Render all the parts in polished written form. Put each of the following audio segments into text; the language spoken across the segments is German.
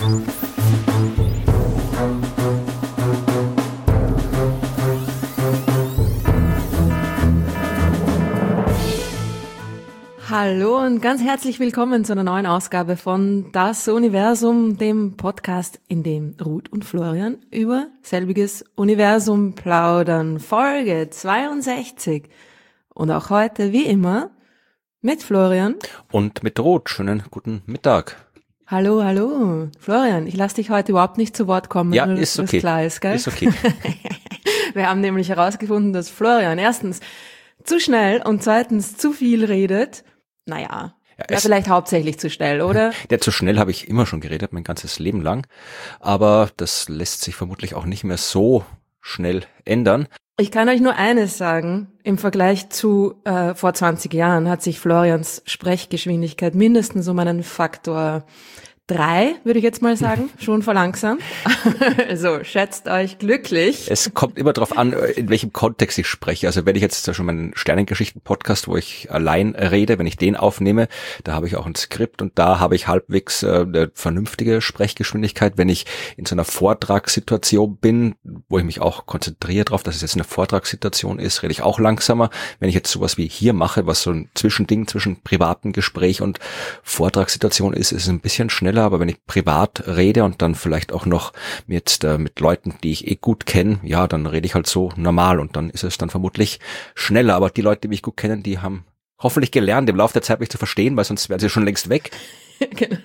Hallo und ganz herzlich willkommen zu einer neuen Ausgabe von Das Universum, dem Podcast, in dem Ruth und Florian über selbiges Universum plaudern. Folge 62. Und auch heute, wie immer, mit Florian. Und mit Ruth. Schönen guten Mittag. Hallo, hallo. Florian, ich lasse dich heute überhaupt nicht zu Wort kommen, ja, nur ist dass okay. das klar ist, gell? Ist okay. Wir haben nämlich herausgefunden, dass Florian erstens zu schnell und zweitens zu viel redet. Naja, ja, vielleicht hauptsächlich zu schnell, oder? Ja, zu schnell habe ich immer schon geredet, mein ganzes Leben lang. Aber das lässt sich vermutlich auch nicht mehr so schnell ändern. Ich kann euch nur eines sagen, im Vergleich zu vor 20 Jahren hat sich Florians Sprechgeschwindigkeit mindestens um einen Faktor 3, würde ich jetzt mal sagen, schon verlangsamt. Also schätzt euch glücklich. Es kommt immer darauf an, in welchem Kontext ich spreche. Also wenn ich jetzt schon meinen Sternengeschichten-Podcast, wo ich allein rede, wenn ich den aufnehme, da habe ich auch ein Skript und da habe ich halbwegs eine vernünftige Sprechgeschwindigkeit. Wenn ich in so einer Vortragssituation bin, wo ich mich auch konzentriere darauf, dass es jetzt eine Vortragssituation ist, rede ich auch langsamer. Wenn ich jetzt sowas wie hier mache, was so ein Zwischending zwischen privatem Gespräch und Vortragssituation ist es ein bisschen schneller. Aber wenn ich privat rede und dann vielleicht auch noch mit Leuten, die ich gut kenne, ja, dann rede ich halt so normal und dann ist es dann vermutlich schneller. Aber die Leute, die mich gut kennen, die haben hoffentlich gelernt, im Laufe der Zeit mich zu verstehen, weil sonst wären sie schon längst weg. Genau.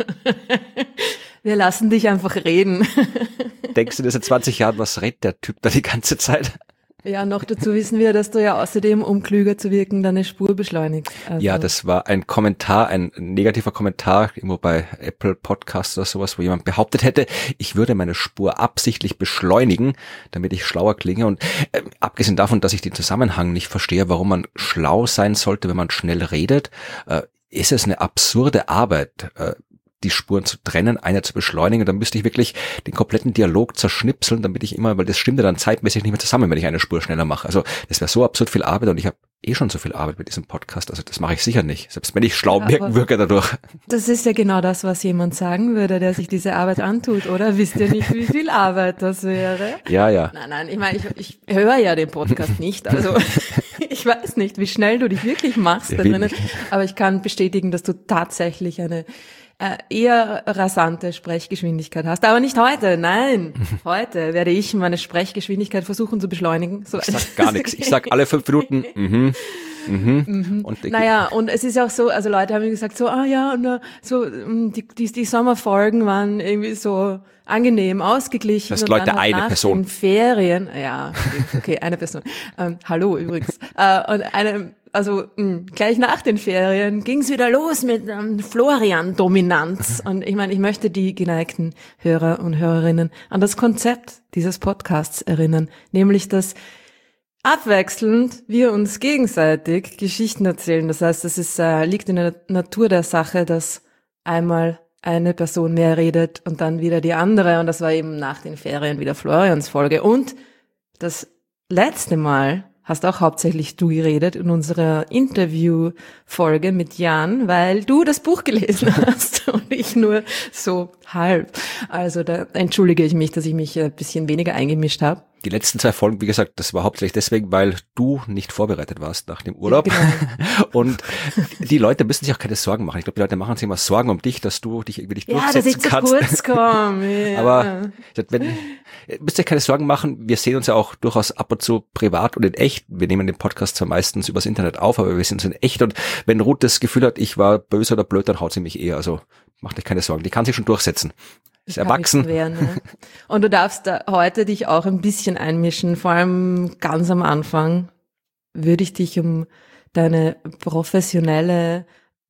Wir lassen dich einfach reden. Denkst du, dass in 20 Jahren, was redet der Typ da die ganze Zeit? Ja, noch dazu wissen wir, dass du ja außerdem, um klüger zu wirken, deine Spur beschleunigst. Also ja, das war ein Kommentar, ein negativer Kommentar, irgendwo bei Apple Podcasts oder sowas, wo jemand behauptet hätte, ich würde meine Spur absichtlich beschleunigen, damit ich schlauer klinge. Und abgesehen davon, dass ich den Zusammenhang nicht verstehe, warum man schlau sein sollte, wenn man schnell redet, ist es eine absurde Arbeit, die Spuren zu trennen, eine zu beschleunigen. Dann müsste ich wirklich den kompletten Dialog zerschnipseln, damit ich immer, weil das stimmt ja dann zeitmäßig nicht mehr zusammen, wenn ich eine Spur schneller mache. Also das wäre so absurd viel Arbeit und ich habe schon so viel Arbeit mit diesem Podcast. Also das mache ich sicher nicht, selbst wenn ich schlau wirken würde dadurch. Das ist ja genau das, was jemand sagen würde, der sich diese Arbeit antut, oder? Wisst ihr nicht, wie viel Arbeit das wäre? Ja, ja. Nein, ich meine, ich höre ja den Podcast nicht, also ich weiß nicht, wie schnell du dich wirklich machst da drinnen, aber ich kann bestätigen, dass du tatsächlich eine eher rasante Sprechgeschwindigkeit hast. Aber nicht heute, nein. Heute werde ich meine Sprechgeschwindigkeit versuchen zu beschleunigen. So. Ich sag gar nichts. Ich sag alle 5 Minuten, Und naja, und es ist auch so, also Leute haben mir gesagt, so, die Sommerfolgen waren irgendwie so angenehm, ausgeglichen. Das ist Leute, eine Person. Den Ferien, ja, okay, eine Person. Hallo übrigens. Gleich nach den Ferien ging's wieder los mit Florian-Dominanz. Und ich meine, ich möchte die geneigten Hörer und Hörerinnen an das Konzept dieses Podcasts erinnern, nämlich dass abwechselnd wir uns gegenseitig Geschichten erzählen. Das heißt, liegt in der Natur der Sache, dass einmal eine Person mehr redet und dann wieder die andere. Und das war eben nach den Ferien wieder Florians Folge. Und das letzte Mal hast auch hauptsächlich du geredet in unserer Interview-Folge mit Jan, weil du das Buch gelesen hast und ich nur so halb. Also da entschuldige ich mich, dass ich mich ein bisschen weniger eingemischt habe. Die letzten 2 Folgen, wie gesagt, das war hauptsächlich deswegen, weil du nicht vorbereitet warst nach dem Urlaub. Ja, genau. Und die Leute müssen sich auch keine Sorgen machen. Ich glaube, die Leute machen sich immer Sorgen um dich, dass du dich irgendwie nicht durchsetzen kannst. Ja, dass ich zu kurz komme. Ja. Aber müsst ihr keine Sorgen machen. Wir sehen uns ja auch durchaus ab und zu privat und in echt. Wir nehmen den Podcast zwar meistens übers Internet auf, aber wir sehen uns in echt. Und wenn Ruth das Gefühl hat, ich war böse oder blöd, dann haut sie mich eher. Also macht euch keine Sorgen. Die kann sich schon durchsetzen. Ist erwachsen. Wehren, ne? Und du darfst da heute dich auch ein bisschen einmischen, vor allem ganz am Anfang würde ich dich um deine professionelle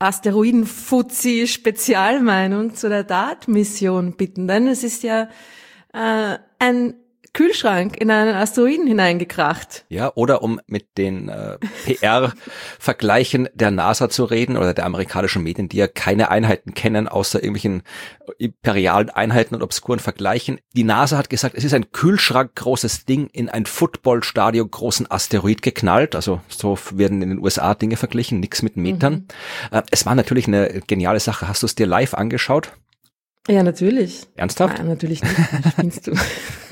Asteroiden-Fuzzi-Spezialmeinung zu der DART-Mission bitten, denn es ist ja ein Kühlschrank in einen Asteroiden hineingekracht. Ja, oder um mit den PR-Vergleichen der NASA zu reden oder der amerikanischen Medien, die ja keine Einheiten kennen, außer irgendwelchen imperialen Einheiten und obskuren Vergleichen. Die NASA hat gesagt, es ist ein Kühlschrank großes Ding in ein Footballstadion großen Asteroid geknallt. Also so werden in den USA Dinge verglichen, nichts mit Metern. Es war natürlich eine geniale Sache. Hast du es dir live angeschaut? Ja, natürlich. Ernsthaft? Nein, natürlich nicht. Spinnst du?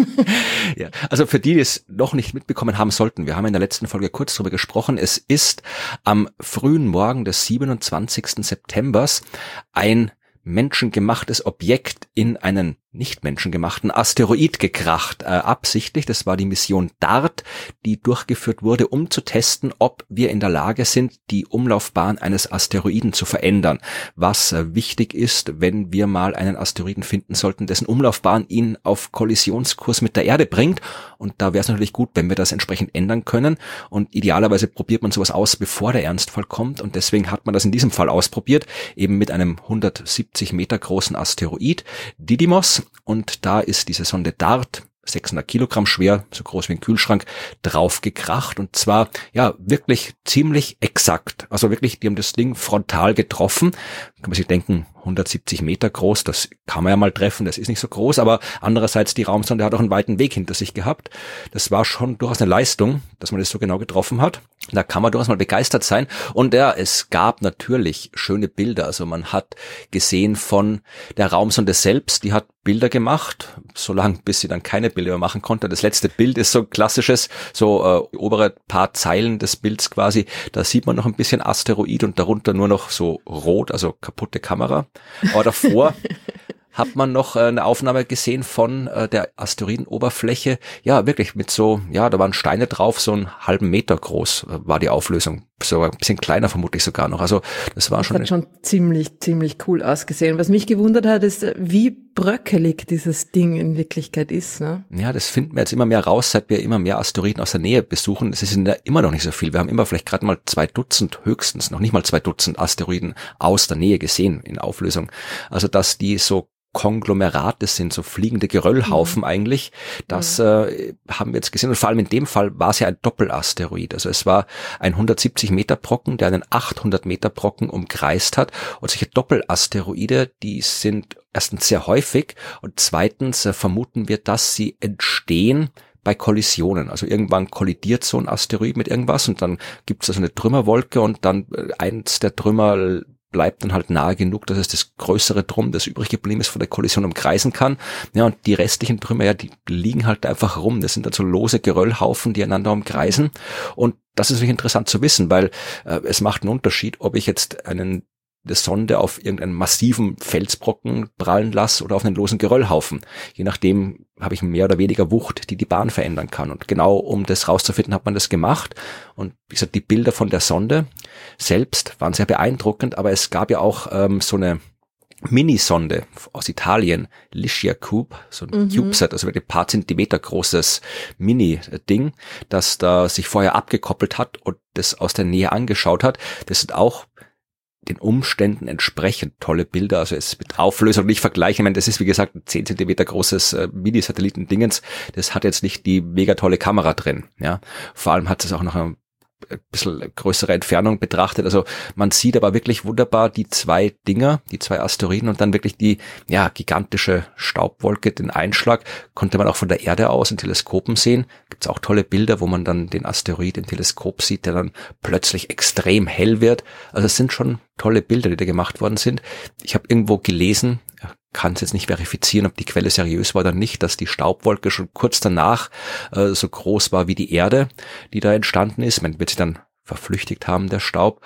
Ja, also für die es noch nicht mitbekommen haben sollten, wir haben in der letzten Folge kurz darüber gesprochen, es ist am frühen Morgen des 27. Septembers ein menschengemachtes Objekt in einen nicht menschengemachten Asteroid gekracht, absichtlich. Das war die Mission DART, die durchgeführt wurde, um zu testen, ob wir in der Lage sind, die Umlaufbahn eines Asteroiden zu verändern. Was wichtig ist, wenn wir mal einen Asteroiden finden sollten, dessen Umlaufbahn ihn auf Kollisionskurs mit der Erde bringt. Und da wäre es natürlich gut, wenn wir das entsprechend ändern können. Und idealerweise probiert man sowas aus, bevor der Ernstfall kommt. Und deswegen hat man das in diesem Fall ausprobiert, eben mit einem 170 Meter großen Asteroid, Didymos. Und da ist diese Sonde DART, 600 Kilogramm schwer, so groß wie ein Kühlschrank, draufgekracht. Und zwar, ja, wirklich ziemlich exakt. Also wirklich, die haben das Ding frontal getroffen. Kann man sich denken, 170 Meter groß, das kann man ja mal treffen, das ist nicht so groß, aber andererseits die Raumsonde hat auch einen weiten Weg hinter sich gehabt. Das war schon durchaus eine Leistung, dass man das so genau getroffen hat. Da kann man durchaus mal begeistert sein. Und ja, es gab natürlich schöne Bilder. Also man hat gesehen von der Raumsonde selbst, die hat Bilder gemacht, solange bis sie dann keine Bilder mehr machen konnte. Das letzte Bild ist so ein klassisches, so obere paar Zeilen des Bilds quasi. Da sieht man noch ein bisschen Asteroid und darunter nur noch so rot, also kaputte Kamera. Aber davor hat man noch eine Aufnahme gesehen von der Asteroidenoberfläche. Ja, wirklich mit so, ja, da waren Steine drauf, so einen halben Meter groß war die Auflösung. Sogar ein bisschen kleiner vermutlich sogar noch. Also das war hat schon ziemlich cool ausgesehen. Was mich gewundert hat, ist, wie bröckelig dieses Ding in Wirklichkeit ist. Ne? Ja, das finden wir jetzt immer mehr raus, seit wir immer mehr Asteroiden aus der Nähe besuchen. Es sind ja immer noch nicht so viel. Wir haben immer vielleicht gerade mal 2 Dutzend höchstens, noch nicht mal 2 Dutzend Asteroiden aus der Nähe gesehen in Auflösung. Also dass die so Konglomerate sind, so fliegende Geröllhaufen eigentlich. Das haben wir jetzt gesehen. Und vor allem in dem Fall war es ja ein Doppelasteroid. Also es war ein 170 Meter Brocken, der einen 800 Meter Brocken umkreist hat. Und solche Doppelasteroide, die sind erstens sehr häufig und zweitens vermuten wir, dass sie entstehen bei Kollisionen. Also irgendwann kollidiert so ein Asteroid mit irgendwas und dann gibt es da so eine Trümmerwolke und dann eins der Trümmer bleibt dann halt nahe genug, dass es das größere Drum, das übrig geblieben ist, von der Kollision umkreisen kann. Ja, und die restlichen Trümmer, ja, die liegen halt einfach rum. Das sind dann so lose Geröllhaufen, die einander umkreisen. Und das ist wirklich interessant zu wissen, weil es macht einen Unterschied, ob ich jetzt eine Sonde auf irgendeinen massiven Felsbrocken prallen lasse oder auf einen losen Geröllhaufen. Je nachdem habe ich mehr oder weniger Wucht, die die Bahn verändern kann. Und genau um das rauszufinden, hat man das gemacht. Und wie gesagt, die Bilder von der Sonde selbst waren sehr beeindruckend, aber es gab ja auch so eine Minisonde aus Italien, Licia Cube, so ein CubeSat, also wirklich ein paar Zentimeter großes Mini-Ding, das da sich vorher abgekoppelt hat und das aus der Nähe angeschaut hat. Das sind auch den Umständen entsprechend tolle Bilder, also es mit Auflösung nicht vergleichen. Ich meine, das ist wie gesagt ein 10 Zentimeter großes Mini-Satelliten-Dingens. Das hat jetzt nicht die mega tolle Kamera drin. Ja, vor allem hat es auch noch ein bisschen größere Entfernung betrachtet. Also man sieht aber wirklich wunderbar die 2 Dinger, die 2 Asteroiden und dann wirklich die gigantische Staubwolke, den Einschlag, konnte man auch von der Erde aus in Teleskopen sehen. Gibt es auch tolle Bilder, wo man dann den Asteroid im Teleskop sieht, der dann plötzlich extrem hell wird. Also es sind schon tolle Bilder, die da gemacht worden sind. Ich habe irgendwo gelesen, kann es jetzt nicht verifizieren, ob die Quelle seriös war oder nicht, dass die Staubwolke schon kurz danach so groß war wie die Erde, die da entstanden ist. Man wird sie dann verflüchtigt haben, der Staub.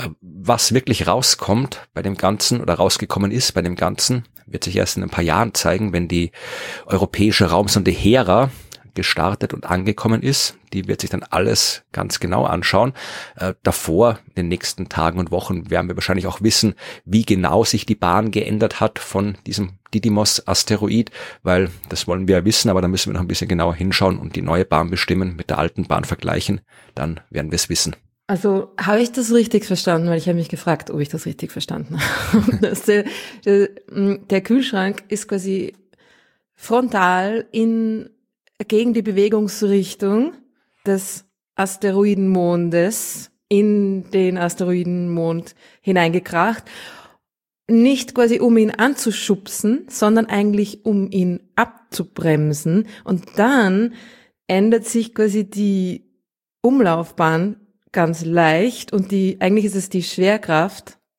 Was wirklich rauskommt bei dem Ganzen oder rausgekommen ist bei dem Ganzen, wird sich erst in ein paar Jahren zeigen, wenn die europäische Raumsonde Hera gestartet und angekommen ist. Die wird sich dann alles ganz genau anschauen. Davor, in den nächsten Tagen und Wochen, werden wir wahrscheinlich auch wissen, wie genau sich die Bahn geändert hat von diesem Didymos-Asteroid, weil das wollen wir ja wissen, aber da müssen wir noch ein bisschen genauer hinschauen und die neue Bahn bestimmen, mit der alten Bahn vergleichen. Dann werden wir es wissen. Also habe ich das richtig verstanden? Weil ich habe mich gefragt, ob ich das richtig verstanden habe. Der Kühlschrank ist quasi frontal gegen die Bewegungsrichtung des Asteroidenmondes in den Asteroidenmond hineingekracht. Nicht quasi um ihn anzuschubsen, sondern eigentlich um ihn abzubremsen. Und dann ändert sich quasi die Umlaufbahn ganz leicht und eigentlich ist es die Schwerkraft,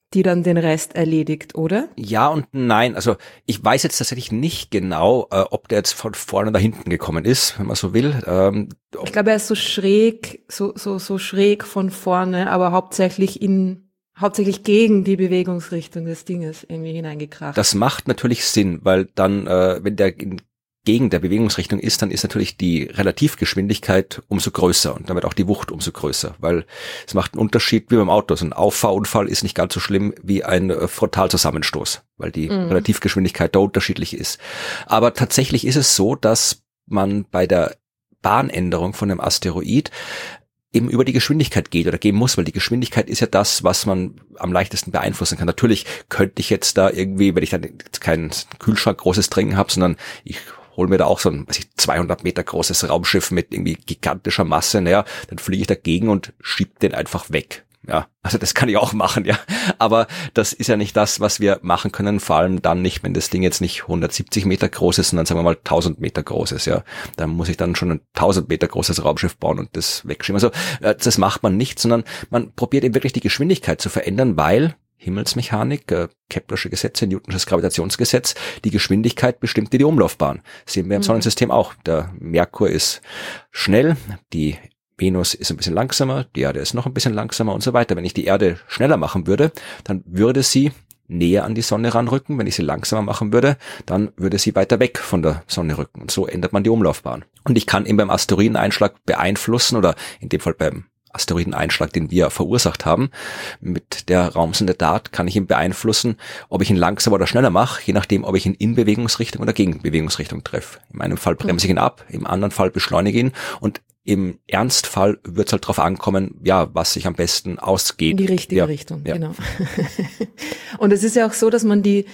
die dann den Rest erledigt, oder? Ja und nein. Also ich weiß jetzt tatsächlich nicht genau, ob der jetzt von vorne nach hinten gekommen ist, wenn man so will. Ich glaube, er ist so schräg, so schräg von vorne, aber hauptsächlich gegen die Bewegungsrichtung des Dinges irgendwie hineingekracht. Das macht natürlich Sinn, weil dann, wenn der gegen der Bewegungsrichtung ist, dann ist natürlich die Relativgeschwindigkeit umso größer und damit auch die Wucht umso größer, weil es macht einen Unterschied wie beim Auto. So ein Auffahrunfall ist nicht ganz so schlimm wie ein Frontalzusammenstoß, weil die Relativgeschwindigkeit da unterschiedlich ist. Aber tatsächlich ist es so, dass man bei der Bahnänderung von einem Asteroid eben über die Geschwindigkeit geht oder gehen muss, weil die Geschwindigkeit ist ja das, was man am leichtesten beeinflussen kann. Natürlich könnte ich jetzt da irgendwie, wenn ich dann keinen Kühlschrank großes Trinken habe, sondern ich hole mir da auch so ein 200 Meter großes Raumschiff mit irgendwie gigantischer Masse, naja, dann fliege ich dagegen und schieb den einfach weg. Ja, also das kann ich auch machen, ja. Aber das ist ja nicht das, was wir machen können, vor allem dann nicht, wenn das Ding jetzt nicht 170 Meter groß ist, sondern sagen wir mal 1000 Meter groß ist, ja. Dann muss ich dann schon ein 1000 Meter großes Raumschiff bauen und das wegschieben. Also das macht man nicht, sondern man probiert eben wirklich die Geschwindigkeit zu verändern, weil Himmelsmechanik, Keplersche Gesetze, Newtonsches Gravitationsgesetz, die Geschwindigkeit bestimmt die Umlaufbahn. Sehen wir im Sonnensystem auch. Der Merkur ist schnell, die Venus ist ein bisschen langsamer, die Erde ist noch ein bisschen langsamer und so weiter. Wenn ich die Erde schneller machen würde, dann würde sie näher an die Sonne ranrücken. Wenn ich sie langsamer machen würde, dann würde sie weiter weg von der Sonne rücken. Und so ändert man die Umlaufbahn. Und ich kann eben beim Asteroideneinschlag beeinflussen oder in dem Fall beim Asteroideneinschlag, den wir verursacht haben, mit der Raumsonde DART kann ich ihn beeinflussen, ob ich ihn langsamer oder schneller mache, je nachdem, ob ich ihn in Bewegungsrichtung oder gegen Bewegungsrichtung treffe. In einem Fall bremse ich ihn ab, im anderen Fall beschleunige ihn und im Ernstfall wird es halt drauf ankommen, ja, was sich am besten ausgeht. In die richtige Richtung, genau. Und es ist ja auch so, dass man die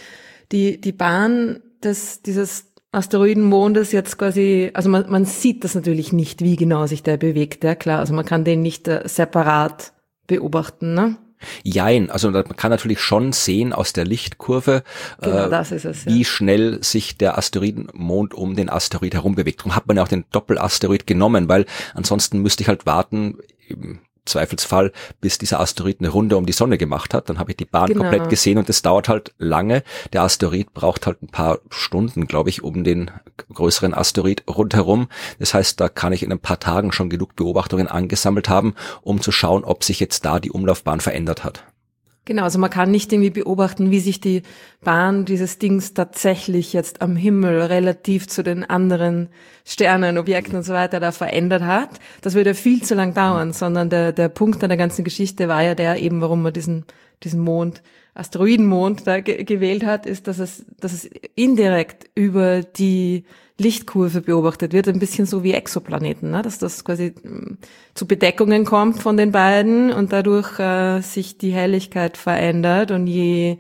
Bahn dieses Asteroidenmondes jetzt quasi, also man sieht das natürlich nicht, wie genau sich der bewegt, ja klar, also man kann den nicht separat beobachten, ne? Jein, also man kann natürlich schon sehen aus der Lichtkurve, genau, das ist es, wie schnell sich der Asteroidenmond um den Asteroid herum bewegt. Darum hat man ja auch den Doppelasteroid genommen, weil ansonsten müsste ich halt warten, im Zweifelsfall, bis dieser Asteroid eine Runde um die Sonne gemacht hat. Dann habe ich die Bahn komplett gesehen und das dauert halt lange. Der Asteroid braucht halt ein paar Stunden, glaube ich, um den größeren Asteroid rundherum. Das heißt, da kann ich in ein paar Tagen schon genug Beobachtungen angesammelt haben, um zu schauen, ob sich jetzt da die Umlaufbahn verändert hat. Genau, also man kann nicht irgendwie beobachten, wie sich die Bahn dieses Dings tatsächlich jetzt am Himmel relativ zu den anderen Sternen, Objekten und so weiter da verändert hat. Das würde viel zu lang dauern, sondern der Punkt an der ganzen Geschichte war ja der eben, warum man diesen Mond, Asteroidenmond da gewählt hat, ist, dass es indirekt über die Lichtkurve beobachtet wird, ein bisschen so wie Exoplaneten, ne? Dass das quasi zu Bedeckungen kommt von den beiden und dadurch sich die Helligkeit verändert und je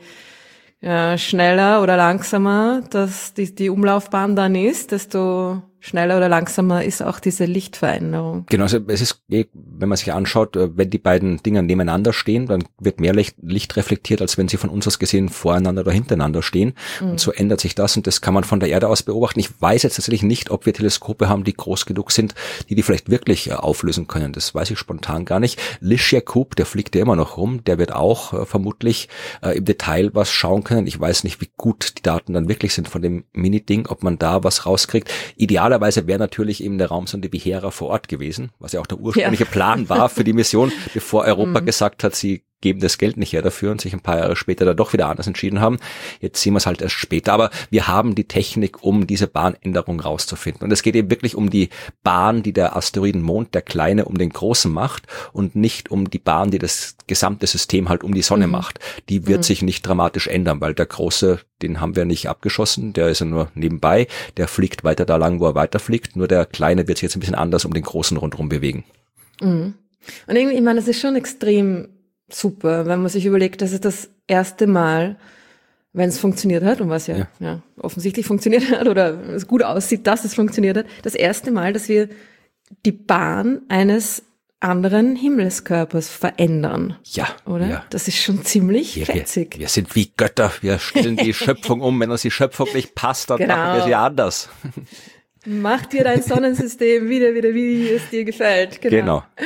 schneller oder langsamer die Umlaufbahn dann ist, desto schneller oder langsamer ist auch diese Lichtveränderung. Genau, also es ist, wenn man sich anschaut, wenn die beiden Dinger nebeneinander stehen, dann wird mehr Licht reflektiert, als wenn sie von uns aus gesehen voreinander oder hintereinander stehen. Und so ändert sich das und das kann man von der Erde aus beobachten. Ich weiß jetzt tatsächlich nicht, ob wir Teleskope haben, die groß genug sind, die vielleicht wirklich auflösen können. Das weiß ich spontan gar nicht. Lish-Yakub, der fliegt ja immer noch rum, der wird auch vermutlich im Detail was schauen können. Ich weiß nicht, wie gut die Daten dann wirklich sind von dem Mini-Ding, ob man da was rauskriegt. Idealerweise wäre natürlich eben der Raumsonde Behera vor Ort gewesen, was ja auch der ursprüngliche Plan war für die Mission, bevor Europa gesagt hat, sie geben das Geld nicht her dafür und sich ein paar Jahre später da doch wieder anders entschieden haben. Jetzt sehen wir es halt erst später. Aber wir haben die Technik, um diese Bahnänderung rauszufinden. Und es geht eben wirklich um die Bahn, die der Asteroidenmond, der kleine, um den großen macht und nicht um die Bahn, die das gesamte System halt um die Sonne macht. Die wird sich nicht dramatisch ändern, weil der große, den haben wir nicht abgeschossen, der ist ja nur nebenbei, der fliegt weiter da lang, wo er weiterfliegt. Nur der kleine wird sich jetzt ein bisschen anders um den großen rundherum bewegen. Und irgendwie, ich meine, das ist schon extrem super, wenn man sich überlegt, dass es das erste Mal, wenn es funktioniert hat und was ja offensichtlich funktioniert hat oder es gut aussieht, dass es funktioniert hat, das erste Mal, dass wir die Bahn eines anderen Himmelskörpers verändern. Ja. Oder? Ja. Das ist schon ziemlich fetzig. Wir sind wie Götter, wir stellen die Schöpfung um. Wenn uns die Schöpfung nicht passt, dann machen wir sie anders. Mach dir dein Sonnensystem wieder, wie es dir gefällt. Genau.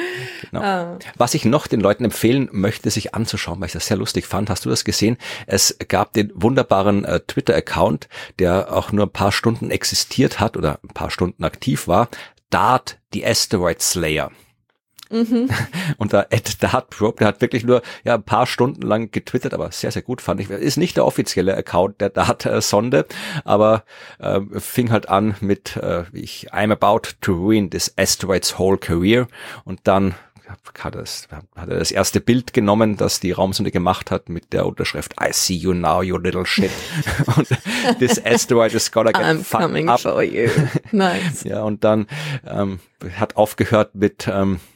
No. Was ich noch den Leuten empfehlen möchte, sich anzuschauen, weil ich das sehr lustig fand, hast du das gesehen? Es gab den wunderbaren Twitter-Account, der auch nur ein paar Stunden existiert hat oder ein paar Stunden aktiv war, Dart, the Asteroid Slayer. Mhm. Und der @dartprobe, der hat wirklich nur ein paar Stunden lang getwittert, aber sehr, sehr gut fand ich. Ist nicht der offizielle Account der Dart-Sonde, aber fing halt an mit I'm about to ruin this asteroid's whole career, und dann hat er das erste Bild genommen, das die Raumsonde gemacht hat, mit der Unterschrift I see you now, you little shit. Und this asteroid is gonna get I'm fucked coming up. for you. Nice. Ja, und dann hat aufgehört mit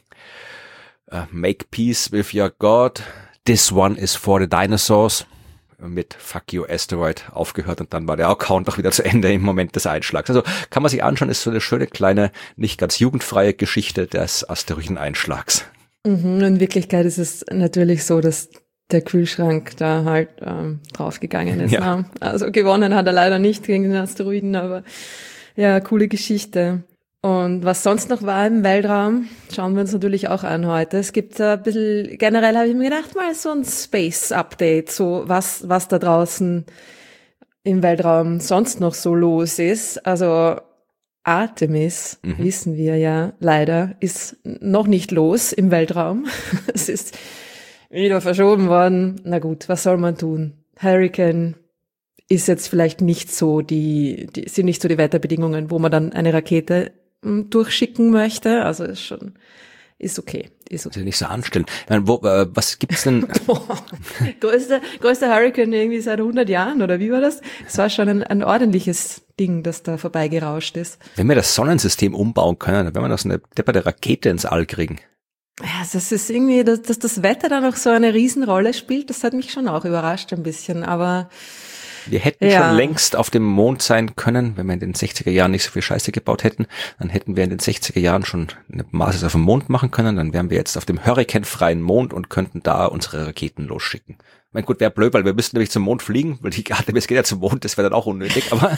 Make peace with your God. This one is for the dinosaurs. Mit Fuck you Asteroid aufgehört, und dann war der Account auch wieder zu Ende im Moment des Einschlags. Also kann man sich anschauen, ist so eine schöne kleine, nicht ganz jugendfreie Geschichte des Asteroideneinschlags. In Wirklichkeit ist es natürlich so, dass der Kühlschrank da halt draufgegangen ist. Ja. Ne? Also gewonnen hat er leider nicht gegen den Asteroiden, aber ja, coole Geschichte. Und was sonst noch war im Weltraum, schauen wir uns natürlich auch an heute. Es gibt ein bisschen, generell habe ich mir gedacht, mal so ein Space-Update, so was da draußen im Weltraum sonst noch so los ist. Also Artemis, wissen wir ja leider, ist noch nicht los im Weltraum. Es ist wieder verschoben worden. Na gut, was soll man tun? Hurricane ist jetzt vielleicht nicht so sind nicht so die Wetterbedingungen, wo man dann eine Rakete durchschicken möchte. Also ist okay. Ist okay. Also nicht so anstellen. Ich meine, was gibt's denn? größter Hurricane irgendwie seit 100 Jahren, oder wie war das? Es war schon ein ordentliches Ding, das da vorbeigerauscht ist. Wenn wir das Sonnensystem umbauen können, dann werden wir noch so eine depperte Rakete ins All kriegen. Ja, das ist irgendwie, dass das Wetter da noch so eine Riesenrolle spielt, das hat mich schon auch überrascht ein bisschen, aber wir hätten schon längst auf dem Mond sein können, wenn wir in den 60er Jahren nicht so viel Scheiße gebaut hätten. Dann hätten wir in den 60er Jahren schon eine Basis auf dem Mond machen können. Dann wären wir jetzt auf dem hurrikanfreien Mond und könnten da unsere Raketen losschicken. Mein Gott, wäre blöd, weil wir müssten nämlich zum Mond fliegen, weil die Artemis geht ja zum Mond, das wäre dann auch unnötig, aber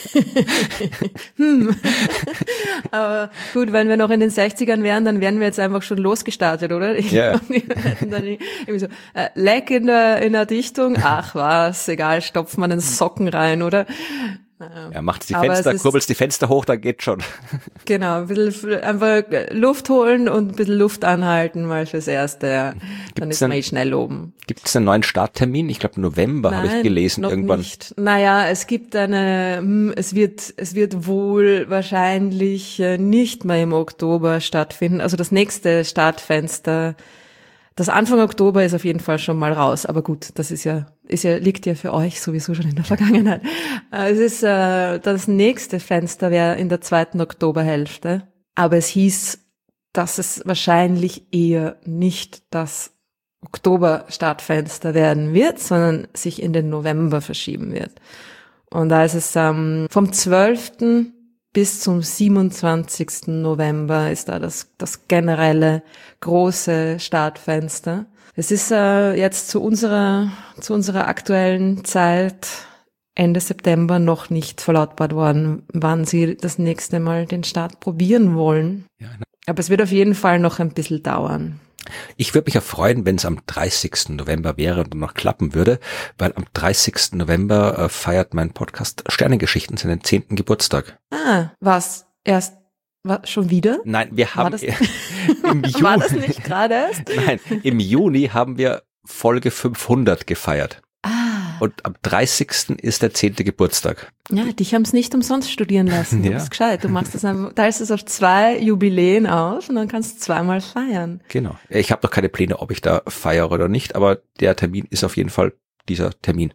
aber gut, wenn wir noch in den 60ern wären, dann wären wir jetzt einfach schon losgestartet, oder? Ja. Dann irgendwie so, Leck in der Dichtung, ach was, egal, stopft man einen Socken rein, oder? Ja, macht die Fenster, kurbelst die Fenster hoch, dann geht schon. Genau, ein bisschen einfach Luft holen und ein bisschen Luft anhalten, mal fürs Erste, ja. Dann ist man schnell oben. Gibt es einen neuen Starttermin? Ich glaube November habe ich gelesen noch irgendwann. Nicht. Naja, es gibt es wird wohl wahrscheinlich nicht mehr im Oktober stattfinden. Also das nächste Startfenster, das Anfang Oktober ist auf jeden Fall schon mal raus. Aber gut, das liegt ja für euch sowieso schon in der Vergangenheit. Es ist, das nächste Fenster wäre in der 2. Oktoberhälfte. Aber es hieß, dass es wahrscheinlich eher nicht das Oktober-Startfenster werden wird, sondern sich in den November verschieben wird. Und da ist es vom 12. bis zum 27. November ist da das generelle große Startfenster. Es ist jetzt zu unserer aktuellen Zeit Ende September noch nicht verlautbart worden, wann sie das nächste Mal den Start probieren wollen. Ja, aber es wird auf jeden Fall noch ein bisschen dauern. Ich würde mich ja freuen, wenn es am 30. November wäre und noch klappen würde, weil am 30. November feiert mein Podcast Sternengeschichten seinen 10. Geburtstag. Was? Schon wieder? Nein, wir haben im Juni. War das nicht gerade erst? Nein, im Juni haben wir Folge 500 gefeiert. Und am 30. ist der 10. Geburtstag. Ja, dich haben es nicht umsonst studieren lassen. Du bist gescheit. Du machst das einfach, teilst es auf 2 Jubiläen auf und dann kannst du 2-mal feiern. Genau. Ich habe noch keine Pläne, ob ich da feiere oder nicht, aber der Termin ist auf jeden Fall dieser Termin.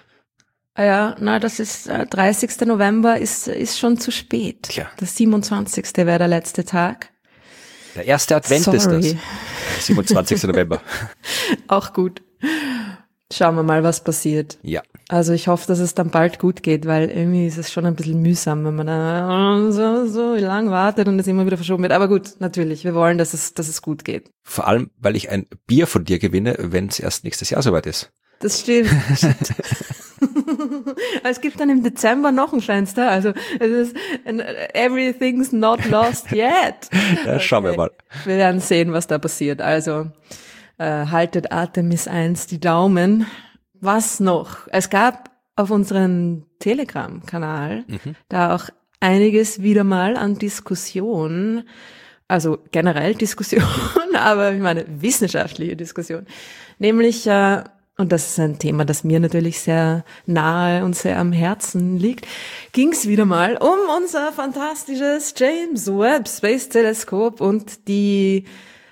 Ja, das ist 30. November ist schon zu spät. Tja. Der 27. wäre der letzte Tag. Der erste Advent ist das. 27. November. Auch gut. Schauen wir mal, was passiert. Ja. Also ich hoffe, dass es dann bald gut geht, weil irgendwie ist es schon ein bisschen mühsam, wenn man da so lang wartet und es immer wieder verschoben wird. Aber gut, natürlich, wir wollen, dass es gut geht. Vor allem, weil ich ein Bier von dir gewinne, wenn es erst nächstes Jahr soweit ist. Das stimmt. Es gibt dann im Dezember noch ein Fenster, also es ist everything's not lost yet. Ja, schauen wir mal. Wir werden sehen, was da passiert. Also haltet Artemis 1 die Daumen. Was noch? Es gab auf unserem Telegram-Kanal da auch einiges wieder mal an Diskussion, also generell Diskussion, aber ich meine wissenschaftliche Diskussion, nämlich, und das ist ein Thema, das mir natürlich sehr nahe und sehr am Herzen liegt, ging es wieder mal um unser fantastisches James Webb Space Teleskop und die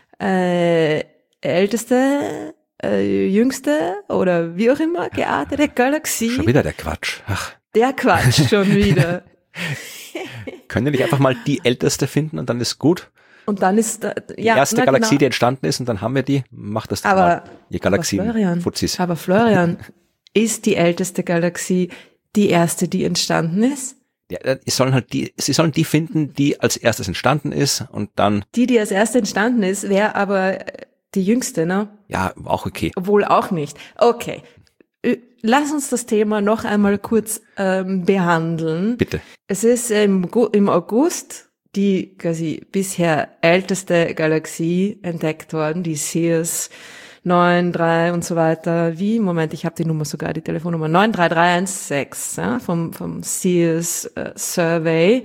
älteste, jüngste oder wie auch immer geartete Galaxie. Schon wieder der Quatsch. Ach. Der Quatsch schon wieder. Können wir nicht einfach mal die älteste finden und dann ist gut? Und dann ist Die erste Galaxie, die entstanden ist, und dann haben wir die. Macht das doch mal. Ihr Galaxien-Fuzis. Aber Florian, ist die älteste Galaxie die erste, die entstanden ist? Ja, sie sollen die finden, die als erstes entstanden ist und dann. Die als erste entstanden ist, wäre aber die jüngste, ne? Ja, auch okay. Obwohl auch nicht. Okay. Lass uns das Thema noch einmal kurz behandeln. Bitte. Es ist im August die quasi bisher älteste Galaxie entdeckt worden, die Sirius 93 und so weiter. Moment, ich habe die Nummer sogar, die Telefonnummer 93316, ja, vom Sirius Survey.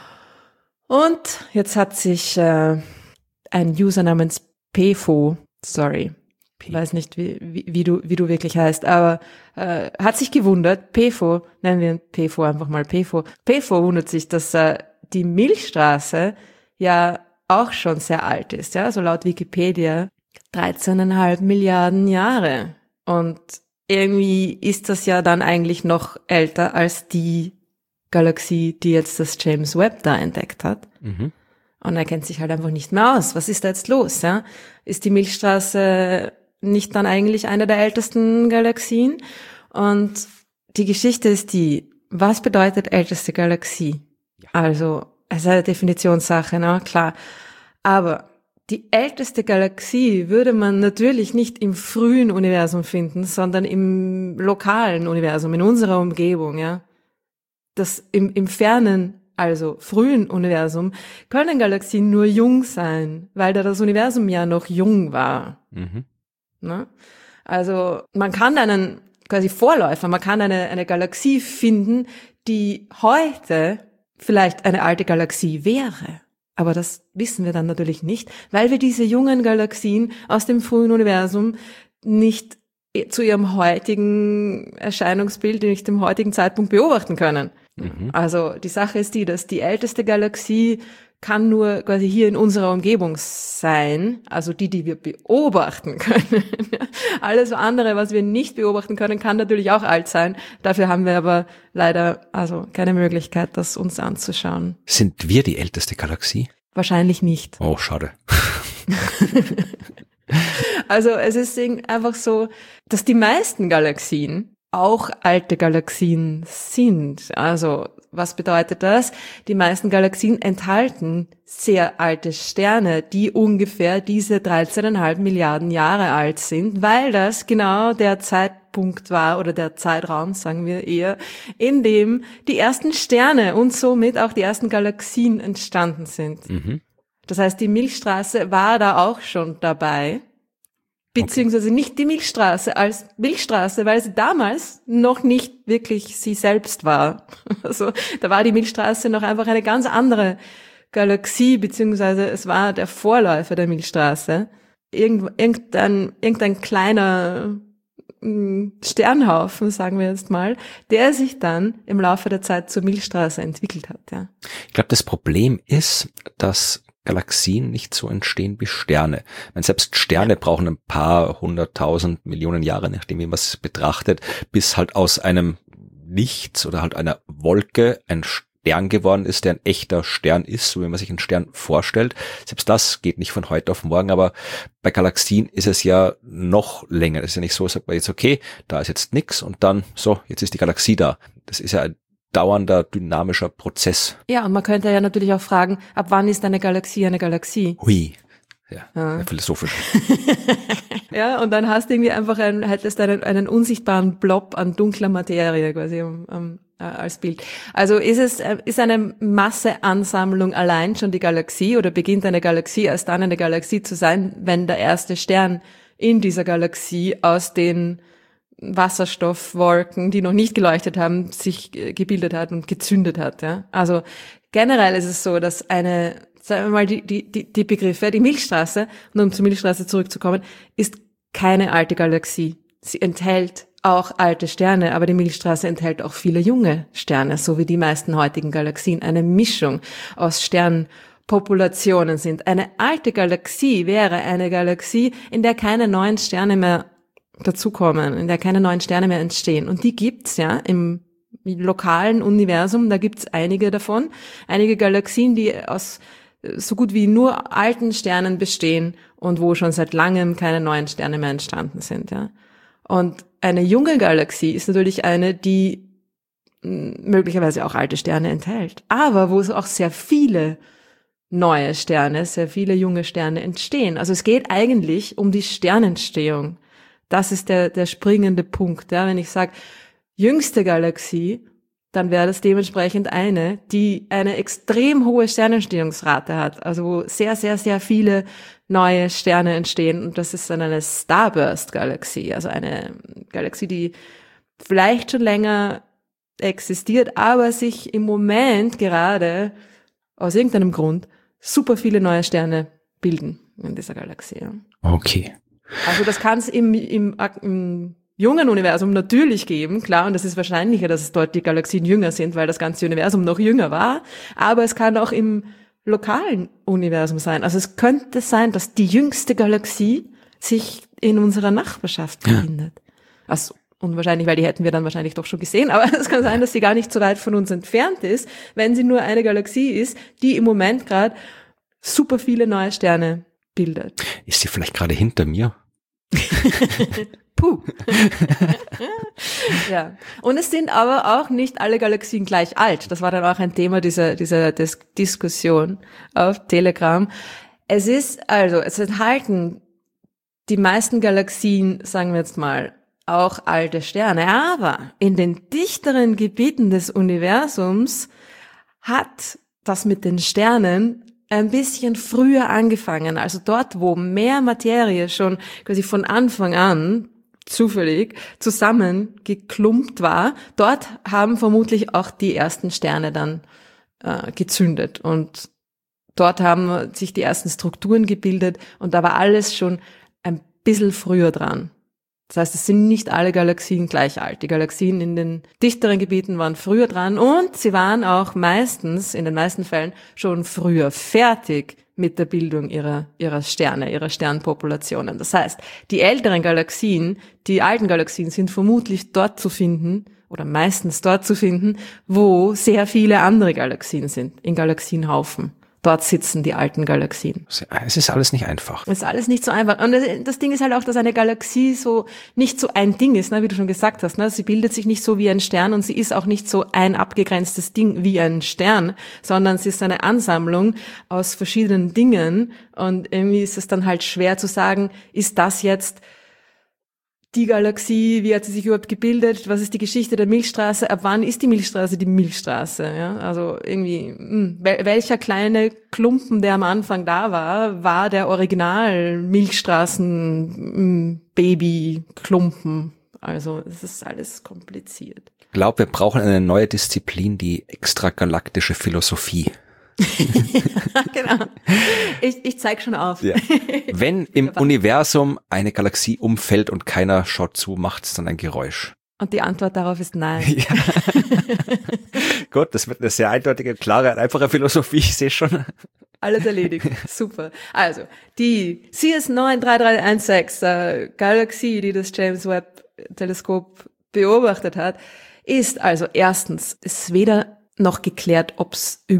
Und jetzt hat sich ein User namens PFO, ich weiß nicht, wie du wirklich heißt, aber hat sich gewundert, PFO, nennen wir PFO einfach mal PFO. PFO wundert sich, dass die Milchstraße ja auch schon sehr alt ist, ja, so laut Wikipedia 13,5 Milliarden Jahre. Und irgendwie ist das ja dann eigentlich noch älter als die Galaxie, die jetzt das James Webb da entdeckt hat. Mhm. Und er kennt sich halt einfach nicht mehr aus. Was ist da jetzt los, ja? Ist die Milchstraße nicht dann eigentlich eine der ältesten Galaxien? Und die Geschichte ist was bedeutet älteste Galaxie? Ja. Also, es ist eine Definitionssache, na klar. Aber die älteste Galaxie würde man natürlich nicht im frühen Universum finden, sondern im lokalen Universum, in unserer Umgebung, ja. Das im fernen, also frühen Universum, können Galaxien nur jung sein, weil da das Universum ja noch jung war. Mhm. Ne? Also man kann einen quasi Vorläufer, man kann eine Galaxie finden, die heute vielleicht eine alte Galaxie wäre. Aber das wissen wir dann natürlich nicht, weil wir diese jungen Galaxien aus dem frühen Universum nicht zu ihrem heutigen Erscheinungsbild, nicht dem heutigen Zeitpunkt beobachten können. Mhm. Also die Sache ist dass die älteste Galaxie kann nur quasi hier in unserer Umgebung sein, also die wir beobachten können. Alles andere, was wir nicht beobachten können, kann natürlich auch alt sein. Dafür haben wir aber leider keine Möglichkeit, das uns anzuschauen. Sind wir die älteste Galaxie? Wahrscheinlich nicht. Oh, schade. Also es ist einfach so, dass die meisten Galaxien auch alte Galaxien sind. Also was bedeutet das? Die meisten Galaxien enthalten sehr alte Sterne, die ungefähr diese 13,5 Milliarden Jahre alt sind, weil das genau der Zeitpunkt war oder der Zeitraum, sagen wir eher, in dem die ersten Sterne und somit auch die ersten Galaxien entstanden sind. Mhm. Das heißt, die Milchstraße war da auch schon dabei. Beziehungsweise nicht die Milchstraße als Milchstraße, weil sie damals noch nicht wirklich sie selbst war. Also da war die Milchstraße noch einfach eine ganz andere Galaxie, beziehungsweise es war der Vorläufer der Milchstraße. Irgendein kleiner Sternhaufen, sagen wir jetzt mal, der sich dann im Laufe der Zeit zur Milchstraße entwickelt hat. Ja. Ich glaube, das Problem ist, dass Galaxien nicht so entstehen wie Sterne. Selbst Sterne brauchen ein paar 100.000 Millionen Jahre, nachdem wie man es betrachtet, bis halt aus einem Nichts oder halt einer Wolke ein Stern geworden ist, der ein echter Stern ist, so wie man sich einen Stern vorstellt. Selbst das geht nicht von heute auf morgen, aber bei Galaxien ist es ja noch länger. Es ist ja nicht so, sagt man jetzt, okay, da ist jetzt nix und dann, so, jetzt ist die Galaxie da. Das ist ja ein dauernder, dynamischer Prozess. Ja, und man könnte ja natürlich auch fragen, ab wann ist eine Galaxie eine Galaxie? Hui. Ja, philosophisch. Ja, und dann hast du irgendwie einfach hättest einen unsichtbaren Blob an dunkler Materie quasi als Bild. Also ist eine Masseansammlung allein schon die Galaxie oder beginnt eine Galaxie erst dann eine Galaxie zu sein, wenn der erste Stern in dieser Galaxie aus den Wasserstoffwolken, die noch nicht geleuchtet haben, sich gebildet hat und gezündet hat. Ja? Also generell ist es so, dass sagen wir mal, die Begriffe, die Milchstraße, und um zur Milchstraße zurückzukommen, ist keine alte Galaxie. Sie enthält auch alte Sterne, aber die Milchstraße enthält auch viele junge Sterne, so wie die meisten heutigen Galaxien. Eine Mischung aus Sternpopulationen sind. Eine alte Galaxie wäre eine Galaxie, in der keine neuen Sterne mehr dazukommen, in der keine neuen Sterne mehr entstehen. Und die gibt's ja im lokalen Universum, da gibt's einige davon, einige Galaxien, die aus so gut wie nur alten Sternen bestehen und wo schon seit langem keine neuen Sterne mehr entstanden sind. Ja. Und eine junge Galaxie ist natürlich eine, die möglicherweise auch alte Sterne enthält, aber wo auch sehr viele neue Sterne, sehr viele junge Sterne entstehen. Also es geht eigentlich um die Sternentstehung. Das ist der springende Punkt. Ja. Wenn ich sage, jüngste Galaxie, dann wäre das dementsprechend eine, die eine extrem hohe Sternentstehungsrate hat, also wo sehr, sehr, sehr viele neue Sterne entstehen. Und das ist dann eine Starburst-Galaxie, also eine Galaxie, die vielleicht schon länger existiert, aber sich im Moment gerade aus irgendeinem Grund super viele neue Sterne bilden in dieser Galaxie. Ja. Okay. Also das kann es im jungen Universum natürlich geben, klar, und das ist wahrscheinlicher, dass es dort die Galaxien jünger sind, weil das ganze Universum noch jünger war, aber es kann auch im lokalen Universum sein. Also es könnte sein, dass die jüngste Galaxie sich in unserer Nachbarschaft befindet. Also unwahrscheinlich, weil die hätten wir dann wahrscheinlich doch schon gesehen, aber es kann sein, dass sie gar nicht so weit von uns entfernt ist, wenn sie nur eine Galaxie ist, die im Moment gerade super viele neue Sterne bildet. Ist sie vielleicht gerade hinter mir? Puh. Ja. Und es sind aber auch nicht alle Galaxien gleich alt. Das war dann auch ein Thema dieser Diskussion auf Telegram. Es enthalten die meisten Galaxien, sagen wir jetzt mal, auch alte Sterne. Aber in den dichteren Gebieten des Universums hat das mit den Sternen ein bisschen früher angefangen. Also dort, wo mehr Materie schon quasi von Anfang an zufällig zusammengeklumpt war, dort haben vermutlich auch die ersten Sterne dann gezündet. Und dort haben sich die ersten Strukturen gebildet und da war alles schon ein bisschen früher dran. Das heißt, es sind nicht alle Galaxien gleich alt. Die Galaxien in den dichteren Gebieten waren früher dran und sie waren auch meistens, in den meisten Fällen, schon früher fertig mit der Bildung ihrer Sterne, ihrer Sternpopulationen. Das heißt, die älteren Galaxien, die alten Galaxien sind vermutlich dort zu finden oder meistens dort zu finden, wo sehr viele andere Galaxien sind, in Galaxienhaufen. Dort sitzen die alten Galaxien. Es ist alles nicht einfach. Es ist alles nicht so einfach. Und das Ding ist halt auch, dass eine Galaxie so nicht so ein Ding ist, ne, wie du schon gesagt hast. Ne? Sie bildet sich nicht so wie ein Stern und sie ist auch nicht so ein abgegrenztes Ding wie ein Stern, sondern sie ist eine Ansammlung aus verschiedenen Dingen. Und irgendwie ist es dann halt schwer zu sagen, ist das jetzt die Galaxie, wie hat sie sich überhaupt gebildet, was ist die Geschichte der Milchstraße, ab wann ist die Milchstraße die Milchstraße, ja, also irgendwie, welcher kleine Klumpen, der am Anfang da war der Original Milchstraßen-Baby-Klumpen, also es ist alles kompliziert. Ich glaube, wir brauchen eine neue Disziplin, die extragalaktische Philosophie. Genau. Ich zeig schon auf. Ja. Wenn im Universum eine Galaxie umfällt und keiner schaut zu, macht es dann ein Geräusch? Und die Antwort darauf ist nein. Ja. Gut, das wird eine sehr eindeutige, klare, einfache Philosophie, ich sehe schon. Alles erledigt. Super. Also, die CS9 3316 Galaxie, die das James Webb Teleskop beobachtet hat, ist also erstens, es ist weder noch geklärt, ob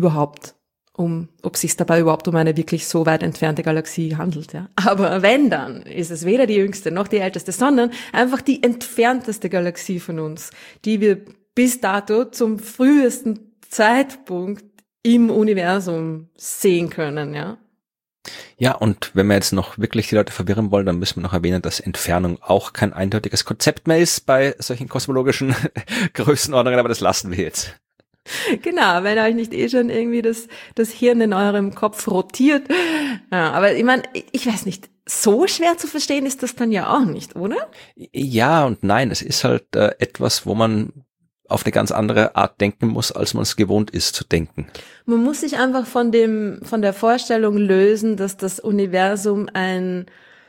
sich dabei überhaupt um eine wirklich so weit entfernte Galaxie handelt, ja. Aber wenn, dann ist es weder die jüngste noch die älteste, sondern einfach die entfernteste Galaxie von uns, die wir bis dato zum frühesten Zeitpunkt im Universum sehen können, ja. Ja, und wenn wir jetzt noch wirklich die Leute verwirren wollen, dann müssen wir noch erwähnen, dass Entfernung auch kein eindeutiges Konzept mehr ist bei solchen kosmologischen Größenordnungen, aber das lassen wir jetzt. Genau, wenn euch nicht schon irgendwie das Hirn in eurem Kopf rotiert. Ja, aber ich meine, ich weiß nicht, so schwer zu verstehen ist das dann ja auch nicht, oder? Ja und nein, es ist halt etwas, wo man auf eine ganz andere Art denken muss, als man es gewohnt ist zu denken. Man muss sich einfach von der Vorstellung lösen, dass das Universum ein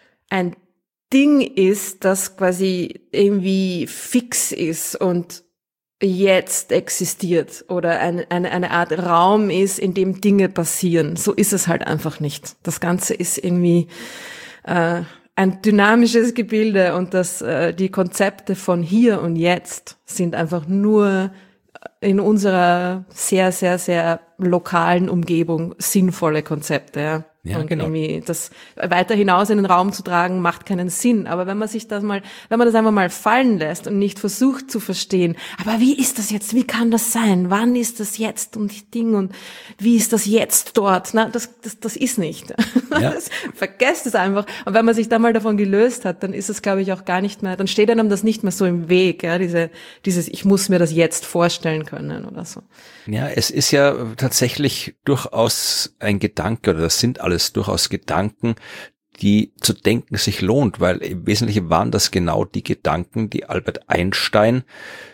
Ding ist, das quasi irgendwie fix ist und jetzt existiert oder eine Art Raum ist, in dem Dinge passieren. So ist es halt einfach nicht. Das Ganze ist irgendwie ein dynamisches Gebilde und die Konzepte von hier und jetzt sind einfach nur in unserer sehr, sehr, sehr lokalen Umgebung sinnvolle Konzepte. Ja. Ja, und genau. irgendwie das weiter hinaus in den Raum zu tragen, macht keinen Sinn. Aber wenn man das einfach mal fallen lässt und nicht versucht zu verstehen, aber wie ist das jetzt? Wie kann das sein? Wann ist das jetzt und die Ding und wie ist das jetzt dort? Na, das ist nicht. Ja. Vergesst es einfach. Und wenn man sich da mal davon gelöst hat, dann ist es, glaube ich, auch gar nicht mehr, dann steht einem das nicht mehr so im Weg, ja, dieses, ich muss mir das jetzt vorstellen können oder so. Ja, es ist ja tatsächlich durchaus ein Gedanke, oder das sind alles durchaus Gedanken, die zu denken sich lohnt, weil im Wesentlichen waren das genau die Gedanken, die Albert Einstein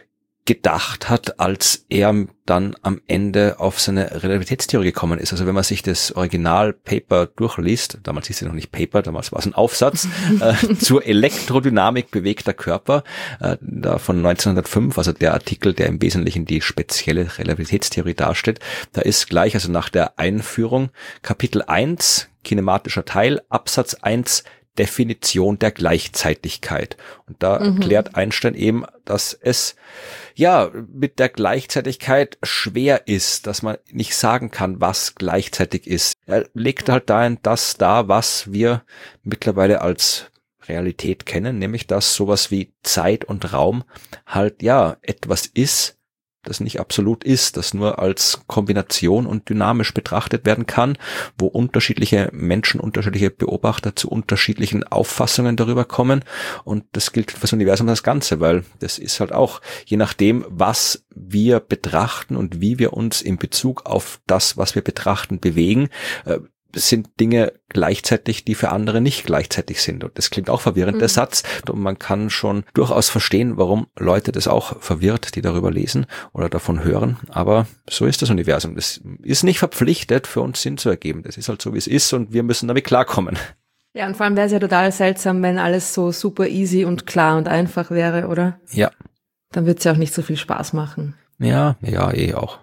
gedacht hat, als er dann am Ende auf seine Relativitätstheorie gekommen ist. Also wenn man sich das Originalpaper durchliest, damals hieß es noch nicht Paper, damals war es ein Aufsatz, zur Elektrodynamik bewegter Körper, da von 1905, also der Artikel, der im Wesentlichen die spezielle Relativitätstheorie darstellt, da ist gleich, also nach der Einführung, Kapitel 1, kinematischer Teil, Absatz 1, Definition der Gleichzeitigkeit. Und da erklärt Einstein eben, dass es ja mit der Gleichzeitigkeit schwer ist, dass man nicht sagen kann, was gleichzeitig ist. Er legt halt dahin das dar, was wir mittlerweile als Realität kennen, nämlich dass sowas wie Zeit und Raum halt ja etwas ist, das nicht absolut ist, das nur als Kombination und dynamisch betrachtet werden kann, wo unterschiedliche Menschen, unterschiedliche Beobachter zu unterschiedlichen Auffassungen darüber kommen. Und das gilt für das Universum als Ganze, weil das ist halt auch, je nachdem, was wir betrachten und wie wir uns in Bezug auf das, was wir betrachten, bewegen, sind Dinge gleichzeitig, die für andere nicht gleichzeitig sind. Und das klingt auch verwirrend, der Satz. Und man kann schon durchaus verstehen, warum Leute das auch verwirrt, die darüber lesen oder davon hören. Aber so ist das Universum. Das ist nicht verpflichtet, für uns Sinn zu ergeben. Das ist halt so, wie es ist und wir müssen damit klarkommen. Ja, und vor allem wäre es ja total seltsam, wenn alles so super easy und klar und einfach wäre, oder? Ja. Dann wird es ja auch nicht so viel Spaß machen. Ja, auch.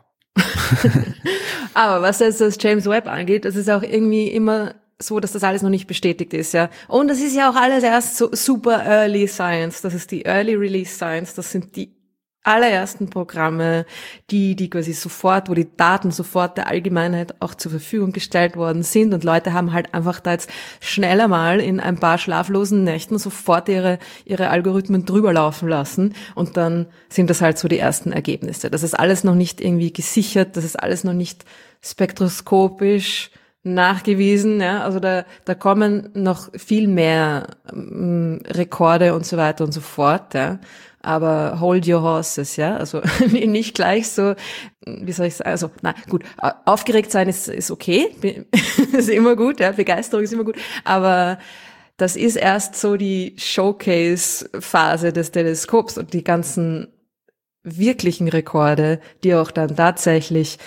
Aber was jetzt das James Webb angeht, das ist auch irgendwie immer so, dass das alles noch nicht bestätigt ist, ja. Und das ist ja auch alles erst so super Early Science. Das ist die Early Release Science. Das sind die allerersten Programme, die quasi sofort, wo die Daten sofort der Allgemeinheit auch zur Verfügung gestellt worden sind und Leute haben halt einfach da jetzt schneller mal in ein paar schlaflosen Nächten sofort ihre Algorithmen drüber laufen lassen und dann sind das halt so die ersten Ergebnisse. Das ist alles noch nicht irgendwie gesichert, das ist alles noch nicht spektroskopisch nachgewiesen, ja, also da kommen noch viel mehr Rekorde und so weiter und so fort, ja. Aber hold your horses, ja, also nicht gleich so, wie soll ich sagen, also, na gut, aufgeregt sein ist okay, ist immer gut, ja, Begeisterung ist immer gut, aber das ist erst so die Showcase-Phase des Teleskops und die ganzen wirklichen Rekorde, die auch dann tatsächlich,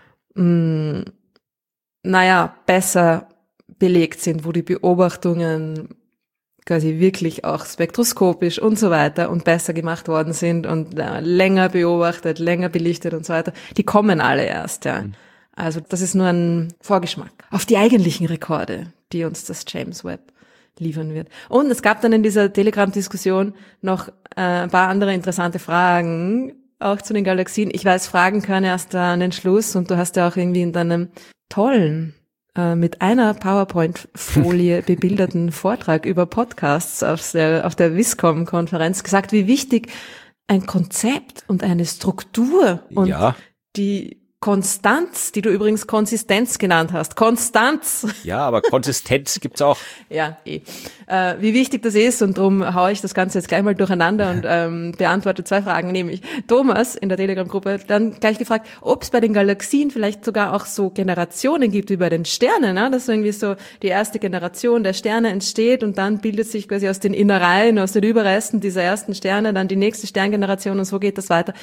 besser belegt sind, wo die Beobachtungen quasi wirklich auch spektroskopisch und so weiter und besser gemacht worden sind und länger beobachtet, länger belichtet und so weiter, die kommen alle erst, ja. Also das ist nur ein Vorgeschmack auf die eigentlichen Rekorde, die uns das James Webb liefern wird. Und es gab dann in dieser Telegram-Diskussion noch ein paar andere interessante Fragen, auch zu den Galaxien. Ich weiß, Fragen können erst an den Schluss und du hast ja auch irgendwie in deinem tollen mit einer PowerPoint-Folie bebilderten Vortrag über Podcasts auf der Viscom-Konferenz gesagt, wie wichtig ein Konzept und eine Struktur und die Konstanz, die du übrigens Konsistenz genannt hast. Konstanz. Ja, aber Konsistenz gibt's auch. Ja, wie wichtig das ist, und darum haue ich das Ganze jetzt gleich mal durcheinander und beantworte 2 Fragen, nämlich Thomas in der Telegram-Gruppe dann gleich gefragt, ob es bei den Galaxien vielleicht sogar auch so Generationen gibt wie bei den Sternen, ne? Dass irgendwie so die erste Generation der Sterne entsteht und dann bildet sich quasi aus den Innereien, aus den Überresten dieser ersten Sterne dann die nächste Sterngeneration und so geht das weiter.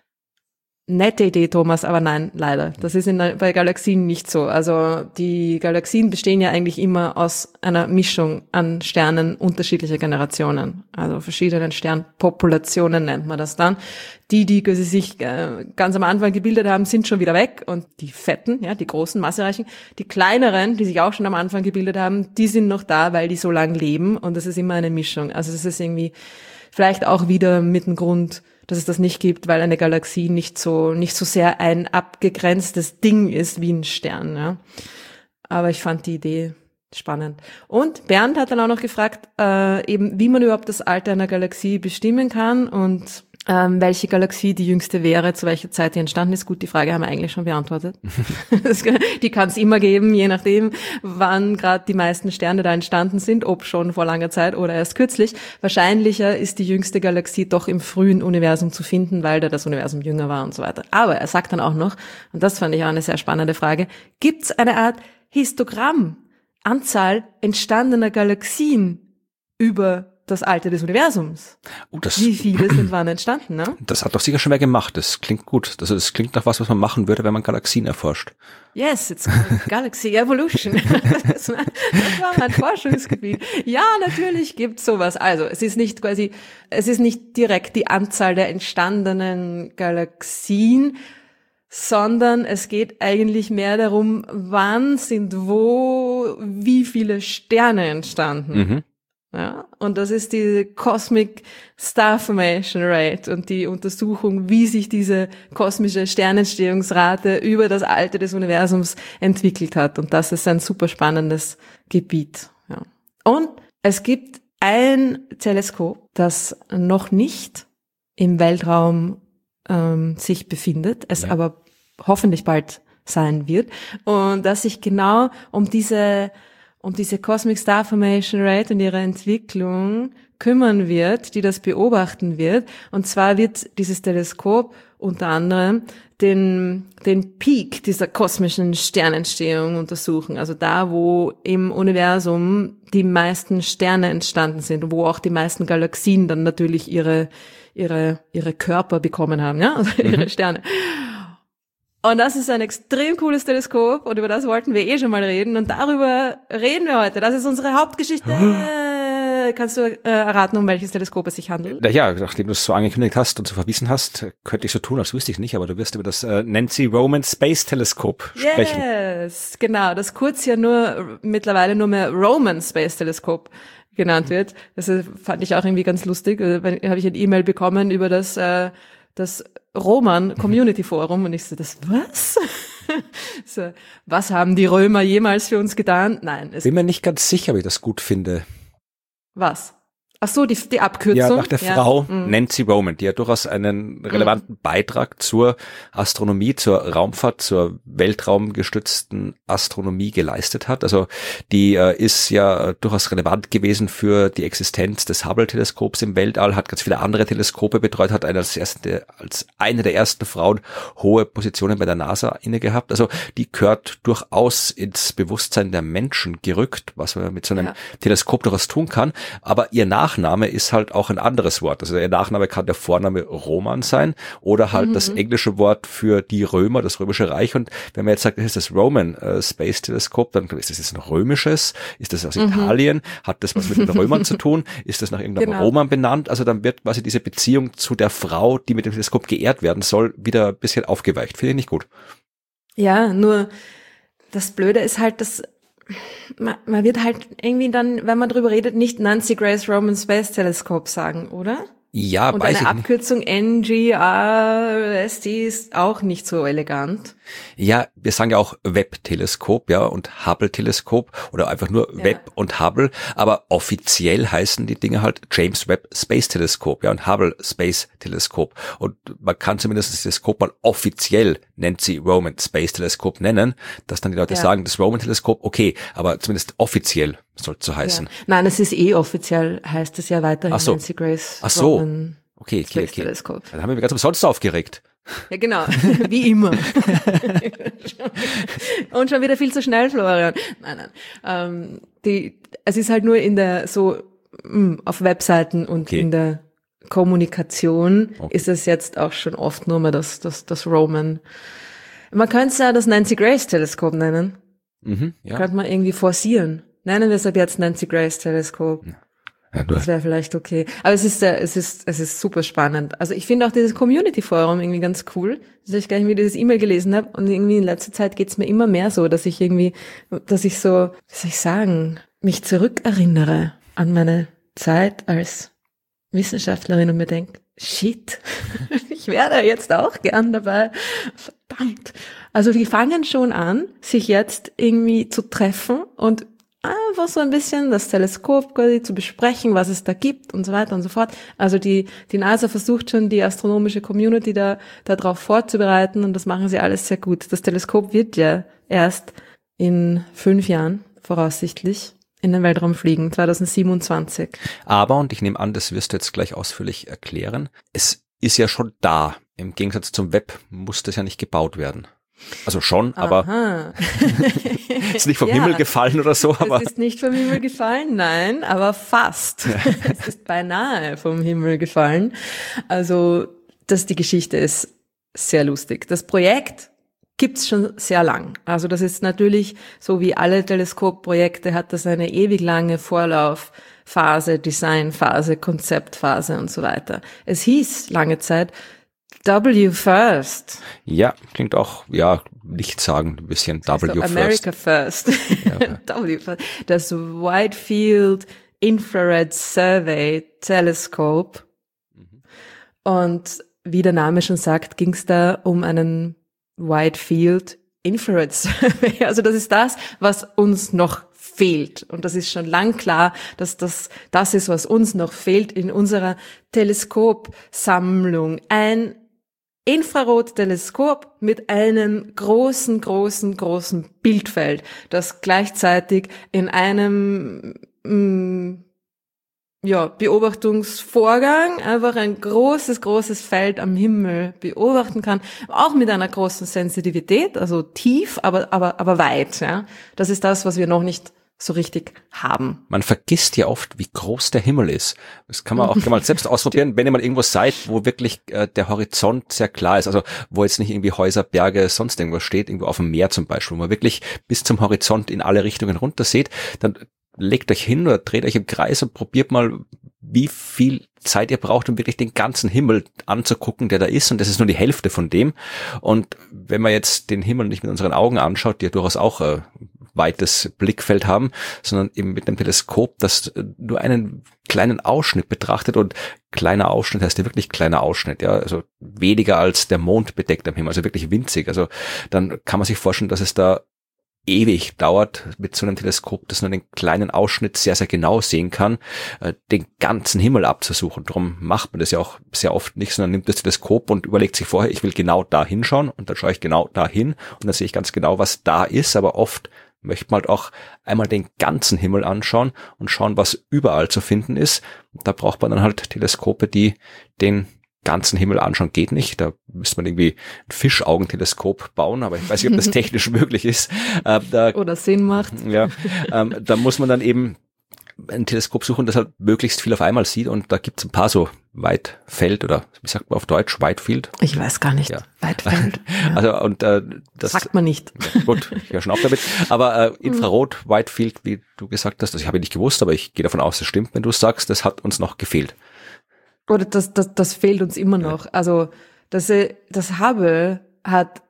Nette Idee, Thomas, aber nein, leider. Das ist bei Galaxien nicht so. Also die Galaxien bestehen ja eigentlich immer aus einer Mischung an Sternen unterschiedlicher Generationen. Also verschiedenen Sternpopulationen nennt man das dann. Die quasi sich ganz am Anfang gebildet haben, sind schon wieder weg. Und die fetten, ja, die großen, massereichen, die kleineren, die sich auch schon am Anfang gebildet haben, die sind noch da, weil die so lang leben. Und das ist immer eine Mischung. Also das ist irgendwie vielleicht auch wieder mit dem Grund, dass es das nicht gibt, weil eine Galaxie nicht so sehr ein abgegrenztes Ding ist wie ein Stern. Ja. Aber ich fand die Idee spannend. Und Bernd hat dann auch noch gefragt, eben wie man überhaupt das Alter einer Galaxie bestimmen kann und welche Galaxie die jüngste wäre, zu welcher Zeit die entstanden ist. Gut, die Frage haben wir eigentlich schon beantwortet. Die kann es immer geben, je nachdem, wann gerade die meisten Sterne da entstanden sind, ob schon vor langer Zeit oder erst kürzlich. Wahrscheinlicher ist die jüngste Galaxie doch im frühen Universum zu finden, weil da das Universum jünger war und so weiter. Aber er sagt dann auch noch, und das fand ich auch eine sehr spannende Frage, gibt es eine Art Histogramm, Anzahl entstandener Galaxien über das Alter des Universums? Wie viele sind wann entstanden, ne? Das hat doch sicher schon wer gemacht. Das klingt gut. Das klingt nach was man machen würde, wenn man Galaxien erforscht. Yes, it's Galaxy Evolution. Das war mein Forschungsgebiet. Ja, natürlich gibt's sowas. Also, es ist nicht direkt die Anzahl der entstandenen Galaxien, sondern es geht eigentlich mehr darum, wann sind wie viele Sterne entstanden. Mhm. Ja, und das ist die Cosmic Star Formation Rate und die Untersuchung, wie sich diese kosmische Sternentstehungsrate über das Alter des Universums entwickelt hat. Und das ist ein super spannendes Gebiet. Ja. Und es gibt ein Teleskop, das noch nicht im Weltraum sich befindet, es aber hoffentlich bald sein wird, und das sich genau um diese Cosmic Star Formation Rate und ihre Entwicklung kümmern wird, die das beobachten wird. Und zwar wird dieses Teleskop unter anderem den Peak dieser kosmischen Sternentstehung untersuchen. Also da, wo im Universum die meisten Sterne entstanden sind, wo auch die meisten Galaxien dann natürlich ihre Körper bekommen haben, ja, also ihre Sterne. Und das ist ein extrem cooles Teleskop und über das wollten wir schon mal reden und darüber reden wir heute. Das ist unsere Hauptgeschichte. Kannst du erraten, um welches Teleskop es sich handelt? Ja, nachdem du es so angekündigt hast und so verwiesen hast, könnte ich so tun, als wüsste ich nicht, aber du wirst über das Nancy Roman Space Teleskop sprechen. Yes, genau, das kurz ja mittlerweile nur mehr Roman Space Teleskop genannt wird. Das fand ich auch irgendwie ganz lustig. Habe ich ein E-Mail bekommen über das Roman Community Forum und ich so, das was? So, was haben die Römer jemals für uns getan? Nein. Bin mir nicht ganz sicher, ob ich das gut finde. Was? Ach so, die Abkürzung. Ja, nach der Frau Nancy Roman, die ja durchaus einen relevanten Beitrag zur Astronomie, zur Raumfahrt, zur weltraumgestützten Astronomie geleistet hat. Also die ist ja durchaus relevant gewesen für die Existenz des Hubble-Teleskops im Weltall, hat ganz viele andere Teleskope betreut, hat als eine der ersten Frauen hohe Positionen bei der NASA inne gehabt. Also die gehört durchaus ins Bewusstsein der Menschen gerückt, was man mit so einem Teleskop durchaus tun kann. Aber ihr Nachname ist halt auch ein anderes Wort. Also ihr Nachname kann der Vorname Roman sein oder halt das englische Wort für die Römer, das Römische Reich. Und wenn man jetzt sagt, das ist das Roman Space Teleskop, dann ist das jetzt ein römisches? Ist das aus Italien? Hat das was mit den Römern zu tun? Ist das nach irgendeinem Roman benannt? Also dann wird quasi diese Beziehung zu der Frau, die mit dem Teleskop geehrt werden soll, wieder ein bisschen aufgeweicht. Finde ich nicht gut. Ja, nur das Blöde ist halt, dass man wird halt irgendwie dann, wenn man drüber redet, nicht Nancy Grace Roman Space Telescope sagen, oder? Ja, Und weiß eine ich nicht. Abkürzung NGRST ist auch nicht so elegant. Ja, wir sagen ja auch Webb-Teleskop, ja, und Hubble-Teleskop oder einfach nur Webb und Hubble, aber offiziell heißen die Dinge halt James Webb Space Teleskop, ja, und Hubble Space Teleskop. Und man kann zumindest das Teleskop mal offiziell Nancy Roman Space Teleskop nennen, dass dann die Leute sagen, das Roman Teleskop, okay, aber zumindest offiziell soll es so heißen. Ja. Nein, es ist offiziell, heißt es ja weiterhin Nancy Grace Roman Okay. Teleskop. Dann haben wir ganz umsonst aufgeregt. Ja, genau, wie immer. Und schon wieder viel zu schnell, Florian. Nein. Es ist halt nur auf Webseiten und in der Kommunikation ist es jetzt auch schon oft nur mal das Roman. Man könnte es ja das Nancy Grace Teleskop nennen. Ja. Könnte man irgendwie forcieren. Nennen wir es ab jetzt Nancy Grace Teleskop. Ja, das wäre vielleicht okay. Aber es ist super spannend. Also ich finde auch dieses Community-Forum irgendwie ganz cool. Dass ich gleich wieder dieses E-Mail gelesen habe und irgendwie in letzter Zeit geht's mir immer mehr so, dass ich so, wie soll ich sagen, mich zurückerinnere an meine Zeit als Wissenschaftlerin und mir denke, shit, ich wäre jetzt auch gern dabei. Verdammt. Also die fangen schon an, sich jetzt irgendwie zu treffen und einfach so ein bisschen das Teleskop quasi zu besprechen, was es da gibt und so weiter und so fort. Also die NASA versucht schon, die astronomische Community da drauf vorzubereiten und das machen sie alles sehr gut. Das Teleskop wird ja erst in 5 Jahren voraussichtlich in den Weltraum fliegen, 2027. Aber, und ich nehme an, das wirst du jetzt gleich ausführlich erklären, es ist ja schon da. Im Gegensatz zum Web muss das ja nicht gebaut werden. Also schon, aber ist nicht vom Himmel gefallen oder so. Aber es ist nicht vom Himmel gefallen, nein, aber fast. Es ist beinahe vom Himmel gefallen. Also die Geschichte ist sehr lustig. Das Projekt gibt's schon sehr lang. Also das ist natürlich, so wie alle Teleskopprojekte, hat das eine ewig lange Vorlaufphase, Designphase, Konzeptphase und so weiter. Es hieß lange Zeit W-First. Ja, klingt auch, nicht sagen, ein bisschen W-First. America First. W-First. Das Wide Field Infrared Survey Telescope. Und wie der Name schon sagt, ging es da um einen Wide Field Infrared Survey. Also das ist das, was uns noch fehlt. Und das ist schon lang klar, dass das ist, was uns noch fehlt in unserer Teleskopsammlung. Ein Infrarotteleskop mit einem großen Bildfeld, das gleichzeitig in einem Beobachtungsvorgang einfach ein großes Feld am Himmel beobachten kann, auch mit einer großen Sensitivität, also tief, aber weit. Ja, das ist das, was wir noch nicht so richtig haben. Man vergisst ja oft, wie groß der Himmel ist. Das kann man auch mal selbst ausprobieren, wenn ihr mal irgendwo seid, wo wirklich der Horizont sehr klar ist, also wo jetzt nicht irgendwie Häuser, Berge, sonst irgendwas steht, irgendwo auf dem Meer zum Beispiel, wo man wirklich bis zum Horizont in alle Richtungen runter sieht, dann legt euch hin oder dreht euch im Kreis und probiert mal, wie viel Zeit ihr braucht, um wirklich den ganzen Himmel anzugucken, der da ist, und das ist nur die Hälfte von dem. Und wenn man jetzt den Himmel nicht mit unseren Augen anschaut, die ja durchaus auch weites Blickfeld haben, sondern eben mit einem Teleskop, das nur einen kleinen Ausschnitt betrachtet, und kleiner Ausschnitt heißt ja wirklich kleiner Ausschnitt, ja, also weniger als der Mond bedeckt am Himmel, also wirklich winzig. Also dann kann man sich vorstellen, dass es da ewig dauert, mit so einem Teleskop, das nur einen kleinen Ausschnitt sehr, sehr genau sehen kann, den ganzen Himmel abzusuchen. Darum macht man das ja auch sehr oft nicht, sondern nimmt das Teleskop und überlegt sich vorher, ich will genau da hinschauen, und dann schaue ich genau da hin und dann sehe ich ganz genau, was da ist, aber oft möchte man halt auch einmal den ganzen Himmel anschauen und schauen, was überall zu finden ist. Da braucht man dann halt Teleskope, die den ganzen Himmel anschauen. Geht nicht. Da müsste man irgendwie ein Fischaugenteleskop bauen, aber ich weiß nicht, ob das technisch möglich ist. Oder Sinn macht. Ja, da muss man dann eben ein Teleskop suchen, das halt möglichst viel auf einmal sieht, und da gibt's ein paar so Weitfeld, oder wie sagt man auf Deutsch, Whitefield? Ich weiß gar nicht. Ja. Weitfeld. Ja. Also, und das sagt man nicht. Ja, gut, ich höre schon auf damit. Aber Infrarot, Whitefield, wie du gesagt hast, das habe ich nicht gewusst, aber ich gehe davon aus, das stimmt, wenn du sagst, das hat uns noch gefehlt. Oder das fehlt uns immer noch. Also das Hubble hat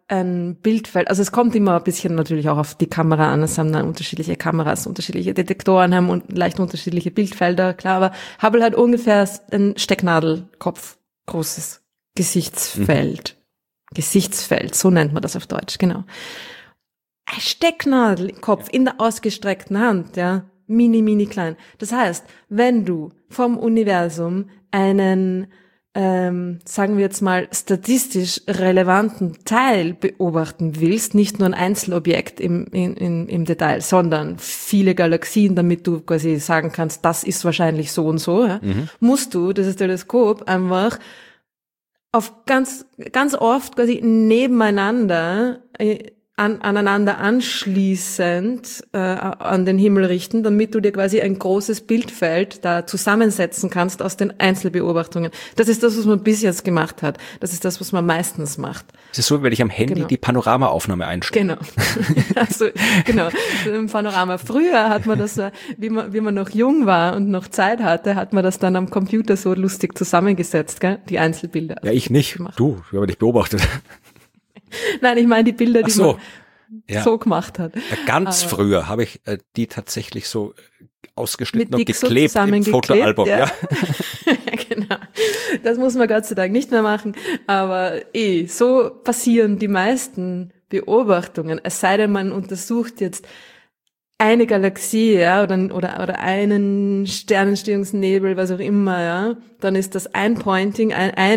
ein Bildfeld, also es kommt immer ein bisschen natürlich auch auf die Kamera an, es haben dann unterschiedliche Kameras, unterschiedliche Detektoren, haben leicht unterschiedliche Bildfelder, klar, aber Hubble hat ungefähr ein Stecknadelkopf großes Gesichtsfeld. Gesichtsfeld, so nennt man das auf Deutsch, genau. Ein Stecknadelkopf in der ausgestreckten Hand, ja, mini klein. Das heißt, wenn du vom Universum einen sagen wir jetzt mal, statistisch relevanten Teil beobachten willst, nicht nur ein Einzelobjekt im Detail, sondern viele Galaxien, damit du quasi sagen kannst, das ist wahrscheinlich so und so, ja, musst du dieses Teleskop einfach auf ganz oft quasi nebeneinander aneinander anschließend an den Himmel richten, damit du dir quasi ein großes Bildfeld da zusammensetzen kannst aus den Einzelbeobachtungen. Das ist das, was man bis jetzt gemacht hat. Das ist das, was man meistens macht. Es ist so, wenn ich am Handy die Panoramaaufnahme einstelle. Genau. Also, genau. Im Panorama. Früher hat man das, wie man noch jung war und noch Zeit hatte, hat man das dann am Computer so lustig zusammengesetzt, gell? Die Einzelbilder. Ja, ich nicht. Gemacht. Du, ich habe dich beobachtet. Nein, ich meine die Bilder, die man so gemacht hat. Ja, ganz früher habe ich die tatsächlich so ausgeschnitten und geklebt im Fotoalbum. Ja. Genau. Das muss man Gott sei Dank nicht mehr machen. Aber so passieren die meisten Beobachtungen. Es sei denn, man untersucht jetzt eine Galaxie, ja, oder einen Sternentstehungsnebel, was auch immer, ja, dann ist das ein Pointing,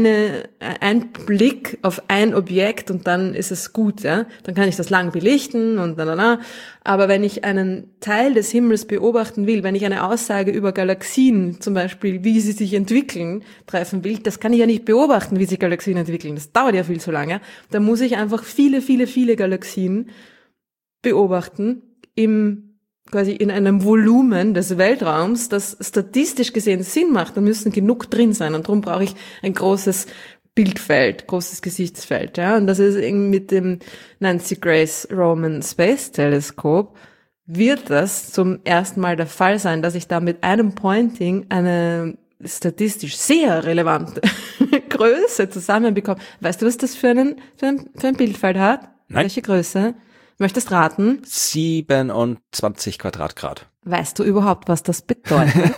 ein Blick auf ein Objekt und dann ist es gut, ja. Dann kann ich das lang belichten und aber wenn ich einen Teil des Himmels beobachten will, wenn ich eine Aussage über Galaxien, zum Beispiel, wie sie sich entwickeln, treffen will, das kann ich ja nicht beobachten, wie sich Galaxien entwickeln. Das dauert ja viel zu lange. Da muss ich einfach viele Galaxien beobachten quasi in einem Volumen des Weltraums, das statistisch gesehen Sinn macht. Da müssen genug drin sein und darum brauche ich ein großes Bildfeld, großes Gesichtsfeld, ja. Und das ist irgendwie mit dem Nancy Grace Roman Space Telescope wird das zum ersten Mal der Fall sein, dass ich da mit einem Pointing eine statistisch sehr relevante Größe zusammenbekomme. Weißt du, was das für ein Bildfeld hat? Nein. Welche Größe? Möchtest raten? 27 Quadratgrad. Weißt du überhaupt, was das bedeutet?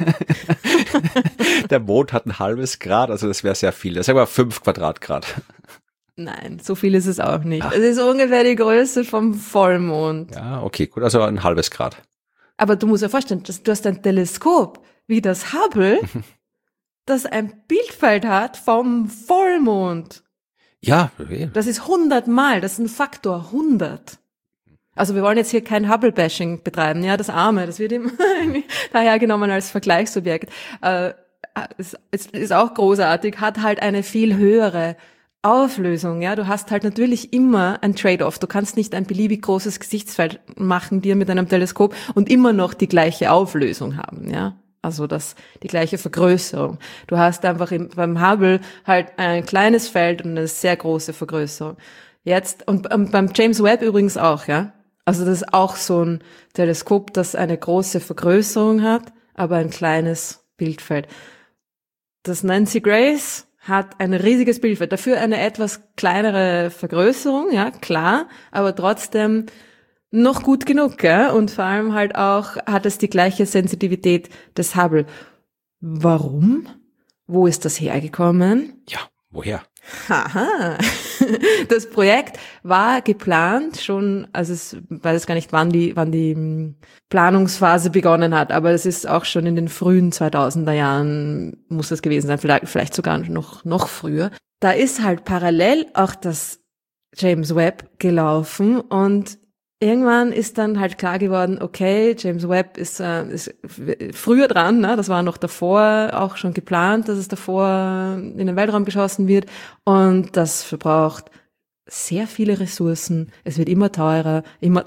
Der Mond hat ein halbes Grad, also das wäre sehr viel. Das ist aber 5 Quadratgrad. Nein, so viel ist es auch nicht. Es ist ungefähr die Größe vom Vollmond. Ja, okay, gut, also ein halbes Grad. Aber du musst dir vorstellen, du hast ein Teleskop wie das Hubble, das ein Bildfeld hat vom Vollmond. Ja. Das ist 100 Mal, das ist ein Faktor 100. Also wir wollen jetzt hier kein Hubble-Bashing betreiben, ja, das Arme, das wird immer daher genommen als Vergleichsobjekt. Es ist auch großartig, hat halt eine viel höhere Auflösung, ja. Du hast halt natürlich immer ein Trade-off. Du kannst nicht ein beliebig großes Gesichtsfeld machen, dir mit einem Teleskop und immer noch die gleiche Auflösung haben, ja. Also die gleiche Vergrößerung. Du hast einfach beim Hubble halt ein kleines Feld und eine sehr große Vergrößerung. Jetzt, und beim James Webb übrigens auch, ja. Also das ist auch so ein Teleskop, das eine große Vergrößerung hat, aber ein kleines Bildfeld. Das Nancy Grace hat ein riesiges Bildfeld, dafür eine etwas kleinere Vergrößerung, ja, klar, aber trotzdem noch gut genug, ja, und vor allem halt auch hat es die gleiche Sensitivität des Hubble. Warum? Wo ist das hergekommen? Ja, woher? Haha. Das Projekt war geplant schon, also ich weiß gar nicht, wann die Planungsphase begonnen hat, aber es ist auch schon in den frühen 2000er Jahren muss das gewesen sein, vielleicht sogar noch früher. Da ist halt parallel auch das James Webb gelaufen und irgendwann ist dann halt klar geworden, okay, James Webb ist früher dran, ne? Das war noch davor auch schon geplant, dass es davor in den Weltraum geschossen wird und das verbraucht sehr viele Ressourcen. Es wird immer teurer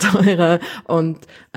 und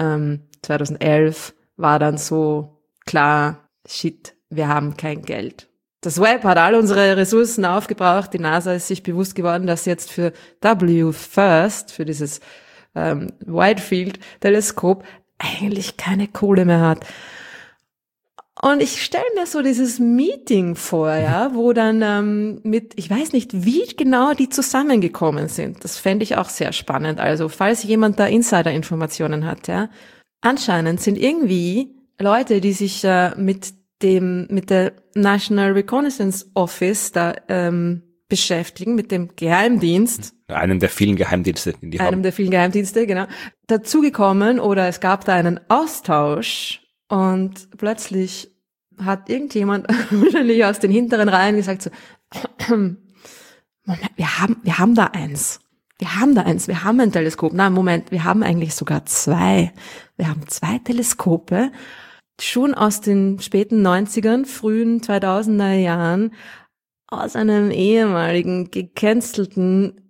2011 war dann so klar, shit, wir haben kein Geld. Das Webb hat all unsere Ressourcen aufgebraucht. Die NASA ist sich bewusst geworden, dass jetzt für WFIRST, für dieses Wide Field Teleskop eigentlich keine Kohle mehr hat. Und ich stelle mir so dieses Meeting vor, ja, wo dann ich weiß nicht, wie genau die zusammengekommen sind. Das fände ich auch sehr spannend. Also, falls jemand da Insider-Informationen hat, ja. Anscheinend sind irgendwie Leute, die sich mit der National Reconnaissance Office da beschäftigen, mit dem Geheimdienst. Einem der vielen Geheimdienste, die haben. Einem der vielen Geheimdienste, genau. Dazugekommen oder es gab da einen Austausch und plötzlich hat irgendjemand wahrscheinlich aus den hinteren Reihen gesagt so, Moment, wir haben da eins. Wir haben ein Teleskop. Na, Moment, wir haben eigentlich sogar zwei. Wir haben 2 Teleskope, schon aus den späten 90ern, frühen 2000er Jahren, aus einem ehemaligen gecancelten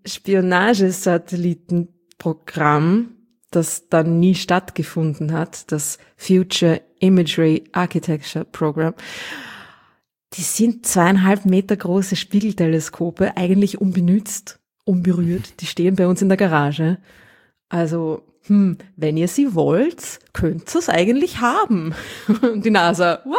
Spionagesatellitenprogramm, das dann nie stattgefunden hat, das Future Imagery Architecture Program. Die sind 2,5 Meter große Spiegelteleskope, eigentlich unbenützt, unberührt. Die stehen bei uns in der Garage. Also, wenn ihr sie wollt, könnt ihr es eigentlich haben. Und die NASA, wow!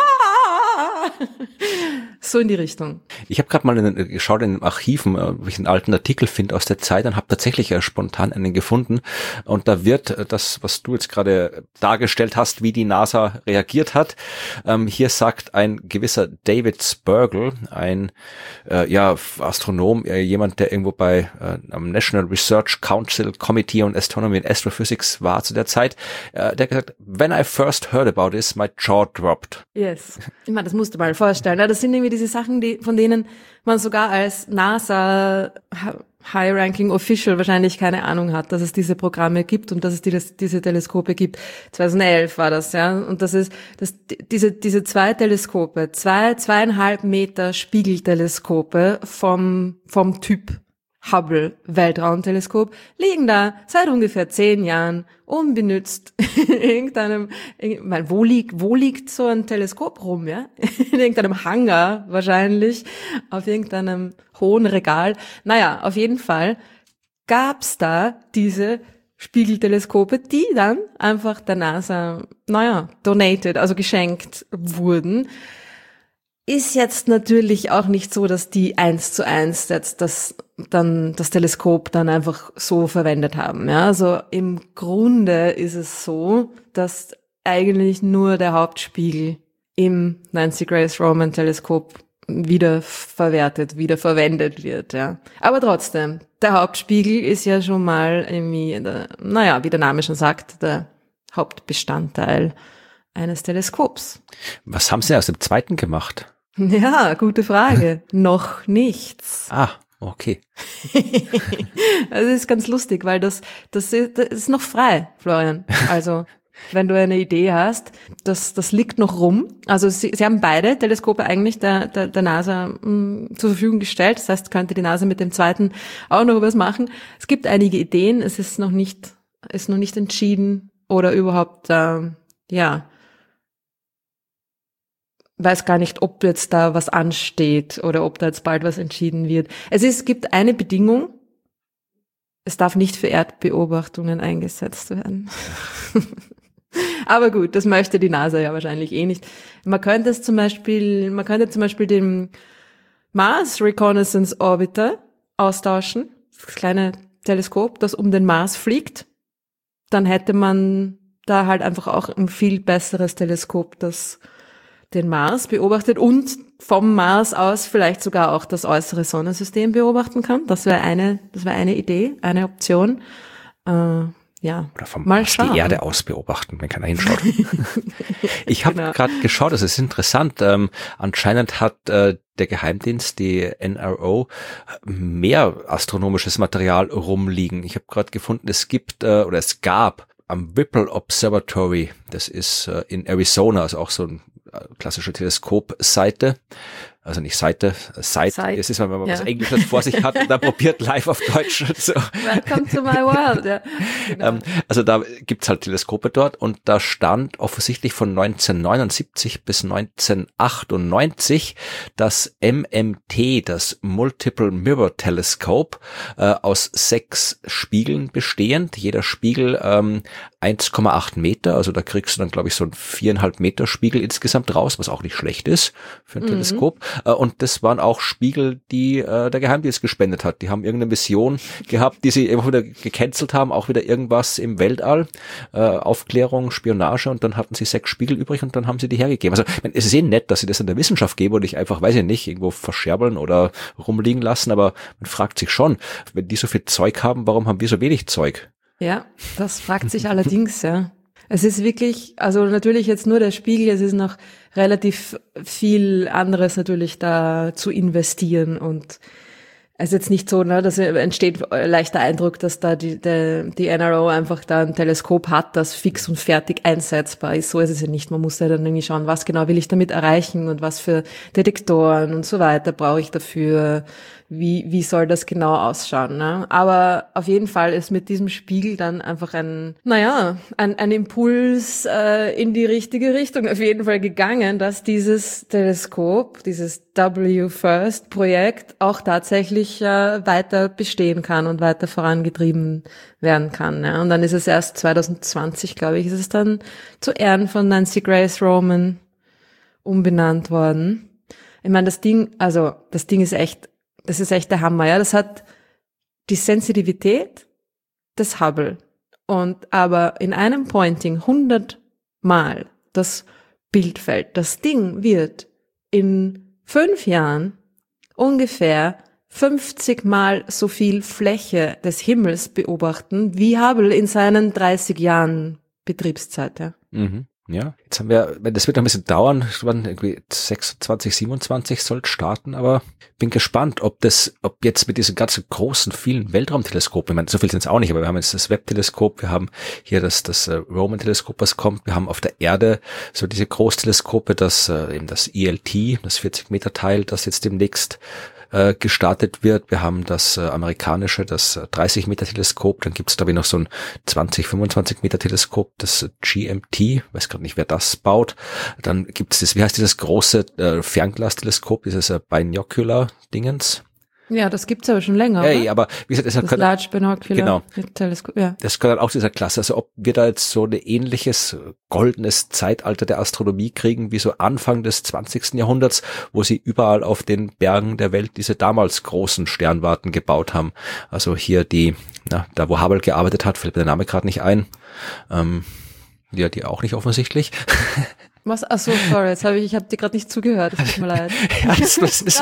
So in die Richtung. Ich habe gerade mal geschaut in den Archiven, ob ich einen alten Artikel finde aus der Zeit und habe tatsächlich spontan einen gefunden. Und da wird das, was du jetzt gerade dargestellt hast, wie die NASA reagiert hat. Hier sagt ein gewisser David Spergel, ein Astronom, jemand, der irgendwo bei am National Research Council Committee on Astronomy and Astrophysics war zu der Zeit, der hat gesagt, when I first heard about this, my jaw dropped. Yes. Ich meine, das musst du mal vorstellen. Das sind irgendwie diese Sachen, von denen man sogar als NASA High-Ranking Official wahrscheinlich keine Ahnung hat, dass es diese Programme gibt und dass es diese Teleskope gibt. 2011 war das, ja. Und diese 2 Teleskope, 2,5 Meter Spiegelteleskope vom Typ Hubble Weltraumteleskop liegen da seit ungefähr 10 Jahren unbenützt wo liegt so ein Teleskop rum, ja? In irgendeinem Hangar wahrscheinlich, auf irgendeinem hohen Regal. Naja, auf jeden Fall gab's da diese Spiegelteleskope, die dann einfach der NASA, donated, also geschenkt wurden. Ist jetzt natürlich auch nicht so, dass die 1:1 jetzt das Teleskop dann einfach so verwendet haben. Ja, also im Grunde ist es so, dass eigentlich nur der Hauptspiegel im Nancy Grace Roman Teleskop wieder verwendet wird. Ja, aber trotzdem, der Hauptspiegel ist ja schon mal irgendwie, wie der Name schon sagt, der Hauptbestandteil eines Teleskops. Was haben Sie aus dem zweiten gemacht? Ja, gute Frage. Noch nichts. Ah, okay. Also ist ganz lustig, weil das ist noch frei, Florian. Also, wenn du eine Idee hast, das liegt noch rum. Also sie haben beide Teleskope eigentlich der NASA zur Verfügung gestellt. Das heißt, könnte die NASA mit dem zweiten auch noch was machen. Es gibt einige Ideen, es ist noch nicht entschieden oder überhaupt, weiß gar nicht, ob jetzt da was ansteht oder ob da jetzt bald was entschieden wird. Es gibt eine Bedingung. Es darf nicht für Erdbeobachtungen eingesetzt werden. Aber gut, das möchte die NASA ja wahrscheinlich eh nicht. Man könnte zum Beispiel den Mars Reconnaissance Orbiter austauschen. Das kleine Teleskop, das um den Mars fliegt. Dann hätte man da halt einfach auch ein viel besseres Teleskop, das den Mars beobachtet und vom Mars aus vielleicht sogar auch das äußere Sonnensystem beobachten kann. Das wäre eine Idee, eine Option. Oder vom Mars die Erde aus beobachten, wenn keiner hinschaut. Ich habe gerade geschaut, das ist interessant. Anscheinend hat der Geheimdienst, die NRO, mehr astronomisches Material rumliegen. Ich habe gerade gefunden, es gab am Whipple Observatory, das ist in Arizona, also auch so ein klassische Teleskopseite, also nicht Seite, Site. Es ist, wenn man was Englisches vor sich hat und dann probiert live auf Deutsch. So. Welcome to my world. Ja, genau. Also da gibt's halt Teleskope dort und da stand offensichtlich von 1979 bis 1998 das MMT, das Multiple Mirror Telescope, aus 6 Spiegeln bestehend. Jeder Spiegel 1,8 Meter, also da kriegst du dann, glaube ich, so einen 4,5 Meter Spiegel insgesamt raus, was auch nicht schlecht ist für ein Teleskop. Und das waren auch Spiegel, die der Geheimdienst gespendet hat. Die haben irgendeine Mission gehabt, die sie immer wieder gecancelt haben, auch wieder irgendwas im Weltall, Aufklärung, Spionage, und dann hatten sie 6 Spiegel übrig und dann haben sie die hergegeben. Also es ist nett, dass sie das an der Wissenschaft geben und nicht einfach, weiß ich nicht, irgendwo verscherbeln oder rumliegen lassen, aber man fragt sich schon, wenn die so viel Zeug haben, warum haben wir so wenig Zeug? Ja, das fragt sich allerdings, ja. Es ist wirklich, also natürlich jetzt nur der Spiegel, es ist noch relativ viel anderes natürlich da zu investieren und es ist jetzt nicht so, ne, dass entsteht leichter Eindruck, dass da die NRO einfach da ein Teleskop hat, das fix und fertig einsetzbar ist. So ist es ja nicht. Man muss ja dann irgendwie schauen, was genau will ich damit erreichen und was für Detektoren und so weiter brauche ich dafür. Wie soll das genau ausschauen, ne? Aber auf jeden Fall ist mit diesem Spiegel dann einfach ein Impuls in die richtige Richtung auf jeden Fall gegangen, dass dieses Teleskop, dieses WFIRST-Projekt auch tatsächlich weiter bestehen kann und weiter vorangetrieben werden kann, ne? Und dann ist es erst 2020, glaube ich, ist es dann zu Ehren von Nancy Grace Roman umbenannt worden. Ich meine, das Ding ist echt, das ist echt der Hammer, ja. Das hat die Sensitivität des Hubble und aber in einem Pointing 100 Mal das Bildfeld. Das Ding wird in 5 Jahren ungefähr 50 Mal so viel Fläche des Himmels beobachten, wie Hubble in seinen 30 Jahren Betriebszeit, ja. Mhm. Ja, jetzt haben wir, das wird noch ein bisschen dauern, irgendwie 26, 27 soll starten, aber bin gespannt, ob jetzt mit diesen ganzen großen, vielen Weltraumteleskopen, ich meine, so viel sind es auch nicht, aber wir haben jetzt das Webb-Teleskop, wir haben hier das Roman-Teleskop, was kommt, wir haben auf der Erde so diese Großteleskope, eben das ELT, das 40-Meter-Teil, das jetzt demnächst gestartet wird. Wir haben das amerikanische, das 30-Meter-Teleskop. Dann gibt es, glaube ich, noch so ein 20, 25-Meter-Teleskop, das GMT. Weiß gerade nicht, wer das baut. Dann gibt es das, wie heißt dieses große Fernglas-Teleskop, dieses Binocular-Dingens? Ja, das gibt's aber schon länger. Ja, aber wie gesagt, das Large Binocular Teleskop, ja. Das gehört auch zu dieser Klasse. Also ob wir da jetzt so ein ähnliches goldenes Zeitalter der Astronomie kriegen, wie so Anfang des 20. Jahrhunderts, wo sie überall auf den Bergen der Welt diese damals großen Sternwarten gebaut haben. Also hier da wo Hubble gearbeitet hat, fällt mir der Name gerade nicht ein. Ja, die auch nicht offensichtlich. Was? Ach so, sorry, ich habe dir gerade nicht zugehört. Es tut mir leid. Ja, das ist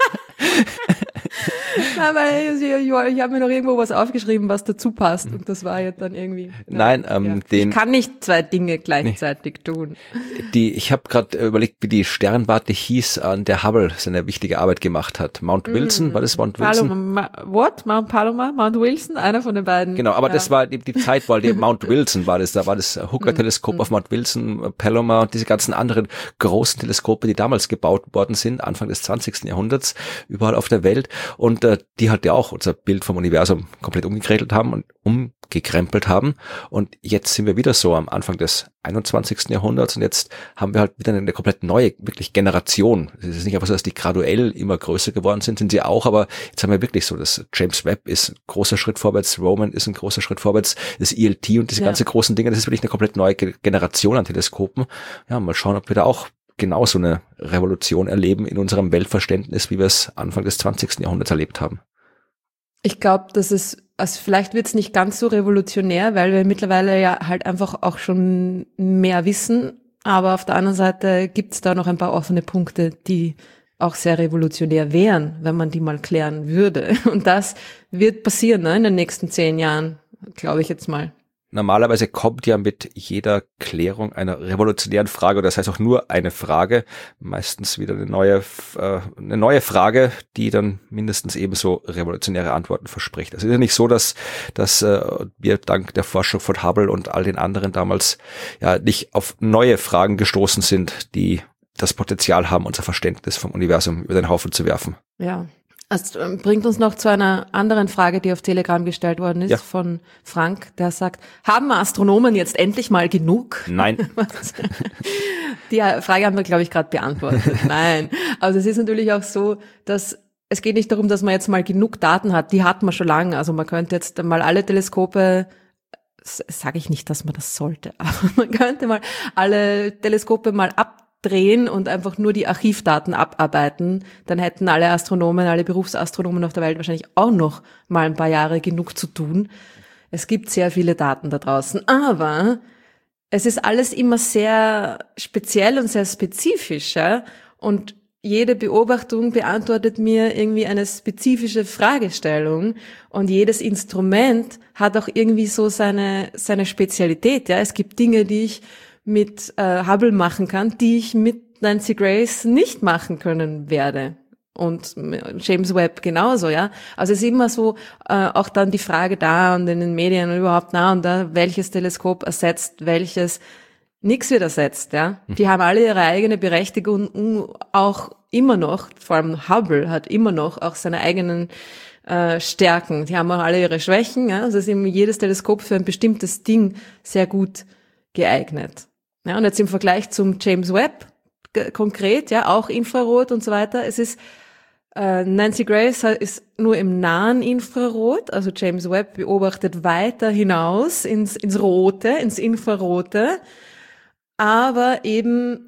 Nein, weil ich habe mir noch irgendwo was aufgeschrieben, was dazu passt und das war jetzt dann irgendwie. Nein, ich kann nicht 2 Dinge gleichzeitig tun. Ich habe gerade überlegt, wie die Sternwarte hieß, an der Hubble seine wichtige Arbeit gemacht hat. Mount Wilson, war das Mount Wilson? Mount Palomar, Mount Wilson, einer von den beiden. Genau, aber das war die Zeit, weil Mount Wilson war das, da war das Hooker-Teleskop auf Mount Wilson, Palomar und diese ganzen anderen großen Teleskope, die damals gebaut worden sind, Anfang des 20. Jahrhunderts, überall auf der Welt. Und die halt ja auch unser Bild vom Universum komplett umgekrempelt haben. Und jetzt sind wir wieder so am Anfang des 21. Jahrhunderts und jetzt haben wir halt wieder eine komplett neue, wirklich Generation. Es ist nicht einfach so, dass die graduell immer größer geworden sind sie auch, aber jetzt haben wir wirklich so, das James Webb ist ein großer Schritt vorwärts, Roman ist ein großer Schritt vorwärts, das ELT und diese ganzen großen Dinge, das ist wirklich eine komplett neue Generation an Teleskopen. Ja, mal schauen, ob wir da auch genauso eine Revolution erleben in unserem Weltverständnis, wie wir es Anfang des 20. Jahrhunderts erlebt haben. Ich glaube, vielleicht wird es nicht ganz so revolutionär, weil wir mittlerweile ja halt einfach auch schon mehr wissen, aber auf der anderen Seite gibt es da noch ein paar offene Punkte, die auch sehr revolutionär wären, wenn man die mal klären würde. Und das wird passieren, ne, in den nächsten 10 Jahren, glaube ich jetzt mal. Normalerweise kommt ja mit jeder Klärung einer revolutionären Frage, oder das heißt auch nur eine Frage, meistens wieder eine neue Frage, die dann mindestens ebenso revolutionäre Antworten verspricht. Also es ist ja nicht so, dass wir dank der Forschung von Hubble und all den anderen damals ja nicht auf neue Fragen gestoßen sind, die das Potenzial haben, unser Verständnis vom Universum über den Haufen zu werfen. Ja. Das bringt uns noch zu einer anderen Frage, die auf Telegram gestellt worden ist, von Frank, der sagt, haben Astronomen jetzt endlich mal genug? Nein. Die Frage haben wir, glaube ich, gerade beantwortet. Nein. Also es ist natürlich auch so, dass es geht nicht darum, dass man jetzt mal genug Daten hat. Die hat man schon lange. Also man könnte jetzt mal alle Teleskope, sage ich nicht, dass man das sollte, aber man könnte mal alle Teleskope mal abdrehen und einfach nur die Archivdaten abarbeiten. Dann hätten alle Astronomen, alle Berufsastronomen auf der Welt wahrscheinlich auch noch mal ein paar Jahre genug zu tun. Es gibt sehr viele Daten da draußen, aber es ist alles immer sehr speziell und sehr spezifisch, ja? Und jede Beobachtung beantwortet mir irgendwie eine spezifische Fragestellung und jedes Instrument hat auch irgendwie so seine Spezialität. Ja, es gibt Dinge, die ich mit Hubble machen kann, die ich mit Nancy Grace nicht machen können werde. Und James Webb genauso, ja. Also es ist immer so auch dann die Frage da und in den Medien und überhaupt da und da, welches Teleskop ersetzt welches. Nix wird ersetzt, ja. Die haben alle ihre eigene Berechtigung und auch immer noch, vor allem Hubble hat immer noch auch seine eigenen Stärken. Die haben auch alle ihre Schwächen, ja. Also ist eben jedes Teleskop für ein bestimmtes Ding sehr gut geeignet. Ja, und jetzt im Vergleich zum James Webb konkret, ja, auch Infrarot und so weiter. Es ist Nancy Grace ist nur im nahen Infrarot, also James Webb beobachtet weiter hinaus ins Rote, ins Infrarote. Aber eben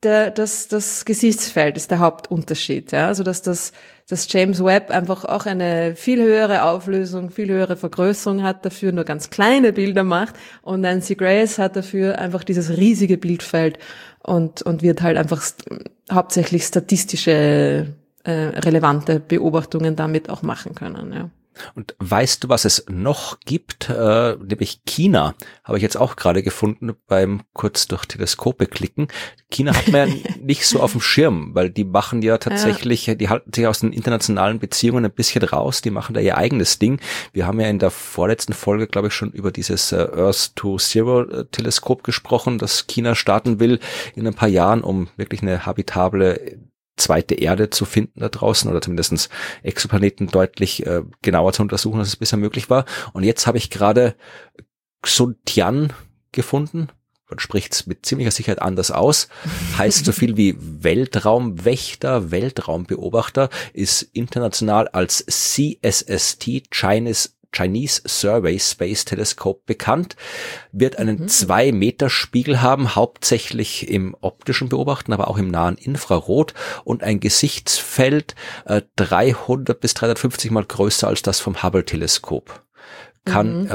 das Gesichtsfeld ist der Hauptunterschied, ja. Also dass das James Webb einfach auch eine viel höhere Auflösung, viel höhere Vergrößerung hat, dafür nur ganz kleine Bilder macht und Nancy Grace hat dafür einfach dieses riesige Bildfeld und wird halt einfach hauptsächlich statistische relevante Beobachtungen damit auch machen können, ja. Und weißt du, was es noch gibt? Nämlich China, habe ich jetzt auch gerade gefunden beim kurz durch Teleskope klicken. China hat man ja nicht so auf dem Schirm, weil die machen ja tatsächlich, die halten sich aus den internationalen Beziehungen ein bisschen raus, die machen da ihr eigenes Ding. Wir haben ja in der vorletzten Folge, glaube ich, schon über dieses Earth to Zero Teleskop gesprochen, das China starten will in ein paar Jahren, um wirklich eine habitable zweite Erde zu finden da draußen oder zumindest Exoplaneten deutlich genauer zu untersuchen, als es bisher möglich war. Und jetzt habe ich gerade Xuntian gefunden. Man spricht es mit ziemlicher Sicherheit anders aus. Heißt so viel wie Weltraumwächter, Weltraumbeobachter, ist international als CSST, Chinese Survey Space Telescope bekannt, wird einen 2-Meter-Spiegel haben, hauptsächlich im optischen Beobachten, aber auch im nahen Infrarot und ein Gesichtsfeld 300 bis 350 mal größer als das vom Hubble-Teleskop. Kann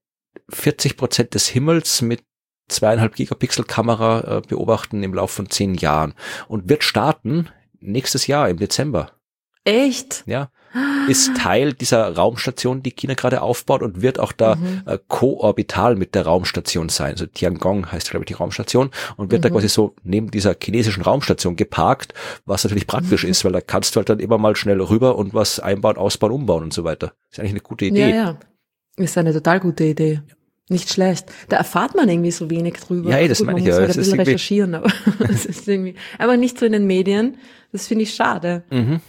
40% des Himmels mit 2,5 Gigapixel Kamera beobachten im Laufe von 10 Jahren und wird starten nächstes Jahr im Dezember. Echt? Ja. Ist Teil dieser Raumstation, die China gerade aufbaut und wird auch da koorbital mit der Raumstation sein. Also Tiangong heißt, glaube ich, die Raumstation und wird da quasi so neben dieser chinesischen Raumstation geparkt, was natürlich praktisch ist, weil da kannst du halt dann immer mal schnell rüber und was einbauen, ausbauen, umbauen und so weiter. Ist eigentlich eine gute Idee. Ja. Ist eine total gute Idee. Nicht schlecht. Da erfahrt man irgendwie so wenig drüber. Ja, das meine ich ja. Man muss halt ein bisschen recherchieren, aber das ist irgendwie, aber nicht so in den Medien. Das finde ich schade.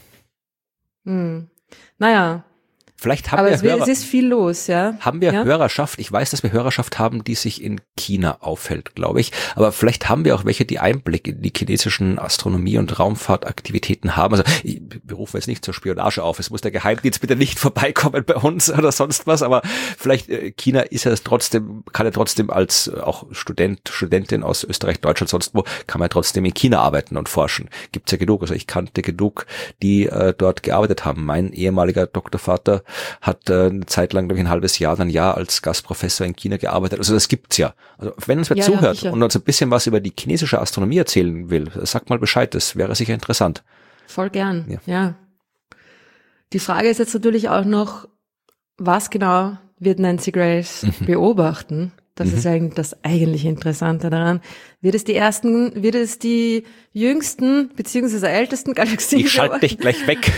Naja. Vielleicht haben aber wir es ist viel los, ja. Haben wir Hörerschaft? Ich weiß, dass wir Hörerschaft haben, die sich in China aufhält, glaube ich. Aber vielleicht haben wir auch welche, die Einblick in die chinesischen Astronomie- und Raumfahrtaktivitäten haben. Also wir rufen jetzt nicht zur Spionage auf. Es muss der Geheimdienst bitte nicht vorbeikommen bei uns oder sonst was. Aber vielleicht China ist ja trotzdem, kann ja trotzdem als auch Studentin aus Österreich, Deutschland, sonst wo, kann man ja trotzdem in China arbeiten und forschen. Gibt's ja genug. Also ich kannte genug, die dort gearbeitet haben. Mein ehemaliger Doktorvater hat eine Zeit lang, glaube ich, ein halbes Jahr, dann ein Jahr als Gastprofessor in China gearbeitet. Also das gibt's ja. Also wenn uns wer zuhört und uns ein bisschen was über die chinesische Astronomie erzählen will, sag mal Bescheid, das wäre sicher interessant. Voll gern, ja. Die Frage ist jetzt natürlich auch noch, was genau wird Nancy Grace beobachten? Das ist eigentlich das eigentlich Interessante daran. Wird es die jüngsten beziehungsweise ältesten Galaxien? Ich schalte dich gleich weg.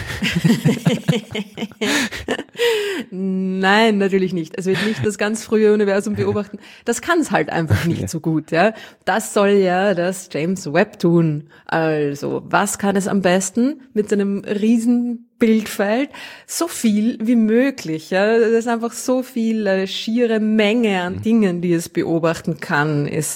Nein, natürlich nicht. Es wird nicht das ganz frühe Universum beobachten. Das kann es halt einfach nicht so gut, ja. Das soll ja das James Webb tun. Also, was kann es am besten mit seinem riesen Bildfeld? So viel wie möglich, ja. Das ist einfach so viel schiere Menge an Dingen, die es beobachten kann, ist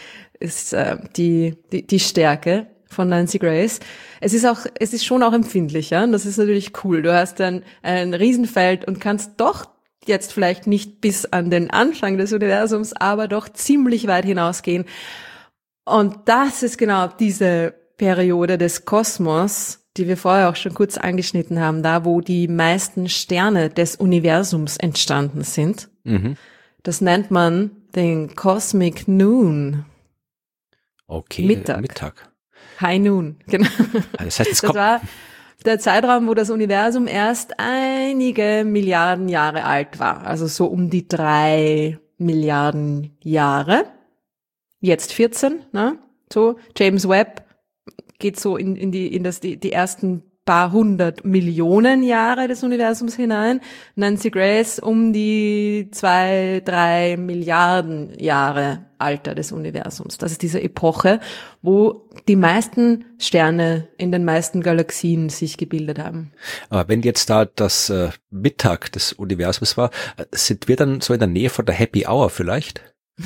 die Stärke von Nancy Grace. Es ist schon auch empfindlich, ja. Und das ist natürlich cool. Du hast dann ein Riesenfeld und kannst doch jetzt vielleicht nicht bis an den Anfang des Universums, aber doch ziemlich weit hinausgehen. Und das ist genau diese Periode des Kosmos, die wir vorher auch schon kurz angeschnitten haben, da wo die meisten Sterne des Universums entstanden sind. Mhm. Das nennt man den Cosmic Noon. Okay, Mittag. High Noon, genau. Das heißt, das war der Zeitraum, wo das Universum erst einige Milliarden Jahre alt war. Also so um die 3 Milliarden Jahre. Jetzt 14, ne? So, James Webb geht so in die ersten paar 100 Millionen Jahre des Universums hinein. Nancy Grace um die 2-3 Milliarden Jahre Alter des Universums. Das ist diese Epoche, wo die meisten Sterne in den meisten Galaxien sich gebildet haben. Aber wenn jetzt da das Mittag des Universums war, sind wir dann so in der Nähe von der Happy Hour vielleicht?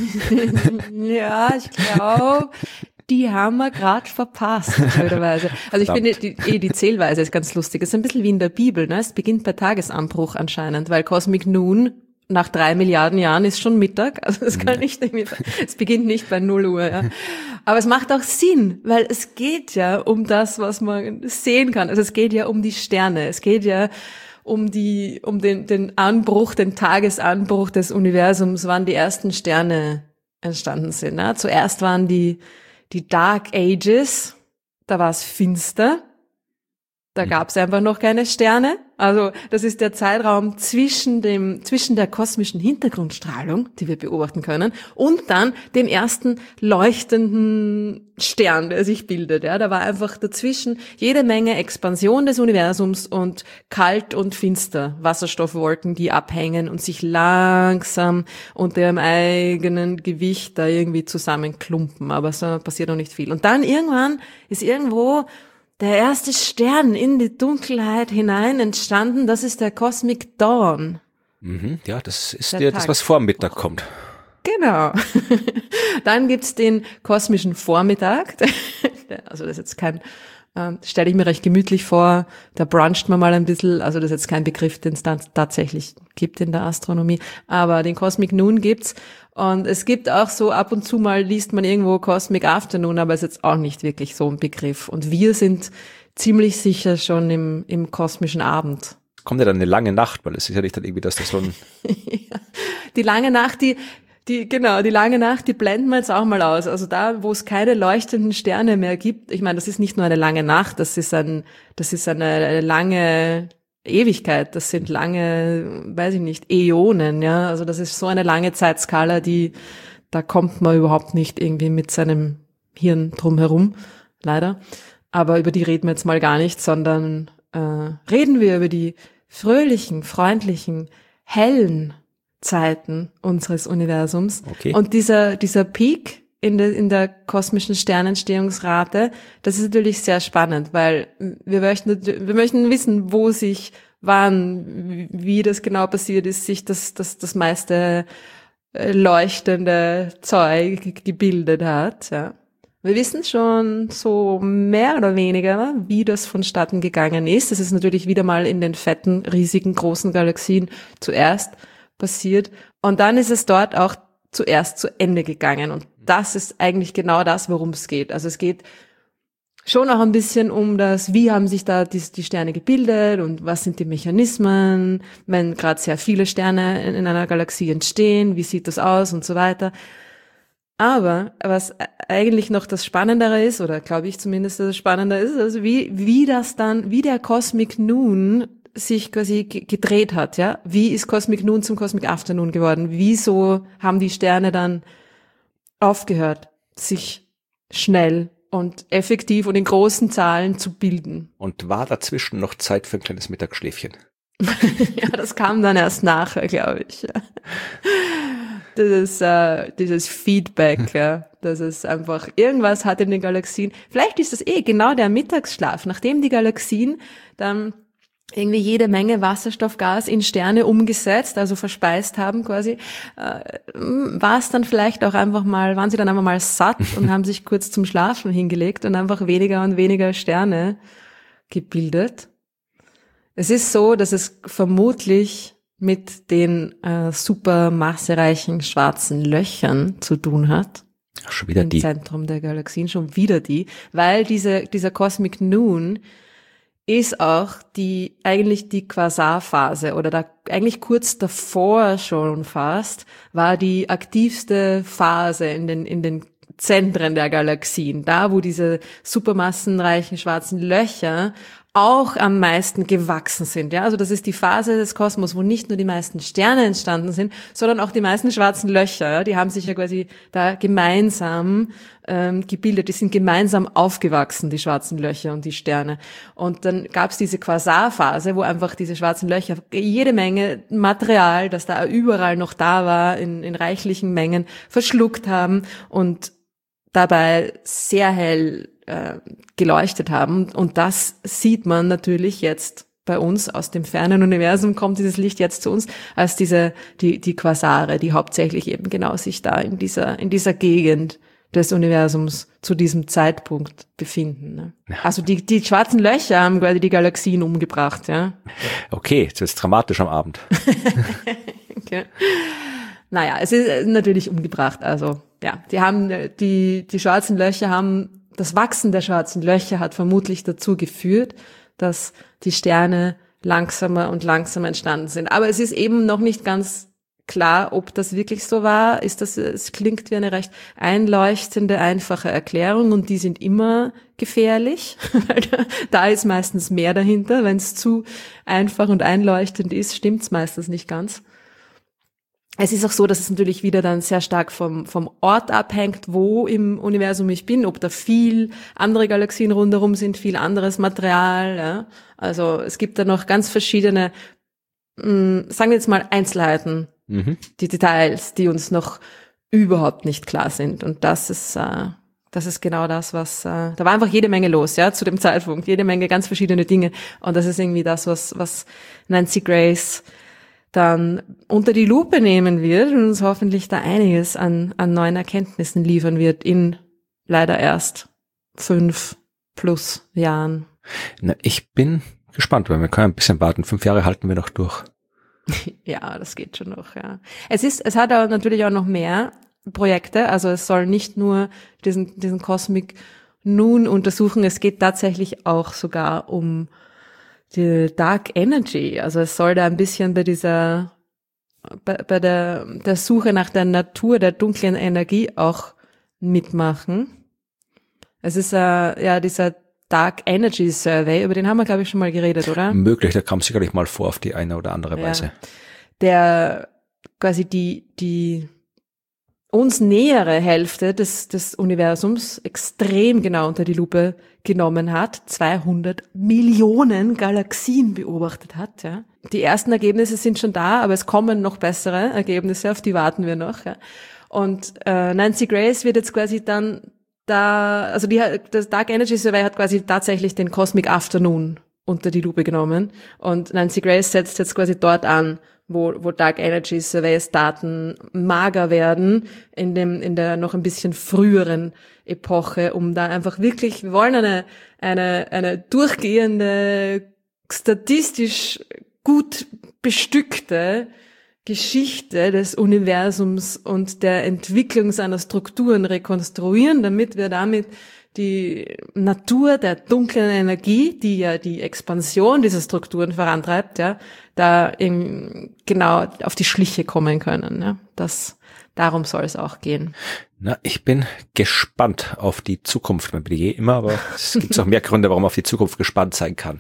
Ja, ich glaube, die haben wir gerade verpasst, blöderweise. Also ich finde, die Zählweise ist ganz lustig. Es ist ein bisschen wie in der Bibel, ne? Es beginnt bei Tagesanbruch anscheinend, weil Cosmic Noon nach 3 Milliarden Jahren ist schon Mittag. Also es kann nicht irgendwie, es beginnt nicht bei 0 Uhr, ja. Aber es macht auch Sinn, weil es geht ja um das, was man sehen kann. Also es geht ja um die Sterne. Es geht ja um den Anbruch, den Tagesanbruch des Universums, wann die ersten Sterne entstanden sind. Ne? Zuerst waren die Dark Ages, da war es finster, da gab es einfach noch keine Sterne. Also das ist der Zeitraum zwischen der kosmischen Hintergrundstrahlung, die wir beobachten können, und dann dem ersten leuchtenden Stern, der sich bildet. Ja, da war einfach dazwischen jede Menge Expansion des Universums und kalt und finster, Wasserstoffwolken, die abhängen und sich langsam unter ihrem eigenen Gewicht da irgendwie zusammenklumpen. Aber so passiert noch nicht viel. Und dann irgendwann ist irgendwo der erste Stern in die Dunkelheit hinein entstanden, das ist der Cosmic Dawn. Mhm, ja, das ist das, was vor Mittag kommt. Genau. Dann gibt's den kosmischen Vormittag. Also das ist jetzt stelle ich mir recht gemütlich vor, da bruncht man mal ein bisschen, also das ist jetzt kein Begriff, den es tatsächlich gibt in der Astronomie, aber den Cosmic Noon gibt's. Und es gibt auch so, ab und zu mal liest man irgendwo Cosmic Afternoon, aber ist jetzt auch nicht wirklich so ein Begriff. Und wir sind ziemlich sicher schon im kosmischen Abend. Kommt ja dann eine lange Nacht, weil es ist ja nicht dann irgendwie, dass das so ein... Ja, die lange Nacht, die lange Nacht, die blenden wir jetzt auch mal aus. Also da, wo es keine leuchtenden Sterne mehr gibt, ich meine, das ist nicht nur eine lange Nacht, das ist eine lange Ewigkeit, das sind lange, weiß ich nicht, Äonen, ja. Also das ist so eine lange Zeitskala, da kommt man überhaupt nicht irgendwie mit seinem Hirn drum herum, leider. Aber über die reden wir jetzt mal gar nicht, sondern reden wir über die fröhlichen, freundlichen, hellen Zeiten unseres Universums. Okay. Und dieser Peak in der kosmischen Sternentstehungsrate, das ist natürlich sehr spannend, weil wir möchten wissen, wo sich wann, wie das genau passiert ist, sich das meiste leuchtende Zeug gebildet hat, ja. Wir wissen schon so mehr oder weniger, wie das vonstatten gegangen ist. Das ist natürlich wieder mal in den fetten, riesigen, großen Galaxien zuerst passiert. Und dann ist es dort auch zuerst zu Ende gegangen. Und das ist eigentlich genau das, worum es geht. Also es geht schon auch ein bisschen um das, wie haben sich da die Sterne gebildet und was sind die Mechanismen, wenn gerade sehr viele Sterne in einer Galaxie entstehen, wie sieht das aus und so weiter. Aber was eigentlich noch das Spannendere ist, oder glaube ich zumindest, dass es spannender ist, also wie der Cosmic Noon sich quasi gedreht hat, ja. Wie ist Cosmic Noon zum Cosmic Afternoon geworden? Wieso haben die Sterne dann aufgehört, sich schnell und effektiv und in großen Zahlen zu bilden? Und war dazwischen noch Zeit für ein kleines Mittagsschläfchen? Ja, das kam dann erst nachher, glaube ich. Ja. Dieses Feedback, ja, dass es einfach irgendwas hat in den Galaxien. Vielleicht ist das genau der Mittagsschlaf, nachdem die Galaxien dann irgendwie jede Menge Wasserstoffgas in Sterne umgesetzt, also verspeist haben quasi, waren sie dann einfach mal satt und haben sich kurz zum Schlafen hingelegt und einfach weniger und weniger Sterne gebildet. Es ist so, dass es vermutlich mit den supermassereichen schwarzen Löchern zu tun hat. Schon wieder im die. Zentrum der Galaxien, schon wieder die, weil dieser Cosmic Noon ist auch eigentlich die Quasarphase oder da eigentlich kurz davor schon fast war die aktivste Phase in den Zentren der Galaxien, da wo diese supermassenreichen schwarzen Löcher auch am meisten gewachsen sind, ja. Also das ist die Phase des Kosmos, wo nicht nur die meisten Sterne entstanden sind, sondern auch die meisten schwarzen Löcher, ja? Die haben sich ja quasi da gemeinsam gebildet, die sind gemeinsam aufgewachsen, die schwarzen Löcher und die Sterne. Und dann gab es diese Quasarphase, wo einfach diese schwarzen Löcher jede Menge Material, das da überall noch da war, in reichlichen Mengen verschluckt haben und dabei sehr hell geleuchtet haben. Und das sieht man natürlich jetzt bei uns aus dem fernen Universum, kommt dieses Licht jetzt zu uns, als die Quasare, die hauptsächlich eben genau sich da in dieser Gegend des Universums zu diesem Zeitpunkt befinden. Ne? Ja. Also die schwarzen Löcher haben quasi die Galaxien umgebracht, ja. Okay, jetzt wird's dramatisch am Abend. Okay. Naja, es ist natürlich umgebracht, also ja, die schwarzen Löcher haben das Wachsen der schwarzen Löcher hat vermutlich dazu geführt, dass die Sterne langsamer und langsamer entstanden sind. Aber es ist eben noch nicht ganz klar, ob das wirklich so war. Es klingt wie eine recht einleuchtende, einfache Erklärung und die sind immer gefährlich, weil da ist meistens mehr dahinter. Wenn es zu einfach und einleuchtend ist, stimmt's meistens nicht ganz. Es ist auch so, dass es natürlich wieder dann sehr stark vom Ort abhängt, wo im Universum ich bin, ob da viel andere Galaxien rundherum sind, viel anderes Material. Ja. Also es gibt da noch ganz verschiedene, sagen wir jetzt mal Einzelheiten, die Details, die uns noch überhaupt nicht klar sind. Und das ist genau das, was da war einfach jede Menge los, ja, zu dem Zeitpunkt, jede Menge ganz verschiedene Dinge. Und das ist irgendwie das, was Nancy Grace dann unter die Lupe nehmen wird und uns hoffentlich da einiges an neuen Erkenntnissen liefern wird in leider erst 5+ Jahren. Na, ich bin gespannt, weil wir können ein bisschen warten. 5 Jahre halten wir noch durch. Ja, das geht schon noch, ja. Es hat aber natürlich auch noch mehr Projekte, also es soll nicht nur diesen Cosmic Noon untersuchen, es geht tatsächlich auch sogar um die Dark Energy, also es soll da ein bisschen bei der Suche nach der Natur der dunklen Energie auch mitmachen. Es ist dieser Dark Energy Survey, über den haben wir, glaube ich, schon mal geredet, oder? Möglich, der kam sicherlich mal vor auf die eine oder andere Weise. Der quasi die uns nähere Hälfte des Universums extrem genau unter die Lupe genommen hat, 200 Millionen Galaxien beobachtet hat. Ja. Die ersten Ergebnisse sind schon da, aber es kommen noch bessere Ergebnisse, auf die warten wir noch. Ja. Und Nancy Grace wird jetzt quasi dann das Dark Energy Survey hat quasi tatsächlich den Cosmic Afternoon unter die Lupe genommen und Nancy Grace setzt jetzt quasi dort an, wo Dark Energy Surveys Daten mager werden, in der noch ein bisschen früheren Epoche, um da einfach wirklich, wir wollen eine durchgehende, statistisch gut bestückte Geschichte des Universums und der Entwicklung seiner Strukturen rekonstruieren, damit wir damit die Natur der dunklen Energie, die ja die Expansion dieser Strukturen vorantreibt, ja, da genau auf die Schliche kommen können. Ja. Darum soll es auch gehen. Na, ich bin gespannt auf die Zukunft. Man bin immer, aber es gibt auch mehr Gründe, warum man auf die Zukunft gespannt sein kann.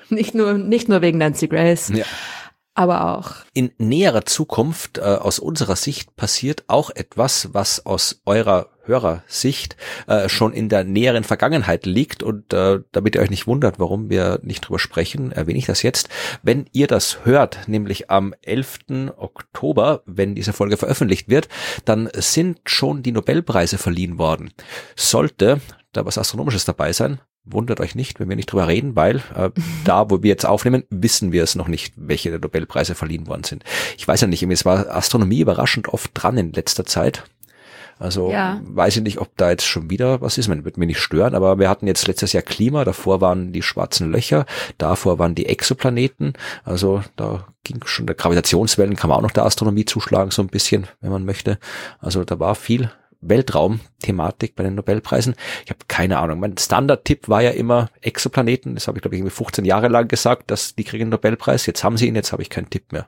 Nicht nur wegen Nancy Grace. Ja. Aber auch. In näherer Zukunft aus unserer Sicht passiert auch etwas, was aus eurer Hörersicht schon in der näheren Vergangenheit liegt und damit ihr euch nicht wundert, warum wir nicht drüber sprechen, erwähne ich das jetzt. Wenn ihr das hört, nämlich am 11. Oktober, wenn diese Folge veröffentlicht wird, dann sind schon die Nobelpreise verliehen worden. Sollte da was Astronomisches dabei sein, wundert euch nicht, wenn wir nicht drüber reden, weil da, wo wir jetzt aufnehmen, wissen wir es noch nicht, welche der Nobelpreise verliehen worden sind. Ich weiß ja nicht, es war Astronomie überraschend oft dran in letzter Zeit. Also weiß ich nicht, ob da jetzt schon wieder was ist. Man wird mir nicht stören, aber wir hatten jetzt letztes Jahr Klima, davor waren die schwarzen Löcher, davor waren die Exoplaneten. Also da ging schon der Gravitationswellen, kann man auch noch der Astronomie zuschlagen, so ein bisschen, wenn man möchte. Also da war viel Weltraum-Thematik bei den Nobelpreisen. Ich habe keine Ahnung. Mein Standard-Tipp war ja immer Exoplaneten. Das habe ich, glaube ich, irgendwie 15 Jahre lang gesagt, dass die kriegen einen Nobelpreis. Jetzt haben sie ihn, jetzt habe ich keinen Tipp mehr.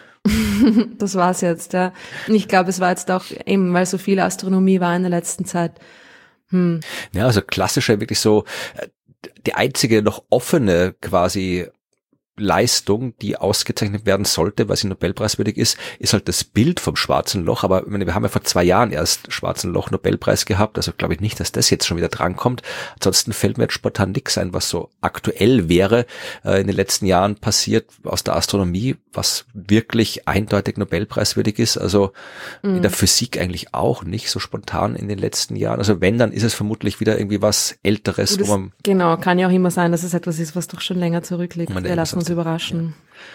Das war's jetzt, ja. Und ich glaube, es war jetzt auch eben, weil so viel Astronomie war in der letzten Zeit. Ja, also klassische, wirklich so die einzige noch offene quasi Leistung, die ausgezeichnet werden sollte, weil sie Nobelpreiswürdig ist, ist halt das Bild vom Schwarzen Loch. Aber ich meine, wir haben ja vor 2 Jahren erst Schwarzen Loch Nobelpreis gehabt, also glaube ich nicht, dass das jetzt schon wieder drankommt. Ansonsten fällt mir jetzt spontan nichts ein, was so aktuell wäre in den letzten Jahren passiert aus der Astronomie, was wirklich eindeutig Nobelpreiswürdig ist. Also in der Physik eigentlich auch nicht so spontan in den letzten Jahren. Also wenn, dann ist es vermutlich wieder irgendwie was Älteres. Das, wo man genau, kann ja auch immer sein, dass es etwas ist, was doch schon länger zurückliegt. Wir lassen uns überraschen.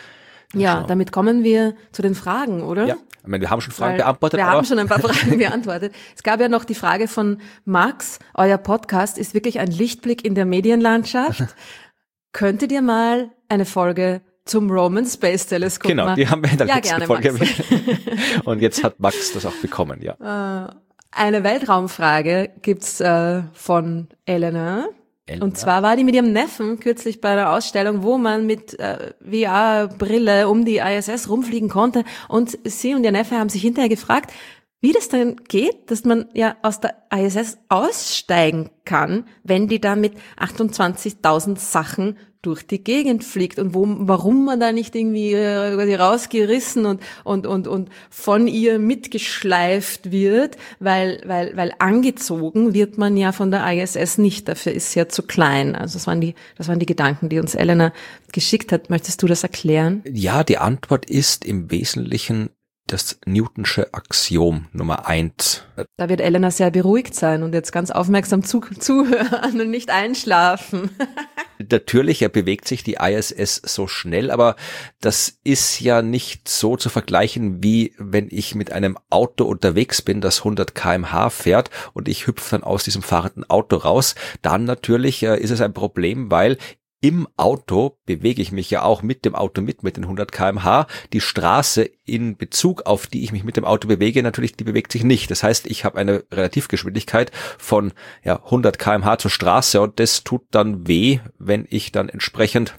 Ja, damit kommen wir zu den Fragen, oder? Ja, ich meine, wir haben schon Fragen beantwortet. Wir haben schon ein paar Fragen beantwortet. Es gab ja noch die Frage von Max, euer Podcast ist wirklich ein Lichtblick in der Medienlandschaft. Könntet ihr mal eine Folge zum Roman Space Teleskop machen? Genau, die haben wir in der letzten Folge. Max. Und jetzt hat Max das auch bekommen, ja. Eine Weltraumfrage gibt's von Elena. Und zwar war die mit ihrem Neffen kürzlich bei einer Ausstellung, wo man mit VR-Brille um die ISS rumfliegen konnte. Und sie und ihr Neffe haben sich hinterher gefragt, wie das denn geht, dass man ja aus der ISS aussteigen kann, wenn die da mit 28.000 Sachen durch die Gegend fliegt und warum man da nicht irgendwie rausgerissen und von ihr mitgeschleift wird, weil angezogen wird man ja von der ISS nicht, dafür ist sie ja zu klein. Also das waren die Gedanken, die uns Elena geschickt hat. Möchtest du das erklären? Ja, die Antwort ist im Wesentlichen das Newtonsche Axiom Nummer 1. Da wird Elena sehr beruhigt sein und jetzt ganz aufmerksam zuhören und nicht einschlafen. Natürlich, bewegt sich die ISS so schnell, aber das ist ja nicht so zu vergleichen, wie wenn ich mit einem Auto unterwegs bin, das 100 km/h fährt und ich hüpfe dann aus diesem fahrenden Auto raus. Dann natürlich ist es ein Problem, weil im Auto bewege ich mich ja auch mit dem Auto mit den 100 km/h. Die Straße in Bezug auf die ich mich mit dem Auto bewege, natürlich, die bewegt sich nicht. Das heißt, ich habe eine Relativgeschwindigkeit von 100 km/h zur Straße und das tut dann weh, wenn ich dann entsprechend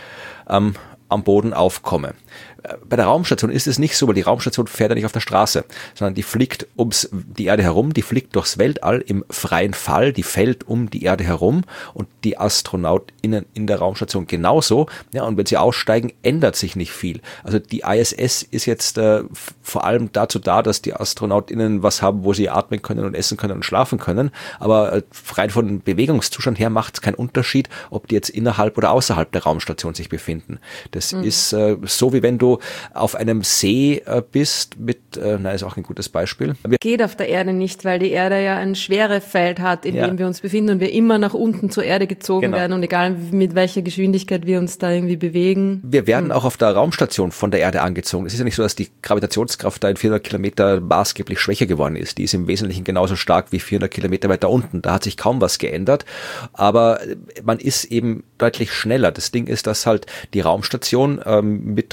am Boden aufkomme. Bei der Raumstation ist es nicht so, weil die Raumstation fährt ja nicht auf der Straße, sondern die fliegt die Erde herum, die fliegt durchs Weltall im freien Fall, die fällt um die Erde herum und die AstronautInnen in der Raumstation genauso. Ja, und wenn sie aussteigen, ändert sich nicht viel. Also die ISS ist jetzt vor allem dazu da, dass die AstronautInnen was haben, wo sie atmen können und essen können und schlafen können. Aber rein von dem Bewegungszustand her macht es keinen Unterschied, ob die jetzt innerhalb oder außerhalb der Raumstation sich befinden. Das ist so, wie wenn du auf einem See bist ist auch ein gutes Beispiel. Geht auf der Erde nicht, weil die Erde ja ein Schwerefeld hat, in dem wir uns befinden und wir immer nach unten zur Erde gezogen werden und egal mit welcher Geschwindigkeit wir uns da irgendwie bewegen. Wir werden auch auf der Raumstation von der Erde angezogen. Es ist ja nicht so, dass die Gravitationskraft da in 400 Kilometer maßgeblich schwächer geworden ist. Die ist im Wesentlichen genauso stark wie 400 Kilometer weiter unten. Da hat sich kaum was geändert, aber man ist eben deutlich schneller. Das Ding ist, dass halt die Raumstation mit Raketen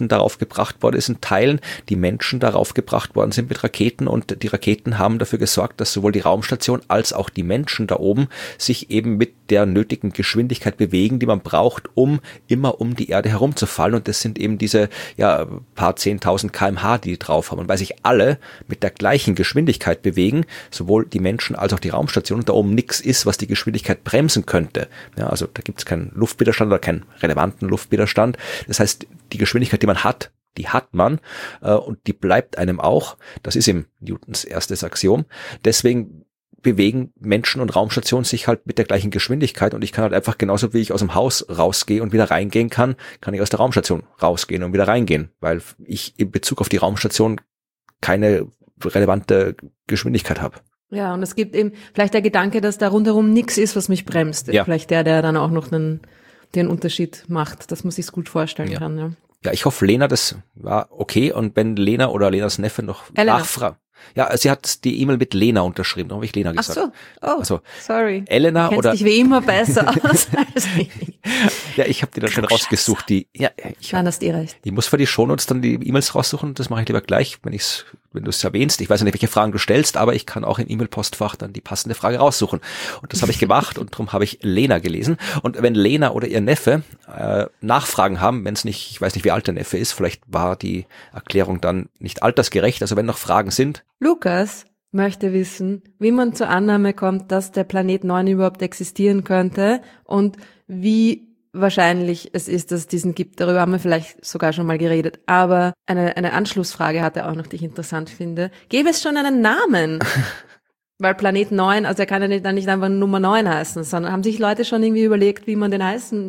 darauf gebracht worden ist in Teilen, die Menschen darauf gebracht worden sind mit Raketen und die Raketen haben dafür gesorgt, dass sowohl die Raumstation als auch die Menschen da oben sich eben mit der nötigen Geschwindigkeit bewegen, die man braucht, um immer um die Erde herumzufallen und das sind eben diese paar 10.000 km/h, die drauf haben und weil sich alle mit der gleichen Geschwindigkeit bewegen, sowohl die Menschen als auch die Raumstation und da oben nichts ist, was die Geschwindigkeit bremsen könnte. Ja, also da gibt es keinen Luftwiderstand oder keinen relevanten Luftwiderstand. Das heißt, die Geschwindigkeit, die man hat, die hat man und die bleibt einem auch. Das ist eben Newtons erstes Axiom. Deswegen bewegen Menschen und Raumstationen sich halt mit der gleichen Geschwindigkeit und ich kann halt einfach genauso wie ich aus dem Haus rausgehe und wieder reingehen kann ich aus der Raumstation rausgehen und wieder reingehen, weil ich in Bezug auf die Raumstation keine relevante Geschwindigkeit habe. Ja, und es gibt eben vielleicht der Gedanke, dass da rundherum nichts ist, was mich bremst. Ja. Vielleicht der dann auch noch den Unterschied macht, dass man sich's gut vorstellen kann. Ja. Ja, ich hoffe, Lena, das war okay. Und wenn Lena oder Lenas Neffe noch nachfragen. Ja, sie hat die E-Mail mit Lena unterschrieben, da habe ich Lena gesagt. Ach so, sorry. Elena du kennst oder dich wie immer besser aus als ich. Ja, ich habe die dann schon rausgesucht. Nein, hast eh recht. Ich muss für die Shownotes dann die E-Mails raussuchen, das mache ich lieber gleich, wenn du es erwähnst. Ich weiß nicht, welche Fragen du stellst, aber ich kann auch im E-Mail-Postfach dann die passende Frage raussuchen. Und das habe ich gemacht und darum habe ich Lena gelesen. Und wenn Lena oder ihr Neffe Nachfragen haben, wenn es nicht, ich weiß nicht, wie alt der Neffe ist, vielleicht war die Erklärung dann nicht altersgerecht, also wenn noch Fragen sind. Lukas möchte wissen, wie man zur Annahme kommt, dass der Planet 9 überhaupt existieren könnte und wie wahrscheinlich es ist, dass es diesen gibt. Darüber haben wir vielleicht sogar schon mal geredet. Aber eine Anschlussfrage hat er auch noch, die ich interessant finde. Gäbe es schon einen Namen? Weil Planet 9, also er kann ja dann nicht einfach Nummer 9 heißen, sondern haben sich Leute schon irgendwie überlegt, wie man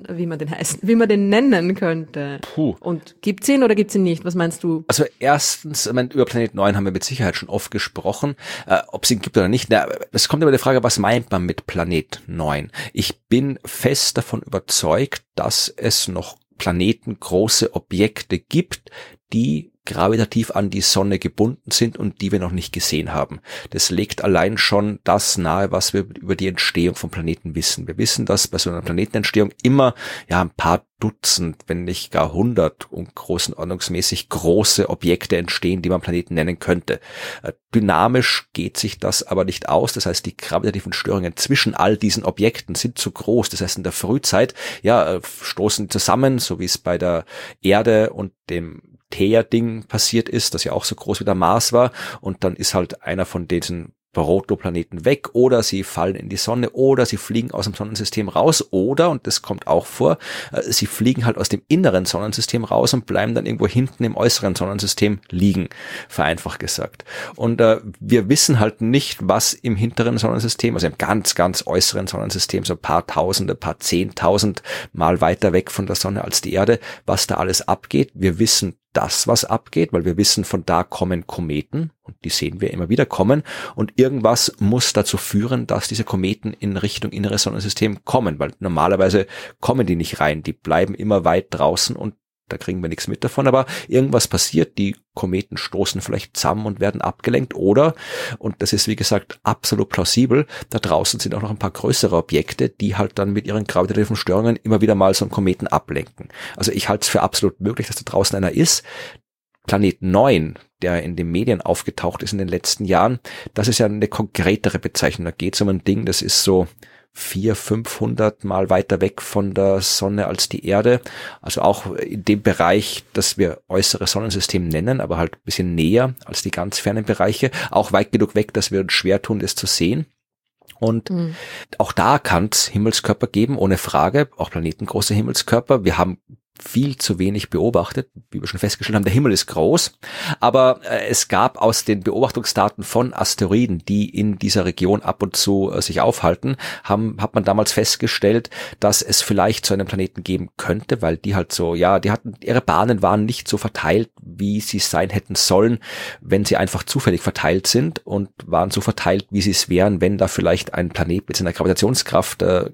den nennen könnte. Puh. Und gibt's ihn oder gibt's ihn nicht? Was meinst du? Also erstens, über Planet 9 haben wir mit Sicherheit schon oft gesprochen, ob es ihn gibt oder nicht. Es kommt immer die Frage, was meint man mit Planet 9? Ich bin fest davon überzeugt, dass es noch planetengroße Objekte gibt, die gravitativ an die Sonne gebunden sind und die wir noch nicht gesehen haben. Das legt allein schon das nahe, was wir über die Entstehung von Planeten wissen. Wir wissen, dass bei so einer Planetenentstehung immer ein paar Dutzend, wenn nicht gar 100 und größenordnungsmäßig große Objekte entstehen, die man Planeten nennen könnte. Dynamisch geht sich das aber nicht aus. Das heißt, die gravitativen Störungen zwischen all diesen Objekten sind zu groß. Das heißt, in der Frühzeit stoßen zusammen, so wie es bei der Erde und dem Theia-Ding passiert ist, das ja auch so groß wie der Mars war und dann ist halt einer von diesen Protoplaneten weg oder sie fallen in die Sonne oder sie fliegen aus dem Sonnensystem raus oder, und das kommt auch vor, sie fliegen halt aus dem inneren Sonnensystem raus und bleiben dann irgendwo hinten im äußeren Sonnensystem liegen, vereinfacht gesagt. Und wir wissen halt nicht, was im hinteren Sonnensystem, also im ganz, ganz äußeren Sonnensystem, so ein paar Tausende, paar 10.000 Mal weiter weg von der Sonne als die Erde, was da alles abgeht. Wir wissen das, was abgeht, weil wir wissen, von da kommen Kometen und die sehen wir immer wieder kommen und irgendwas muss dazu führen, dass diese Kometen in Richtung inneres Sonnensystem kommen, weil normalerweise kommen die nicht rein, die bleiben immer weit draußen und da kriegen wir nichts mit davon, aber irgendwas passiert, die Kometen stoßen vielleicht zusammen und werden abgelenkt oder, und das ist wie gesagt absolut plausibel, da draußen sind auch noch ein paar größere Objekte, die halt dann mit ihren gravitativen Störungen immer wieder mal so einen Kometen ablenken. Also ich halte es für absolut möglich, dass da draußen einer ist. Planet 9, der in den Medien aufgetaucht ist in den letzten Jahren, das ist ja eine konkretere Bezeichnung. Da geht es um ein Ding, das ist so 400-500 Mal weiter weg von der Sonne als die Erde. Also auch in dem Bereich, das wir äußeres Sonnensystem nennen, aber halt ein bisschen näher als die ganz fernen Bereiche. Auch weit genug weg, dass wir uns schwer tun, das zu sehen. Und auch da kann es Himmelskörper geben, ohne Frage, auch planetengroße Himmelskörper. Wir haben viel zu wenig beobachtet, wie wir schon festgestellt haben. Der Himmel ist groß, aber es gab aus den Beobachtungsdaten von Asteroiden, die in dieser Region ab und zu sich aufhalten, hat man damals festgestellt, dass es vielleicht so einen Planeten geben könnte, weil die halt so, ihre Bahnen waren nicht so verteilt, wie sie sein hätten sollen, wenn sie einfach zufällig verteilt sind und waren so verteilt, wie sie es wären, wenn da vielleicht ein Planet mit seiner Gravitationskraft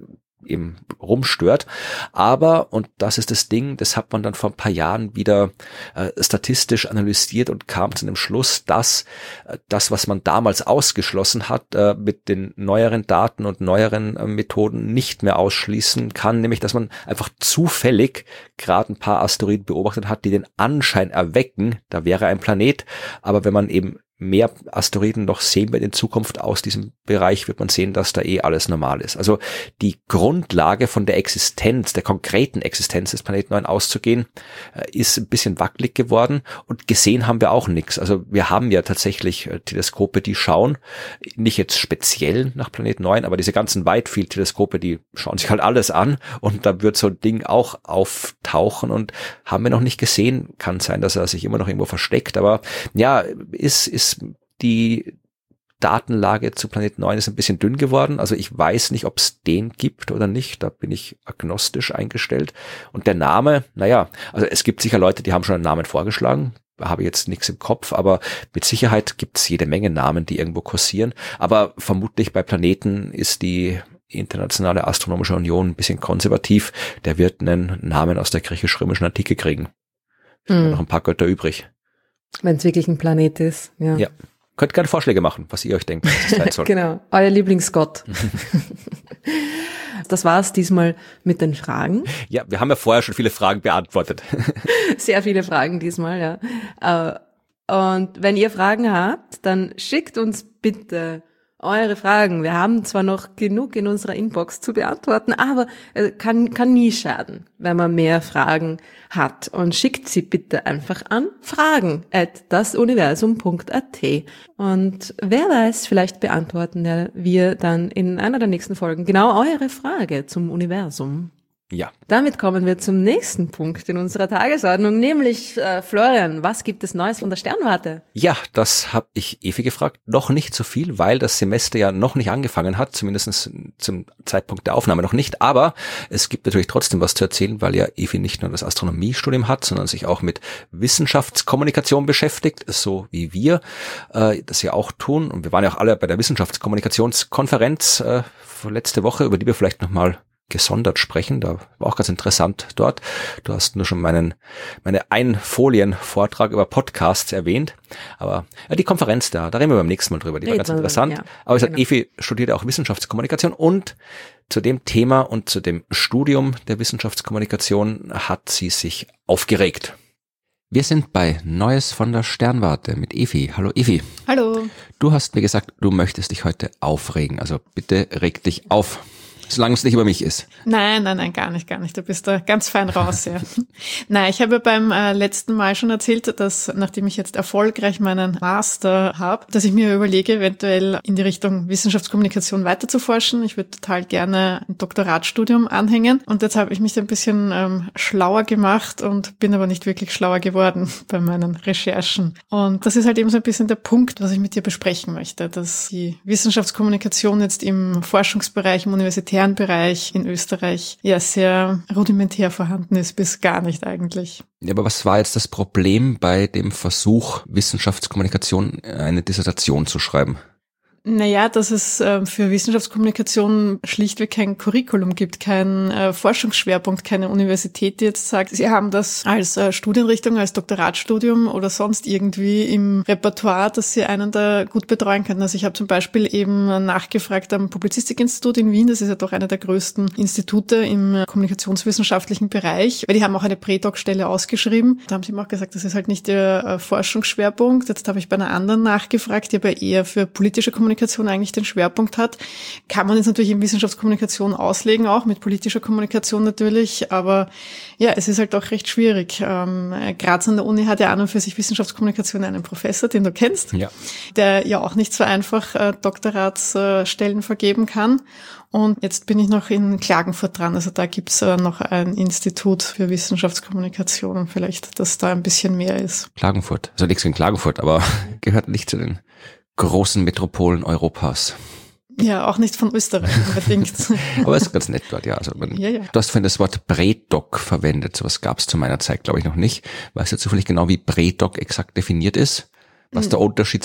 eben rumstört. Aber, und das ist das Ding, das hat man dann vor ein paar Jahren wieder statistisch analysiert und kam zu dem Schluss, dass das, was man damals ausgeschlossen hat, mit den neueren Daten und neueren Methoden nicht mehr ausschließen kann, nämlich dass man einfach zufällig gerade ein paar Asteroiden beobachtet hat, die den Anschein erwecken, da wäre ein Planet, aber wenn man eben mehr Asteroiden noch sehen wird in Zukunft aus diesem Bereich, wird man sehen, dass da alles normal ist. Also die Grundlage von der Existenz, der konkreten Existenz des Planeten 9 auszugehen, ist ein bisschen wackelig geworden und gesehen haben wir auch nichts. Also wir haben ja tatsächlich Teleskope, die schauen, nicht jetzt speziell nach Planet 9, aber diese ganzen Wide-Field-Teleskope, die schauen sich halt alles an und da wird so ein Ding auch auftauchen und haben wir noch nicht gesehen. Kann sein, dass er sich immer noch irgendwo versteckt, aber ja, ist die Datenlage zu Planet 9 ist ein bisschen dünn geworden. Also ich weiß nicht, ob es den gibt oder nicht. Da bin ich agnostisch eingestellt. Und der Name, naja, also es gibt sicher Leute, die haben schon einen Namen vorgeschlagen. Da habe ich jetzt nichts im Kopf, aber mit Sicherheit gibt es jede Menge Namen, die irgendwo kursieren. Aber vermutlich bei Planeten ist die Internationale Astronomische Union ein bisschen konservativ. Der wird einen Namen aus der griechisch-römischen Antike kriegen. Noch ein paar Götter übrig. Wenn es wirklich ein Planet ist, ja. Ja. Könnt gerne Vorschläge machen, was ihr euch denkt, was es sein soll. Genau, euer Lieblingsgott. Das war's diesmal mit den Fragen. Ja, wir haben ja vorher schon viele Fragen beantwortet. Sehr viele Fragen diesmal, ja. Und wenn ihr Fragen habt, dann schickt uns bitte eure Fragen. Wir haben zwar noch genug in unserer Inbox zu beantworten, aber kann nie schaden, wenn man mehr Fragen hat. Und schickt sie bitte einfach an fragen@dasuniversum.at. Und wer weiß, vielleicht beantworten wir dann in einer der nächsten Folgen genau eure Frage zum Universum. Ja. Damit kommen wir zum nächsten Punkt in unserer Tagesordnung, nämlich Florian, was gibt es Neues von der Sternwarte? Ja, das habe ich Evi gefragt. Noch nicht so viel, weil das Semester ja noch nicht angefangen hat, zumindest zum Zeitpunkt der Aufnahme noch nicht. Aber es gibt natürlich trotzdem was zu erzählen, weil ja Evi nicht nur das Astronomiestudium hat, sondern sich auch mit Wissenschaftskommunikation beschäftigt, so wie wir das ja auch tun. Und wir waren ja auch alle bei der Wissenschaftskommunikationskonferenz letzte Woche, über die wir vielleicht nochmal gesondert sprechen. Da war auch ganz interessant dort. Du hast nur schon meine Einfolien-Vortrag über Podcasts erwähnt. Aber ja, die Konferenz da reden wir beim nächsten Mal drüber. Die war ganz interessant. Ja, aber ich sage, Evi studiert auch Wissenschaftskommunikation und zu dem Thema und zu dem Studium der Wissenschaftskommunikation hat sie sich aufgeregt. Wir sind bei Neues von der Sternwarte mit Evi. Hallo Evi. Hallo. Du hast mir gesagt, du möchtest dich heute aufregen. Also bitte reg dich auf. Solange es nicht über mich ist. Nein, gar nicht. Du bist da ganz fein raus, ja. Nein, ich habe beim letzten Mal schon erzählt, dass, nachdem ich jetzt erfolgreich meinen Master habe, dass ich mir überlege, eventuell in die Richtung Wissenschaftskommunikation weiter zu forschen. Ich würde total gerne ein Doktoratstudium anhängen. Und jetzt habe ich mich ein bisschen schlauer gemacht und bin aber nicht wirklich schlauer geworden bei meinen Recherchen. Und das ist halt eben so ein bisschen der Punkt, was ich mit dir besprechen möchte, dass die Wissenschaftskommunikation jetzt im Forschungsbereich, im Universitären Bereich in Österreich ja sehr rudimentär vorhanden ist, bis gar nicht eigentlich. Ja, aber was war jetzt das Problem bei dem Versuch, Wissenschaftskommunikation eine Dissertation zu schreiben? Naja, dass es für Wissenschaftskommunikation schlichtweg kein Curriculum gibt, kein Forschungsschwerpunkt, keine Universität, die jetzt sagt, sie haben das als Studienrichtung, als Doktoratstudium oder sonst irgendwie im Repertoire, dass sie einen da gut betreuen können. Also ich habe zum Beispiel eben nachgefragt am Publizistikinstitut in Wien, das ist ja doch einer der größten Institute im kommunikationswissenschaftlichen Bereich, weil die haben auch eine Prädoc-Stelle ausgeschrieben. Da haben sie mir auch gesagt, das ist halt nicht der Forschungsschwerpunkt. Jetzt habe ich bei einer anderen nachgefragt, die aber eher für politische Kommunikation eigentlich den Schwerpunkt hat. Kann man jetzt natürlich in Wissenschaftskommunikation auslegen, auch mit politischer Kommunikation natürlich, aber ja, es ist halt auch recht schwierig. Graz an der Uni hat ja an und für sich Wissenschaftskommunikation einen Professor, den du kennst, ja, der ja auch nicht so einfach Doktoratsstellen vergeben kann. Und jetzt bin ich noch in Klagenfurt dran, also da gibt's noch ein Institut für Wissenschaftskommunikation und vielleicht, dass da ein bisschen mehr ist. Klagenfurt, also nichts in Klagenfurt, aber gehört nicht zu den großen Metropolen Europas. Ja, auch nicht von Österreich unbedingt. Aber es ist ganz nett dort, ja. Also ja. Du hast vorhin das Wort Prädoc verwendet. Sowas gab es zu meiner Zeit, glaube ich, noch nicht. Weißt du zufällig genau, wie Prädoc exakt definiert ist? Was der Unterschied zwischen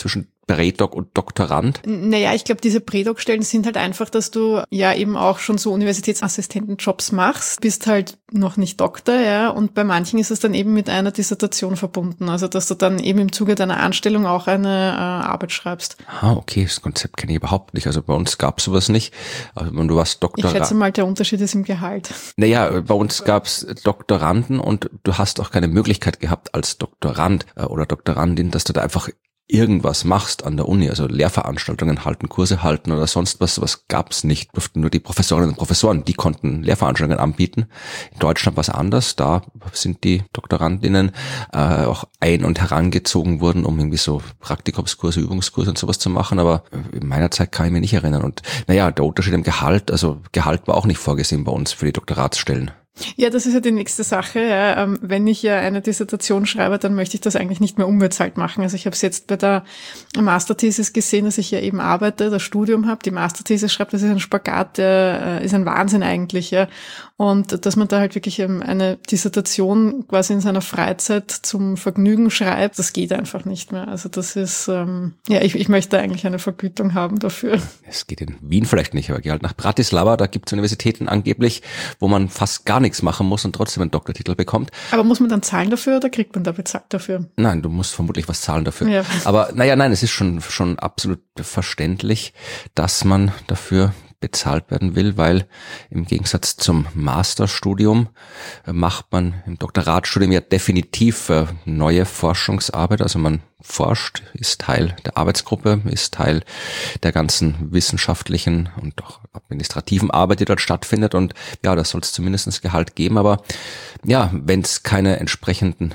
Prädoc und Doktorand? Naja, ich glaube, diese Prädoc-Stellen sind halt einfach, dass du ja eben auch schon so Universitätsassistentenjobs machst, bist halt noch nicht Doktor, ja, und bei manchen ist es dann eben mit einer Dissertation verbunden, also dass du dann eben im Zuge deiner Anstellung auch eine Arbeit schreibst. Ah, okay, das Konzept kenne ich überhaupt nicht, also bei uns gab es sowas nicht. Also wenn du warst Doktorand. Ich schätze mal, der Unterschied ist im Gehalt. Naja, bei uns gab es Doktoranden und du hast auch keine Möglichkeit gehabt als Doktorand oder Doktorandin, dass du da einfach irgendwas machst an der Uni, also Lehrveranstaltungen halten, Kurse halten oder sonst was gab's nicht. Durften nur die Professorinnen und Professoren, die konnten Lehrveranstaltungen anbieten. In Deutschland war es anders, da sind die Doktorandinnen auch ein- und herangezogen worden, um irgendwie so Praktikumskurse, Übungskurse und sowas zu machen, aber in meiner Zeit kann ich mich nicht erinnern. Und naja, der Unterschied im Gehalt, also Gehalt war auch nicht vorgesehen bei uns für die Doktoratsstellen. Ja, das ist ja die nächste Sache. Ja. Wenn ich ja eine Dissertation schreibe, dann möchte ich das eigentlich nicht mehr unbezahlt machen. Also ich habe es jetzt bei der Masterthesis gesehen, dass ich ja eben arbeite, das Studium habe, die Masterthesis schreibe, das ist ein Spagat, der ist ein Wahnsinn eigentlich. Ja. Und dass man da halt wirklich eine Dissertation quasi in seiner Freizeit zum Vergnügen schreibt, das geht einfach nicht mehr. Also das ist, ich möchte eigentlich eine Vergütung haben dafür. Es geht in Wien vielleicht nicht, aber geh halt nach Bratislava, da gibt es Universitäten angeblich, wo man fast gar nichts machen muss und trotzdem einen Doktortitel bekommt. Aber muss man dann zahlen dafür oder kriegt man da bezahlt dafür? Nein, du musst vermutlich was zahlen dafür. Ja. Aber nein, es ist schon absolut verständlich, dass man dafür bezahlt werden will, weil im Gegensatz zum Masterstudium macht man im Doktoratstudium ja definitiv neue Forschungsarbeit. Also man forscht, ist Teil der Arbeitsgruppe, ist Teil der ganzen wissenschaftlichen und auch administrativen Arbeit, die dort stattfindet. Und ja, da soll es zumindest Gehalt geben. Aber ja, wenn es keine entsprechenden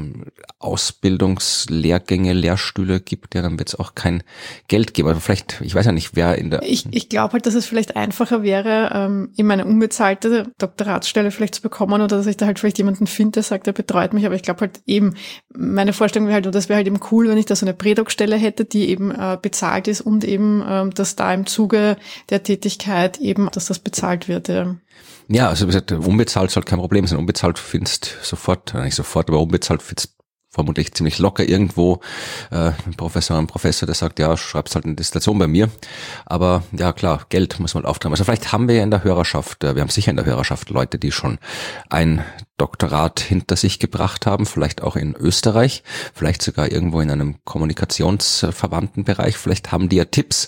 Ausbildungslehrgänge, Lehrstühle gibt, ja, dann wird es auch kein Geld geben. Also vielleicht, ich weiß ja nicht, wer in der... Ich glaube halt, dass es vielleicht einfacher wäre, eben eine unbezahlte Doktoratsstelle vielleicht zu bekommen oder dass ich da halt vielleicht jemanden finde, der sagt, der betreut mich. Aber ich glaube halt eben, meine Vorstellung wäre halt, und das wäre halt eben cool, wenn ich da so eine Prädoc-Stelle hätte, die eben bezahlt ist und eben, dass da im Zuge der Tätigkeit eben, dass das bezahlt wird. Ja. Ja, also wie gesagt, unbezahlt soll kein Problem sein. Unbezahlt findest sofort, nicht sofort, aber unbezahlt findest vermutlich ziemlich locker irgendwo ein Professor, der sagt, ja, schreibst halt eine Dissertation bei mir. Aber ja, klar, Geld muss man auftreiben. Also vielleicht haben wir ja in der Hörerschaft, wir haben sicher in der Hörerschaft Leute, die schon ein Doktorat hinter sich gebracht haben, vielleicht auch in Österreich, vielleicht sogar irgendwo in einem kommunikationsverwandten Bereich. Vielleicht haben die ja Tipps,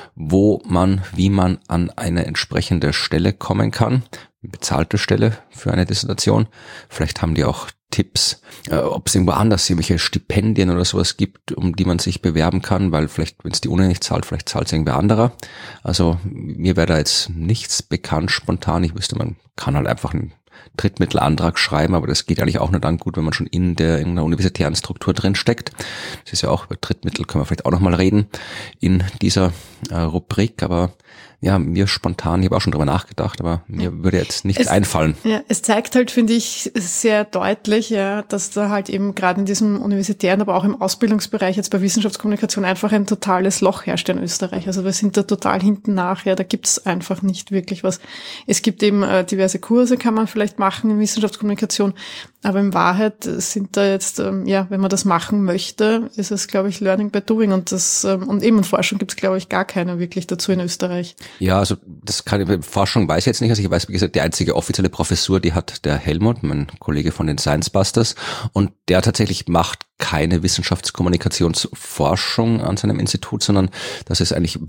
wie man an eine entsprechende Stelle kommen kann, bezahlte Stelle für eine Dissertation. Vielleicht haben die auch Tipps, ob es irgendwo anders irgendwelche Stipendien oder sowas gibt, um die man sich bewerben kann, weil vielleicht, wenn es die Uni nicht zahlt, vielleicht zahlt es irgendwer anderer. Also mir wäre da jetzt nichts bekannt spontan. Ich wüsste, man kann halt einfach einen Drittmittelantrag schreiben, aber das geht eigentlich auch nur dann gut, wenn man schon in einer universitären Struktur drin steckt. Das ist ja auch, über Drittmittel können wir vielleicht auch nochmal reden in dieser Rubrik, aber ja, mir spontan, ich habe auch schon drüber nachgedacht, aber mir würde jetzt nichts einfallen. Ja, es zeigt halt, finde ich, sehr deutlich, ja, dass da halt eben gerade in diesem universitären, aber auch im Ausbildungsbereich jetzt bei Wissenschaftskommunikation einfach ein totales Loch herrscht in Österreich. Also wir sind da total hinten nach, ja, da gibt's einfach nicht wirklich was. Es gibt eben diverse Kurse, kann man vielleicht machen in Wissenschaftskommunikation, aber in Wahrheit sind da jetzt, wenn man das machen möchte, ist es, glaube ich, Learning by Doing und und eben in Forschung gibt's, glaube ich, gar keine wirklich dazu in Österreich. Ja, also das kann ich, Forschung weiß ich jetzt nicht. Also ich weiß, wie gesagt, die einzige offizielle Professur, die hat der Helmut, mein Kollege von den Science Busters, und der tatsächlich macht keine Wissenschaftskommunikationsforschung an seinem Institut, sondern das ist eigentlich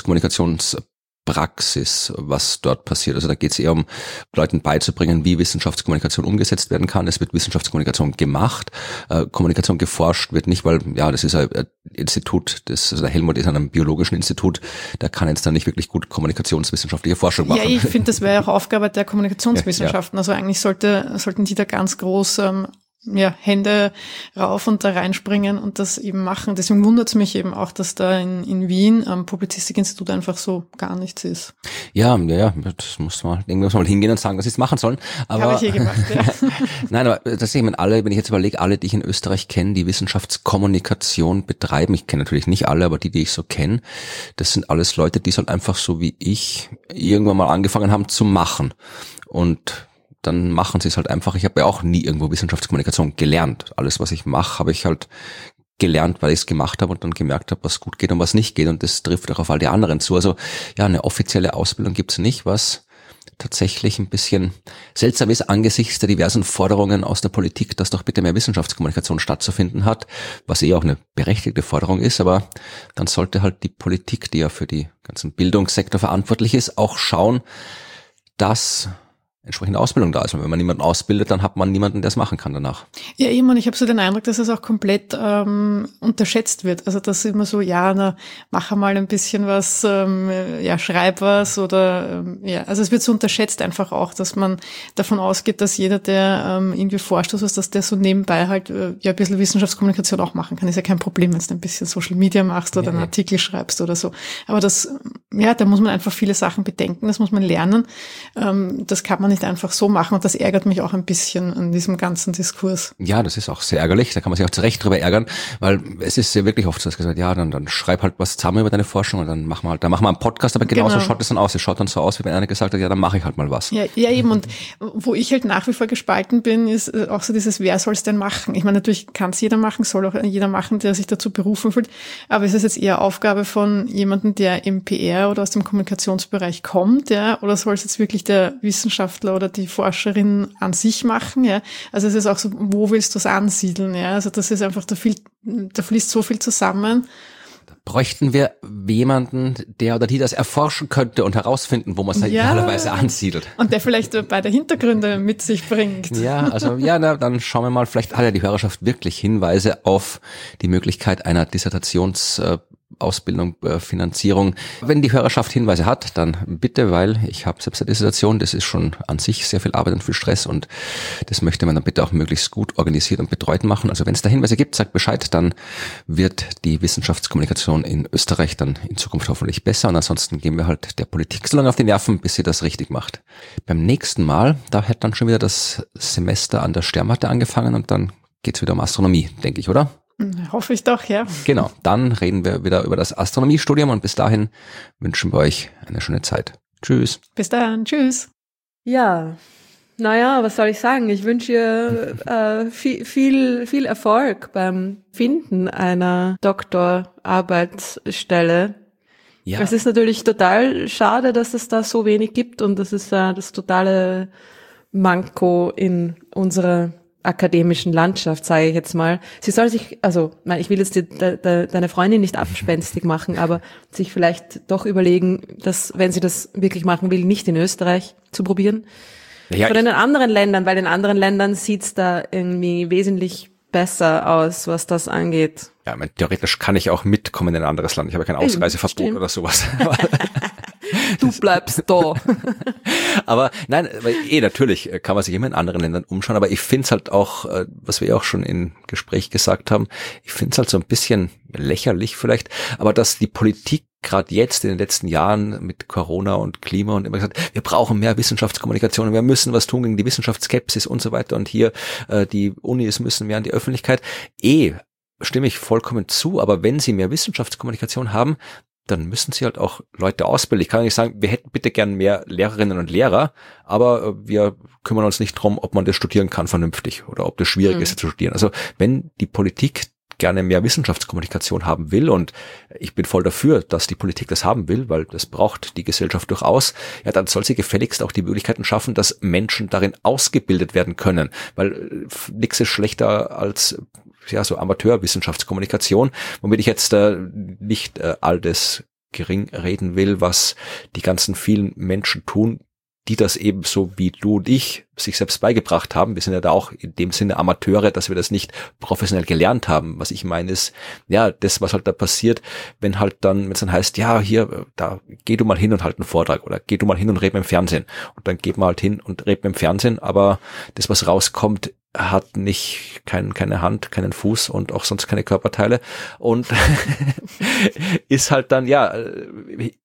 Wissenschaftskommunikationspraxis, was dort passiert. Also da geht es eher um Leuten beizubringen, wie Wissenschaftskommunikation umgesetzt werden kann. Es wird Wissenschaftskommunikation gemacht, Kommunikation geforscht wird nicht, weil ja, das ist ein Institut, also der Helmut ist an einem biologischen Institut, der kann jetzt dann nicht wirklich gut kommunikationswissenschaftliche Forschung machen. Ja, ich finde, das wäre auch Aufgabe der Kommunikationswissenschaften. Ja. Also eigentlich sollten die da ganz groß Hände rauf und da reinspringen und das eben machen. Deswegen wundert es mich eben auch, dass da in Wien am Publizistikinstitut einfach so gar nichts ist. Ja, das muss man mal hingehen und sagen, dass sie es machen sollen. Aber habe ich gemacht, ja. Nein, aber tatsächlich, wenn ich jetzt überlege, alle, die ich in Österreich kenne, die Wissenschaftskommunikation betreiben, ich kenne natürlich nicht alle, aber die ich so kenne, das sind alles Leute, die es halt einfach so wie ich irgendwann mal angefangen haben zu machen. Und dann machen sie es halt einfach. Ich habe ja auch nie irgendwo Wissenschaftskommunikation gelernt. Alles, was ich mache, habe ich halt gelernt, weil ich es gemacht habe und dann gemerkt habe, was gut geht und was nicht geht. Und das trifft auch auf all die anderen zu. Also ja, eine offizielle Ausbildung gibt's nicht, was tatsächlich ein bisschen seltsam ist angesichts der diversen Forderungen aus der Politik, dass doch bitte mehr Wissenschaftskommunikation stattzufinden hat, was auch eine berechtigte Forderung ist, aber dann sollte halt die Politik, die ja für die ganzen Bildungssektor verantwortlich ist, auch schauen, dass entsprechende Ausbildung da ist. Und wenn man niemanden ausbildet, dann hat man niemanden, der es machen kann danach. Ja, eben, und ich habe so den Eindruck, dass es auch komplett unterschätzt wird. Also dass immer so, mach mal ein bisschen was, schreib was oder also es wird so unterschätzt einfach auch, dass man davon ausgeht, dass jeder, der irgendwie forscht, dass der so nebenbei halt ein bisschen Wissenschaftskommunikation auch machen kann. Ist ja kein Problem, wenn du ein bisschen Social Media machst oder einen Artikel schreibst oder so. Aber da muss man einfach viele Sachen bedenken, das muss man lernen. Das kann man nicht einfach so machen und das ärgert mich auch ein bisschen an diesem ganzen Diskurs. Ja, das ist auch sehr ärgerlich, da kann man sich auch zu Recht drüber ärgern, weil es ist ja wirklich oft so, dass gesagt, dann schreib halt was zusammen über deine Forschung und dann machen wir einen Podcast, aber genauso schaut es dann aus. Es schaut dann so aus, wie wenn einer gesagt hat, dann mache ich halt mal was. Ja, eben, und wo ich halt nach wie vor gespalten bin, ist auch so dieses, wer soll es denn machen? Ich meine, natürlich kann es jeder machen, soll auch jeder machen, der sich dazu berufen fühlt, aber es ist jetzt eher Aufgabe von jemandem, der im PR oder aus dem Kommunikationsbereich kommt, oder soll es jetzt wirklich der Wissenschaftler oder die Forscherin an sich machen, Also es ist auch so, wo willst du es ansiedeln, Also das ist einfach, da fließt so viel zusammen. Da bräuchten wir jemanden, der oder die das erforschen könnte und herausfinden, wo man es idealerweise ansiedelt. Und der vielleicht beide Hintergründe mit sich bringt. Dann schauen wir mal, vielleicht hat ja die Hörerschaft wirklich Hinweise auf die Möglichkeit einer Ausbildung, Finanzierung. Wenn die Hörerschaft Hinweise hat, dann bitte, weil ich habe selbst eine Dissertation, das ist schon an sich sehr viel Arbeit und viel Stress und das möchte man dann bitte auch möglichst gut organisiert und betreut machen. Also wenn es da Hinweise gibt, sagt Bescheid, dann wird die Wissenschaftskommunikation in Österreich dann in Zukunft hoffentlich besser und ansonsten gehen wir halt der Politik so lange auf die Nerven, bis sie das richtig macht. Beim nächsten Mal, da hat dann schon wieder das Semester an der Sternwarte angefangen und dann geht's wieder um Astronomie, denke ich, oder? Hoffe ich doch, ja. Genau, dann reden wir wieder über das Astronomiestudium und bis dahin wünschen wir euch eine schöne Zeit. Tschüss. Bis dann, tschüss. Ja, was soll ich sagen? Ich wünsche ihr viel Erfolg beim Finden einer Doktorarbeitsstelle. Ja. Es ist natürlich total schade, dass es da so wenig gibt und das ist das totale Manko in unserer akademischen Landschaft, sage ich jetzt mal. Sie soll sich, ich will jetzt deine Freundin nicht abspenstig machen, aber sich vielleicht doch überlegen, dass, wenn sie das wirklich machen will, nicht in Österreich zu probieren. Ja, sondern in anderen Ländern, weil in anderen Ländern sieht's da irgendwie wesentlich besser aus, was das angeht. Ja, theoretisch kann ich auch mitkommen in ein anderes Land. Ich habe kein Ausreiseverbot oder sowas. Du bleibst da. Aber nein, natürlich kann man sich immer in anderen Ländern umschauen, aber ich finde es halt auch, was wir ja auch schon im Gespräch gesagt haben, ich finde es halt so ein bisschen lächerlich vielleicht, aber dass die Politik gerade jetzt in den letzten Jahren mit Corona und Klima und immer gesagt, wir brauchen mehr Wissenschaftskommunikation und wir müssen was tun gegen die Wissenschaftsskepsis und so weiter und hier die Unis müssen mehr an die Öffentlichkeit. Stimme ich vollkommen zu, aber wenn sie mehr Wissenschaftskommunikation haben, dann müssen sie halt auch Leute ausbilden. Ich kann nicht sagen, wir hätten bitte gern mehr Lehrerinnen und Lehrer, aber wir kümmern uns nicht drum, ob man das studieren kann vernünftig oder ob das schwierig ist zu studieren. Also wenn die Politik gerne mehr Wissenschaftskommunikation haben will und ich bin voll dafür, dass die Politik das haben will, weil das braucht die Gesellschaft durchaus, dann soll sie gefälligst auch die Möglichkeiten schaffen, dass Menschen darin ausgebildet werden können, weil nichts ist schlechter als so Amateurwissenschaftskommunikation, womit ich jetzt nicht all das gering reden will, was die ganzen vielen Menschen tun, die das eben so wie du und ich sich selbst beigebracht haben. Wir sind ja da auch in dem Sinne Amateure, dass wir das nicht professionell gelernt haben. Was ich meine ist, das, was halt da passiert, wenn es dann heißt, da geh du mal hin und halt einen Vortrag oder geh du mal hin und red mit dem Fernsehen. Und dann geht man halt hin und redet mit dem Fernsehen, aber das, was rauskommt, hat keine Hand, keinen Fuß und auch sonst keine Körperteile und ist halt dann,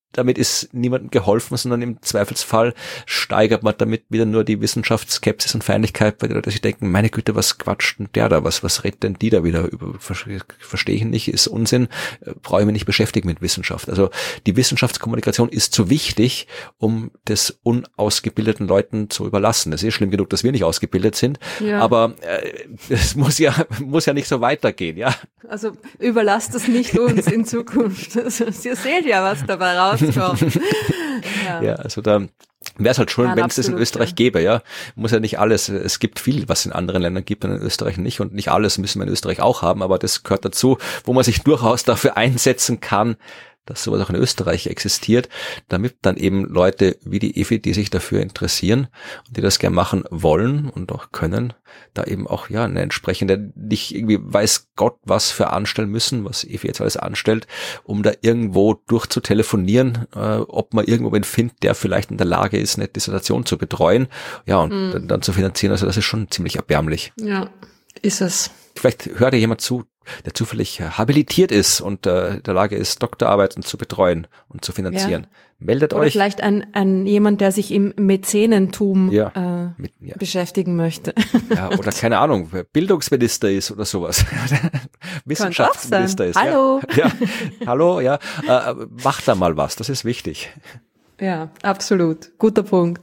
damit ist niemandem geholfen, sondern im Zweifelsfall steigert man damit wieder nur die Wissenschaftsskepsis und Feindlichkeit, bei der Leute sich denken, meine Güte, was quatscht denn der da, was redet denn die da wieder über, verstehe ich nicht, ist Unsinn, brauche ich mich nicht beschäftigen mit Wissenschaft. Also die Wissenschaftskommunikation ist zu wichtig, um das unausgebildeten Leuten zu überlassen. Es ist schlimm genug, dass wir nicht ausgebildet sind, aber es muss ja nicht so weitergehen, ja. Also überlasst es nicht uns in Zukunft. Also, ihr seht ja, was dabei rauskommt. Ja, also da wäre es halt schön, wenn es das in Österreich gäbe, ja. Muss ja nicht alles, es gibt viel, was in anderen Ländern gibt und in Österreich nicht und nicht alles müssen wir in Österreich auch haben, aber das gehört dazu, wo man sich durchaus dafür einsetzen kann, dass sowas auch in Österreich existiert, damit dann eben Leute wie die Evi, die sich dafür interessieren und die das gerne machen wollen und auch können, da eben auch eine entsprechende, nicht irgendwie weiß Gott was für anstellen müssen, was Evi jetzt alles anstellt, um da irgendwo durchzutelefonieren, ob man irgendwo wen findet, der vielleicht in der Lage ist, eine Dissertation zu betreuen, und dann zu finanzieren. Also das ist schon ziemlich erbärmlich. Ja, ist es. Vielleicht hört ja jemand zu, der zufällig habilitiert ist und in der Lage ist, Doktorarbeiten zu betreuen und zu finanzieren. Meldet oder euch. Vielleicht ein jemand, der sich im Mäzenentum beschäftigen möchte. Ja, oder keine Ahnung, Bildungsminister ist oder sowas. Wissenschaftsminister ist. Hallo. Ja, hallo, ja. Macht da mal was, das ist wichtig. Ja, absolut. Guter Punkt.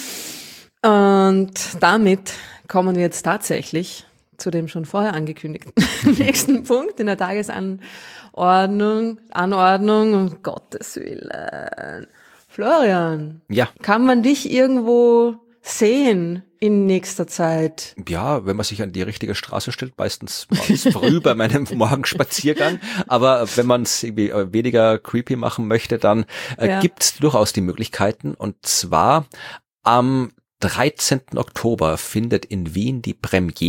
Und damit kommen wir jetzt tatsächlich zu dem schon vorher angekündigten nächsten Punkt in der Tagesanordnung, um Gottes Willen. Florian, kann man dich irgendwo sehen in nächster Zeit? Ja, wenn man sich an die richtige Straße stellt, meistens früh bei meinem Morgenspaziergang, aber wenn man es irgendwie weniger creepy machen möchte, dann gibt's durchaus die Möglichkeiten, und zwar am 13. Oktober findet in Wien die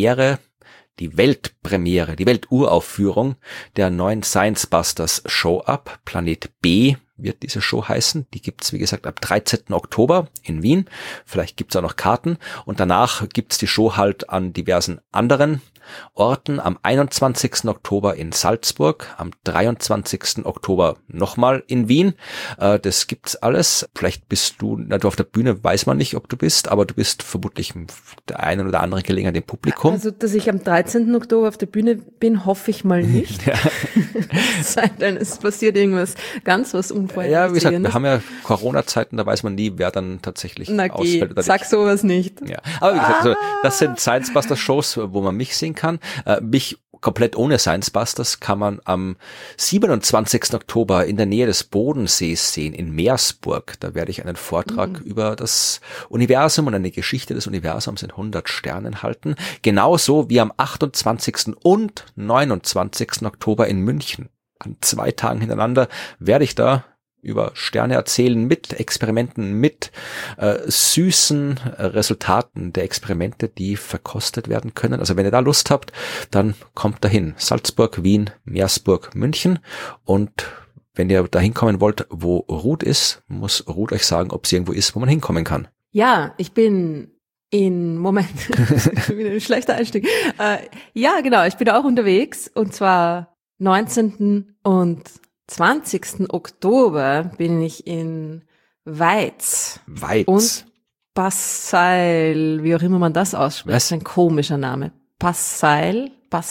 Welturaufführung der neuen Science Busters Show ab. Planet B wird diese Show heißen. Die gibt's, wie gesagt, ab 13. Oktober in Wien. Vielleicht gibt's auch noch Karten. Und danach gibt's die Show halt an diversen anderen Orten. Am 21. Oktober in Salzburg, am 23. Oktober nochmal in Wien. Das gibt's alles. Vielleicht bist du auf der Bühne, weiß man nicht, ob du bist, aber du bist vermutlich der einen oder anderen Gelegenheit im Publikum. Also, dass ich am 13. Oktober auf der Bühne bin, hoffe ich mal nicht. Sei denn, es passiert irgendwas ganz was Unvorhergesehenes. Ja, wie gesagt, wir haben ja Corona-Zeiten, da weiß man nie, wer dann tatsächlich ausfällt. Oder sag sowas nicht. Ja. Aber wie gesagt, also, das sind Science Busters Shows, wo man mich sehen kann. Mich komplett ohne Science Busters kann man am 27. Oktober in der Nähe des Bodensees sehen, in Meersburg. Da werde ich einen Vortrag über das Universum und eine Geschichte des Universums in 100 Sternen halten. Genauso wie am 28. und 29. Oktober in München. An 2 Tagen hintereinander werde ich da über Sterne erzählen, mit Experimenten, mit süßen Resultaten der Experimente, die verkostet werden können. Also wenn ihr da Lust habt, dann kommt dahin. Salzburg, Wien, Meersburg, München. Und wenn ihr da hinkommen wollt, wo Ruth ist, muss Ruth euch sagen, ob sie irgendwo ist, wo man hinkommen kann. Ja, ich bin Moment, wieder ein schlechter Einstieg. Ja, genau, ich bin auch unterwegs, und zwar 19. und 20. Oktober bin ich in Weiz. Und Passail, wie auch immer man das ausspricht. Das ist ein komischer Name. Passail.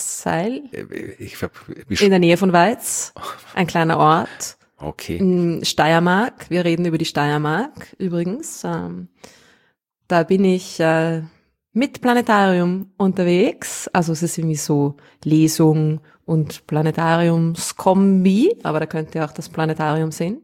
In der Nähe von Weiz. Ein kleiner Ort. Okay. In Steiermark. Wir reden über die Steiermark übrigens. Da bin ich mit Planetarium unterwegs. Also es ist irgendwie so Lesung und Planetariumskombi, aber da könnt ihr auch das Planetarium sehen.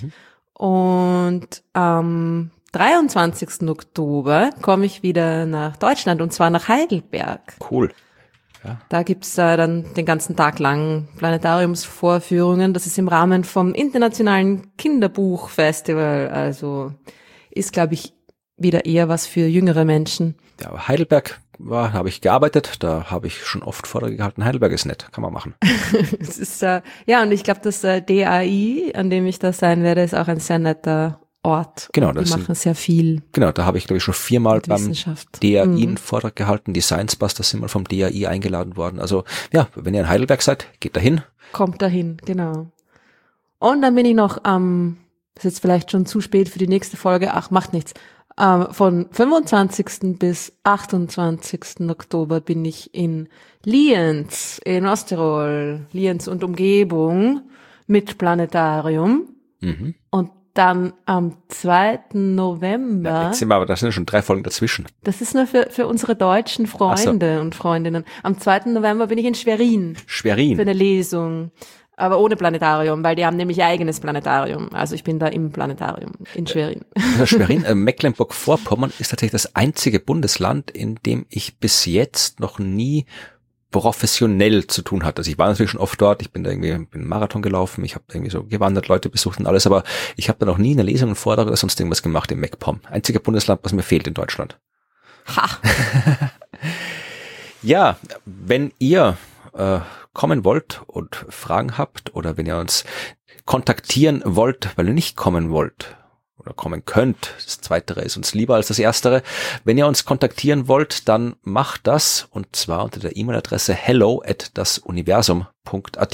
Und am 23. Oktober komme ich wieder nach Deutschland, und zwar nach Heidelberg. Cool. Ja. Da gibt's dann den ganzen Tag lang Planetariumsvorführungen. Das ist im Rahmen vom Internationalen Kinderbuchfestival. Also ist, glaube ich, wieder eher was für jüngere Menschen. Ja, Heidelberg habe ich gearbeitet, da habe ich schon oft Vorträge gehalten. Heidelberg ist nett, kann man machen. Es ist, ja, und ich glaube, das DAI, an dem ich da sein werde, ist auch ein sehr netter Ort. Genau, die machen sehr viel. Genau, da habe ich, glaube ich, schon 4-mal beim DAI einen Vortrag gehalten. Die Science Busters sind mal vom DAI eingeladen worden. Also ja, wenn ihr in Heidelberg seid, geht dahin. Kommt dahin, genau. Und dann bin ich noch am das ist jetzt vielleicht schon zu spät für die nächste Folge, ach, macht nichts. Von 25. bis 28. Oktober bin ich in Lienz in Osttirol, Lienz und Umgebung mit Planetarium. Und dann am 2. November. Ja, jetzt sind wir aber, da sind ja schon 3 Folgen dazwischen. Das ist nur für unsere deutschen Freunde und Freundinnen. Am 2. November bin ich in Schwerin. Schwerin. Für eine Lesung. Aber ohne Planetarium, weil die haben nämlich ihr eigenes Planetarium. Also ich bin da im Planetarium in Schwerin. Schwerin, Mecklenburg-Vorpommern ist tatsächlich das einzige Bundesland, in dem ich bis jetzt noch nie professionell zu tun hatte. Also ich war natürlich schon oft dort, ich bin da irgendwie bin einen Marathon gelaufen, ich habe irgendwie so gewandert, Leute besucht und alles, aber ich habe da noch nie eine Lesung, einen Vortrag oder sonst irgendwas gemacht im MacPom. Einzige Bundesland, was mir fehlt in Deutschland. Ha! Ja, wenn ihr kommen wollt und Fragen habt oder wenn ihr uns kontaktieren wollt, weil ihr nicht kommen wollt oder kommen könnt, das Zweitere ist uns lieber als das Erstere. Wenn ihr uns kontaktieren wollt, dann macht das und zwar unter der E-Mail-Adresse hello@dasuniversum.at.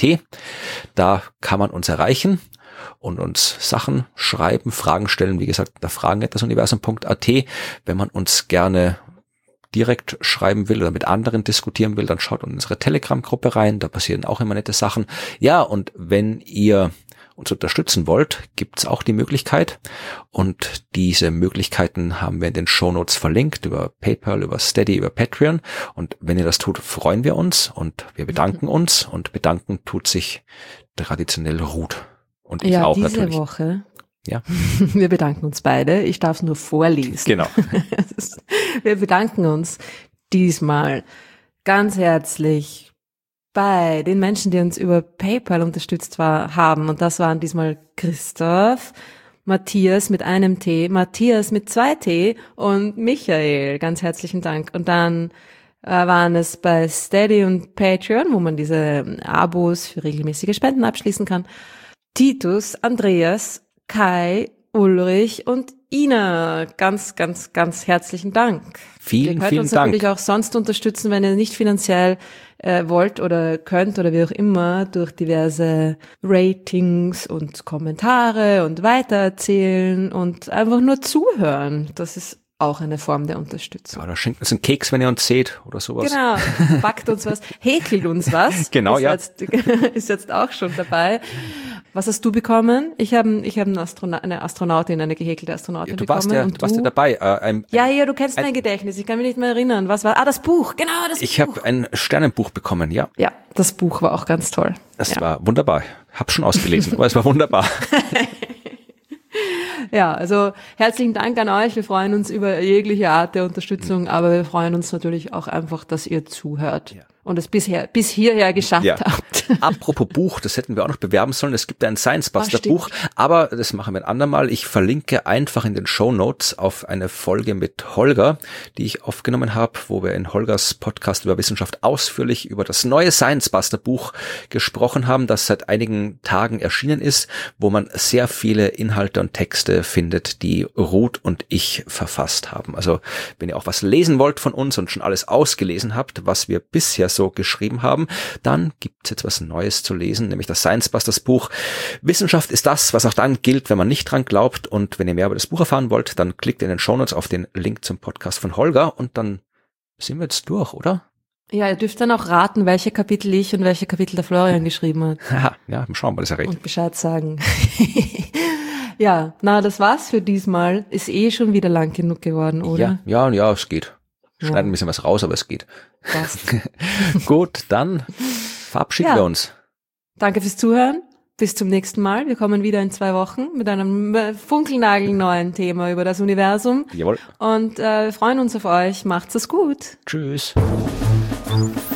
Da kann man uns erreichen und uns Sachen schreiben, Fragen stellen, wie gesagt, unter fragen@dasuniversum.at. Wenn man uns gerne direkt schreiben will oder mit anderen diskutieren will, dann schaut in unsere Telegram-Gruppe rein, da passieren auch immer nette Sachen. Ja, und wenn ihr uns unterstützen wollt, gibt's auch die Möglichkeit und diese Möglichkeiten haben wir in den Shownotes verlinkt über PayPal, über Steady, über Patreon und wenn ihr das tut, freuen wir uns und wir bedanken uns und bedanken tut sich traditionell Ruth und ich auch diese natürlich. Woche. Ja. Wir bedanken uns beide. Ich darf es nur vorlesen. Genau. Wir bedanken uns diesmal ganz herzlich bei den Menschen, die uns über PayPal unterstützt haben. Und das waren diesmal Christoph, Matthias mit einem T, Matthias mit 2 T und Michael. Ganz herzlichen Dank. Und dann waren es bei Steady und Patreon, wo man diese Abos für regelmäßige Spenden abschließen kann. Titus, Andreas, Kai, Ulrich und Ina. Ganz, ganz, ganz herzlichen Dank. Vielen, ihr könnt vielen uns Dank. natürlich auch sonst unterstützen, wenn ihr nicht finanziell wollt oder könnt oder wie auch immer, durch diverse Ratings und Kommentare und weitererzählen und einfach nur zuhören. Das ist auch eine Form der Unterstützung. Oder schenkt uns einen Keks, wenn ihr uns seht oder sowas. Genau, backt uns was, häkelt uns was. Genau, ja. Ist jetzt auch schon dabei. Was hast du bekommen? Ich habe eine Astronautin, eine gehäkelte Astronautin bekommen. Du warst ja dabei. Du kennst mein Gedächtnis. Ich kann mich nicht mehr erinnern. Was war? Das Buch. Genau, das Buch. Ich habe ein Sternenbuch bekommen, ja. Ja, das Buch war auch ganz toll. Das war wunderbar. Hab schon ausgelesen, aber es war wunderbar. Ja, also herzlichen Dank an euch. Wir freuen uns über jegliche Art der Unterstützung, aber wir freuen uns natürlich auch einfach, dass ihr zuhört und es bis hierher geschafft habt. Apropos Buch, das hätten wir auch noch bewerben sollen. Es gibt ein Science-Buster-Buch, aber das machen wir ein andermal. Ich verlinke einfach in den Shownotes auf eine Folge mit Holger, die ich aufgenommen habe, wo wir in Holgers Podcast über Wissenschaft ausführlich über das neue Science-Buster-Buch gesprochen haben, das seit einigen Tagen erschienen ist, wo man sehr viele Inhalte und Texte findet, die Ruth und ich verfasst haben. Also wenn ihr auch was lesen wollt von uns und schon alles ausgelesen habt, was wir bisher so geschrieben haben, dann gibt's jetzt was Neues zu lesen, nämlich das Science Busters Buch. Wissenschaft ist das, was auch dann gilt, wenn man nicht dran glaubt. Und wenn ihr mehr über das Buch erfahren wollt, dann klickt in den Shownotes auf den Link zum Podcast von Holger und dann sind wir jetzt durch, oder? Ja, ihr dürft dann auch raten, welche Kapitel ich und welche Kapitel der Florian geschrieben hat. Ja, schauen wir, das erregt. Und Bescheid sagen. Ja, das war's für diesmal. Ist schon wieder lang genug geworden, oder? Ja, es geht. Schneiden ein bisschen was raus, aber es geht. Passt. Gut, dann verabschieden wir uns. Danke fürs Zuhören. Bis zum nächsten Mal. Wir kommen wieder in 2 Wochen mit einem funkelnagelneuen Thema über das Universum. Jawohl. Und wir freuen uns auf euch. Macht's es gut. Tschüss.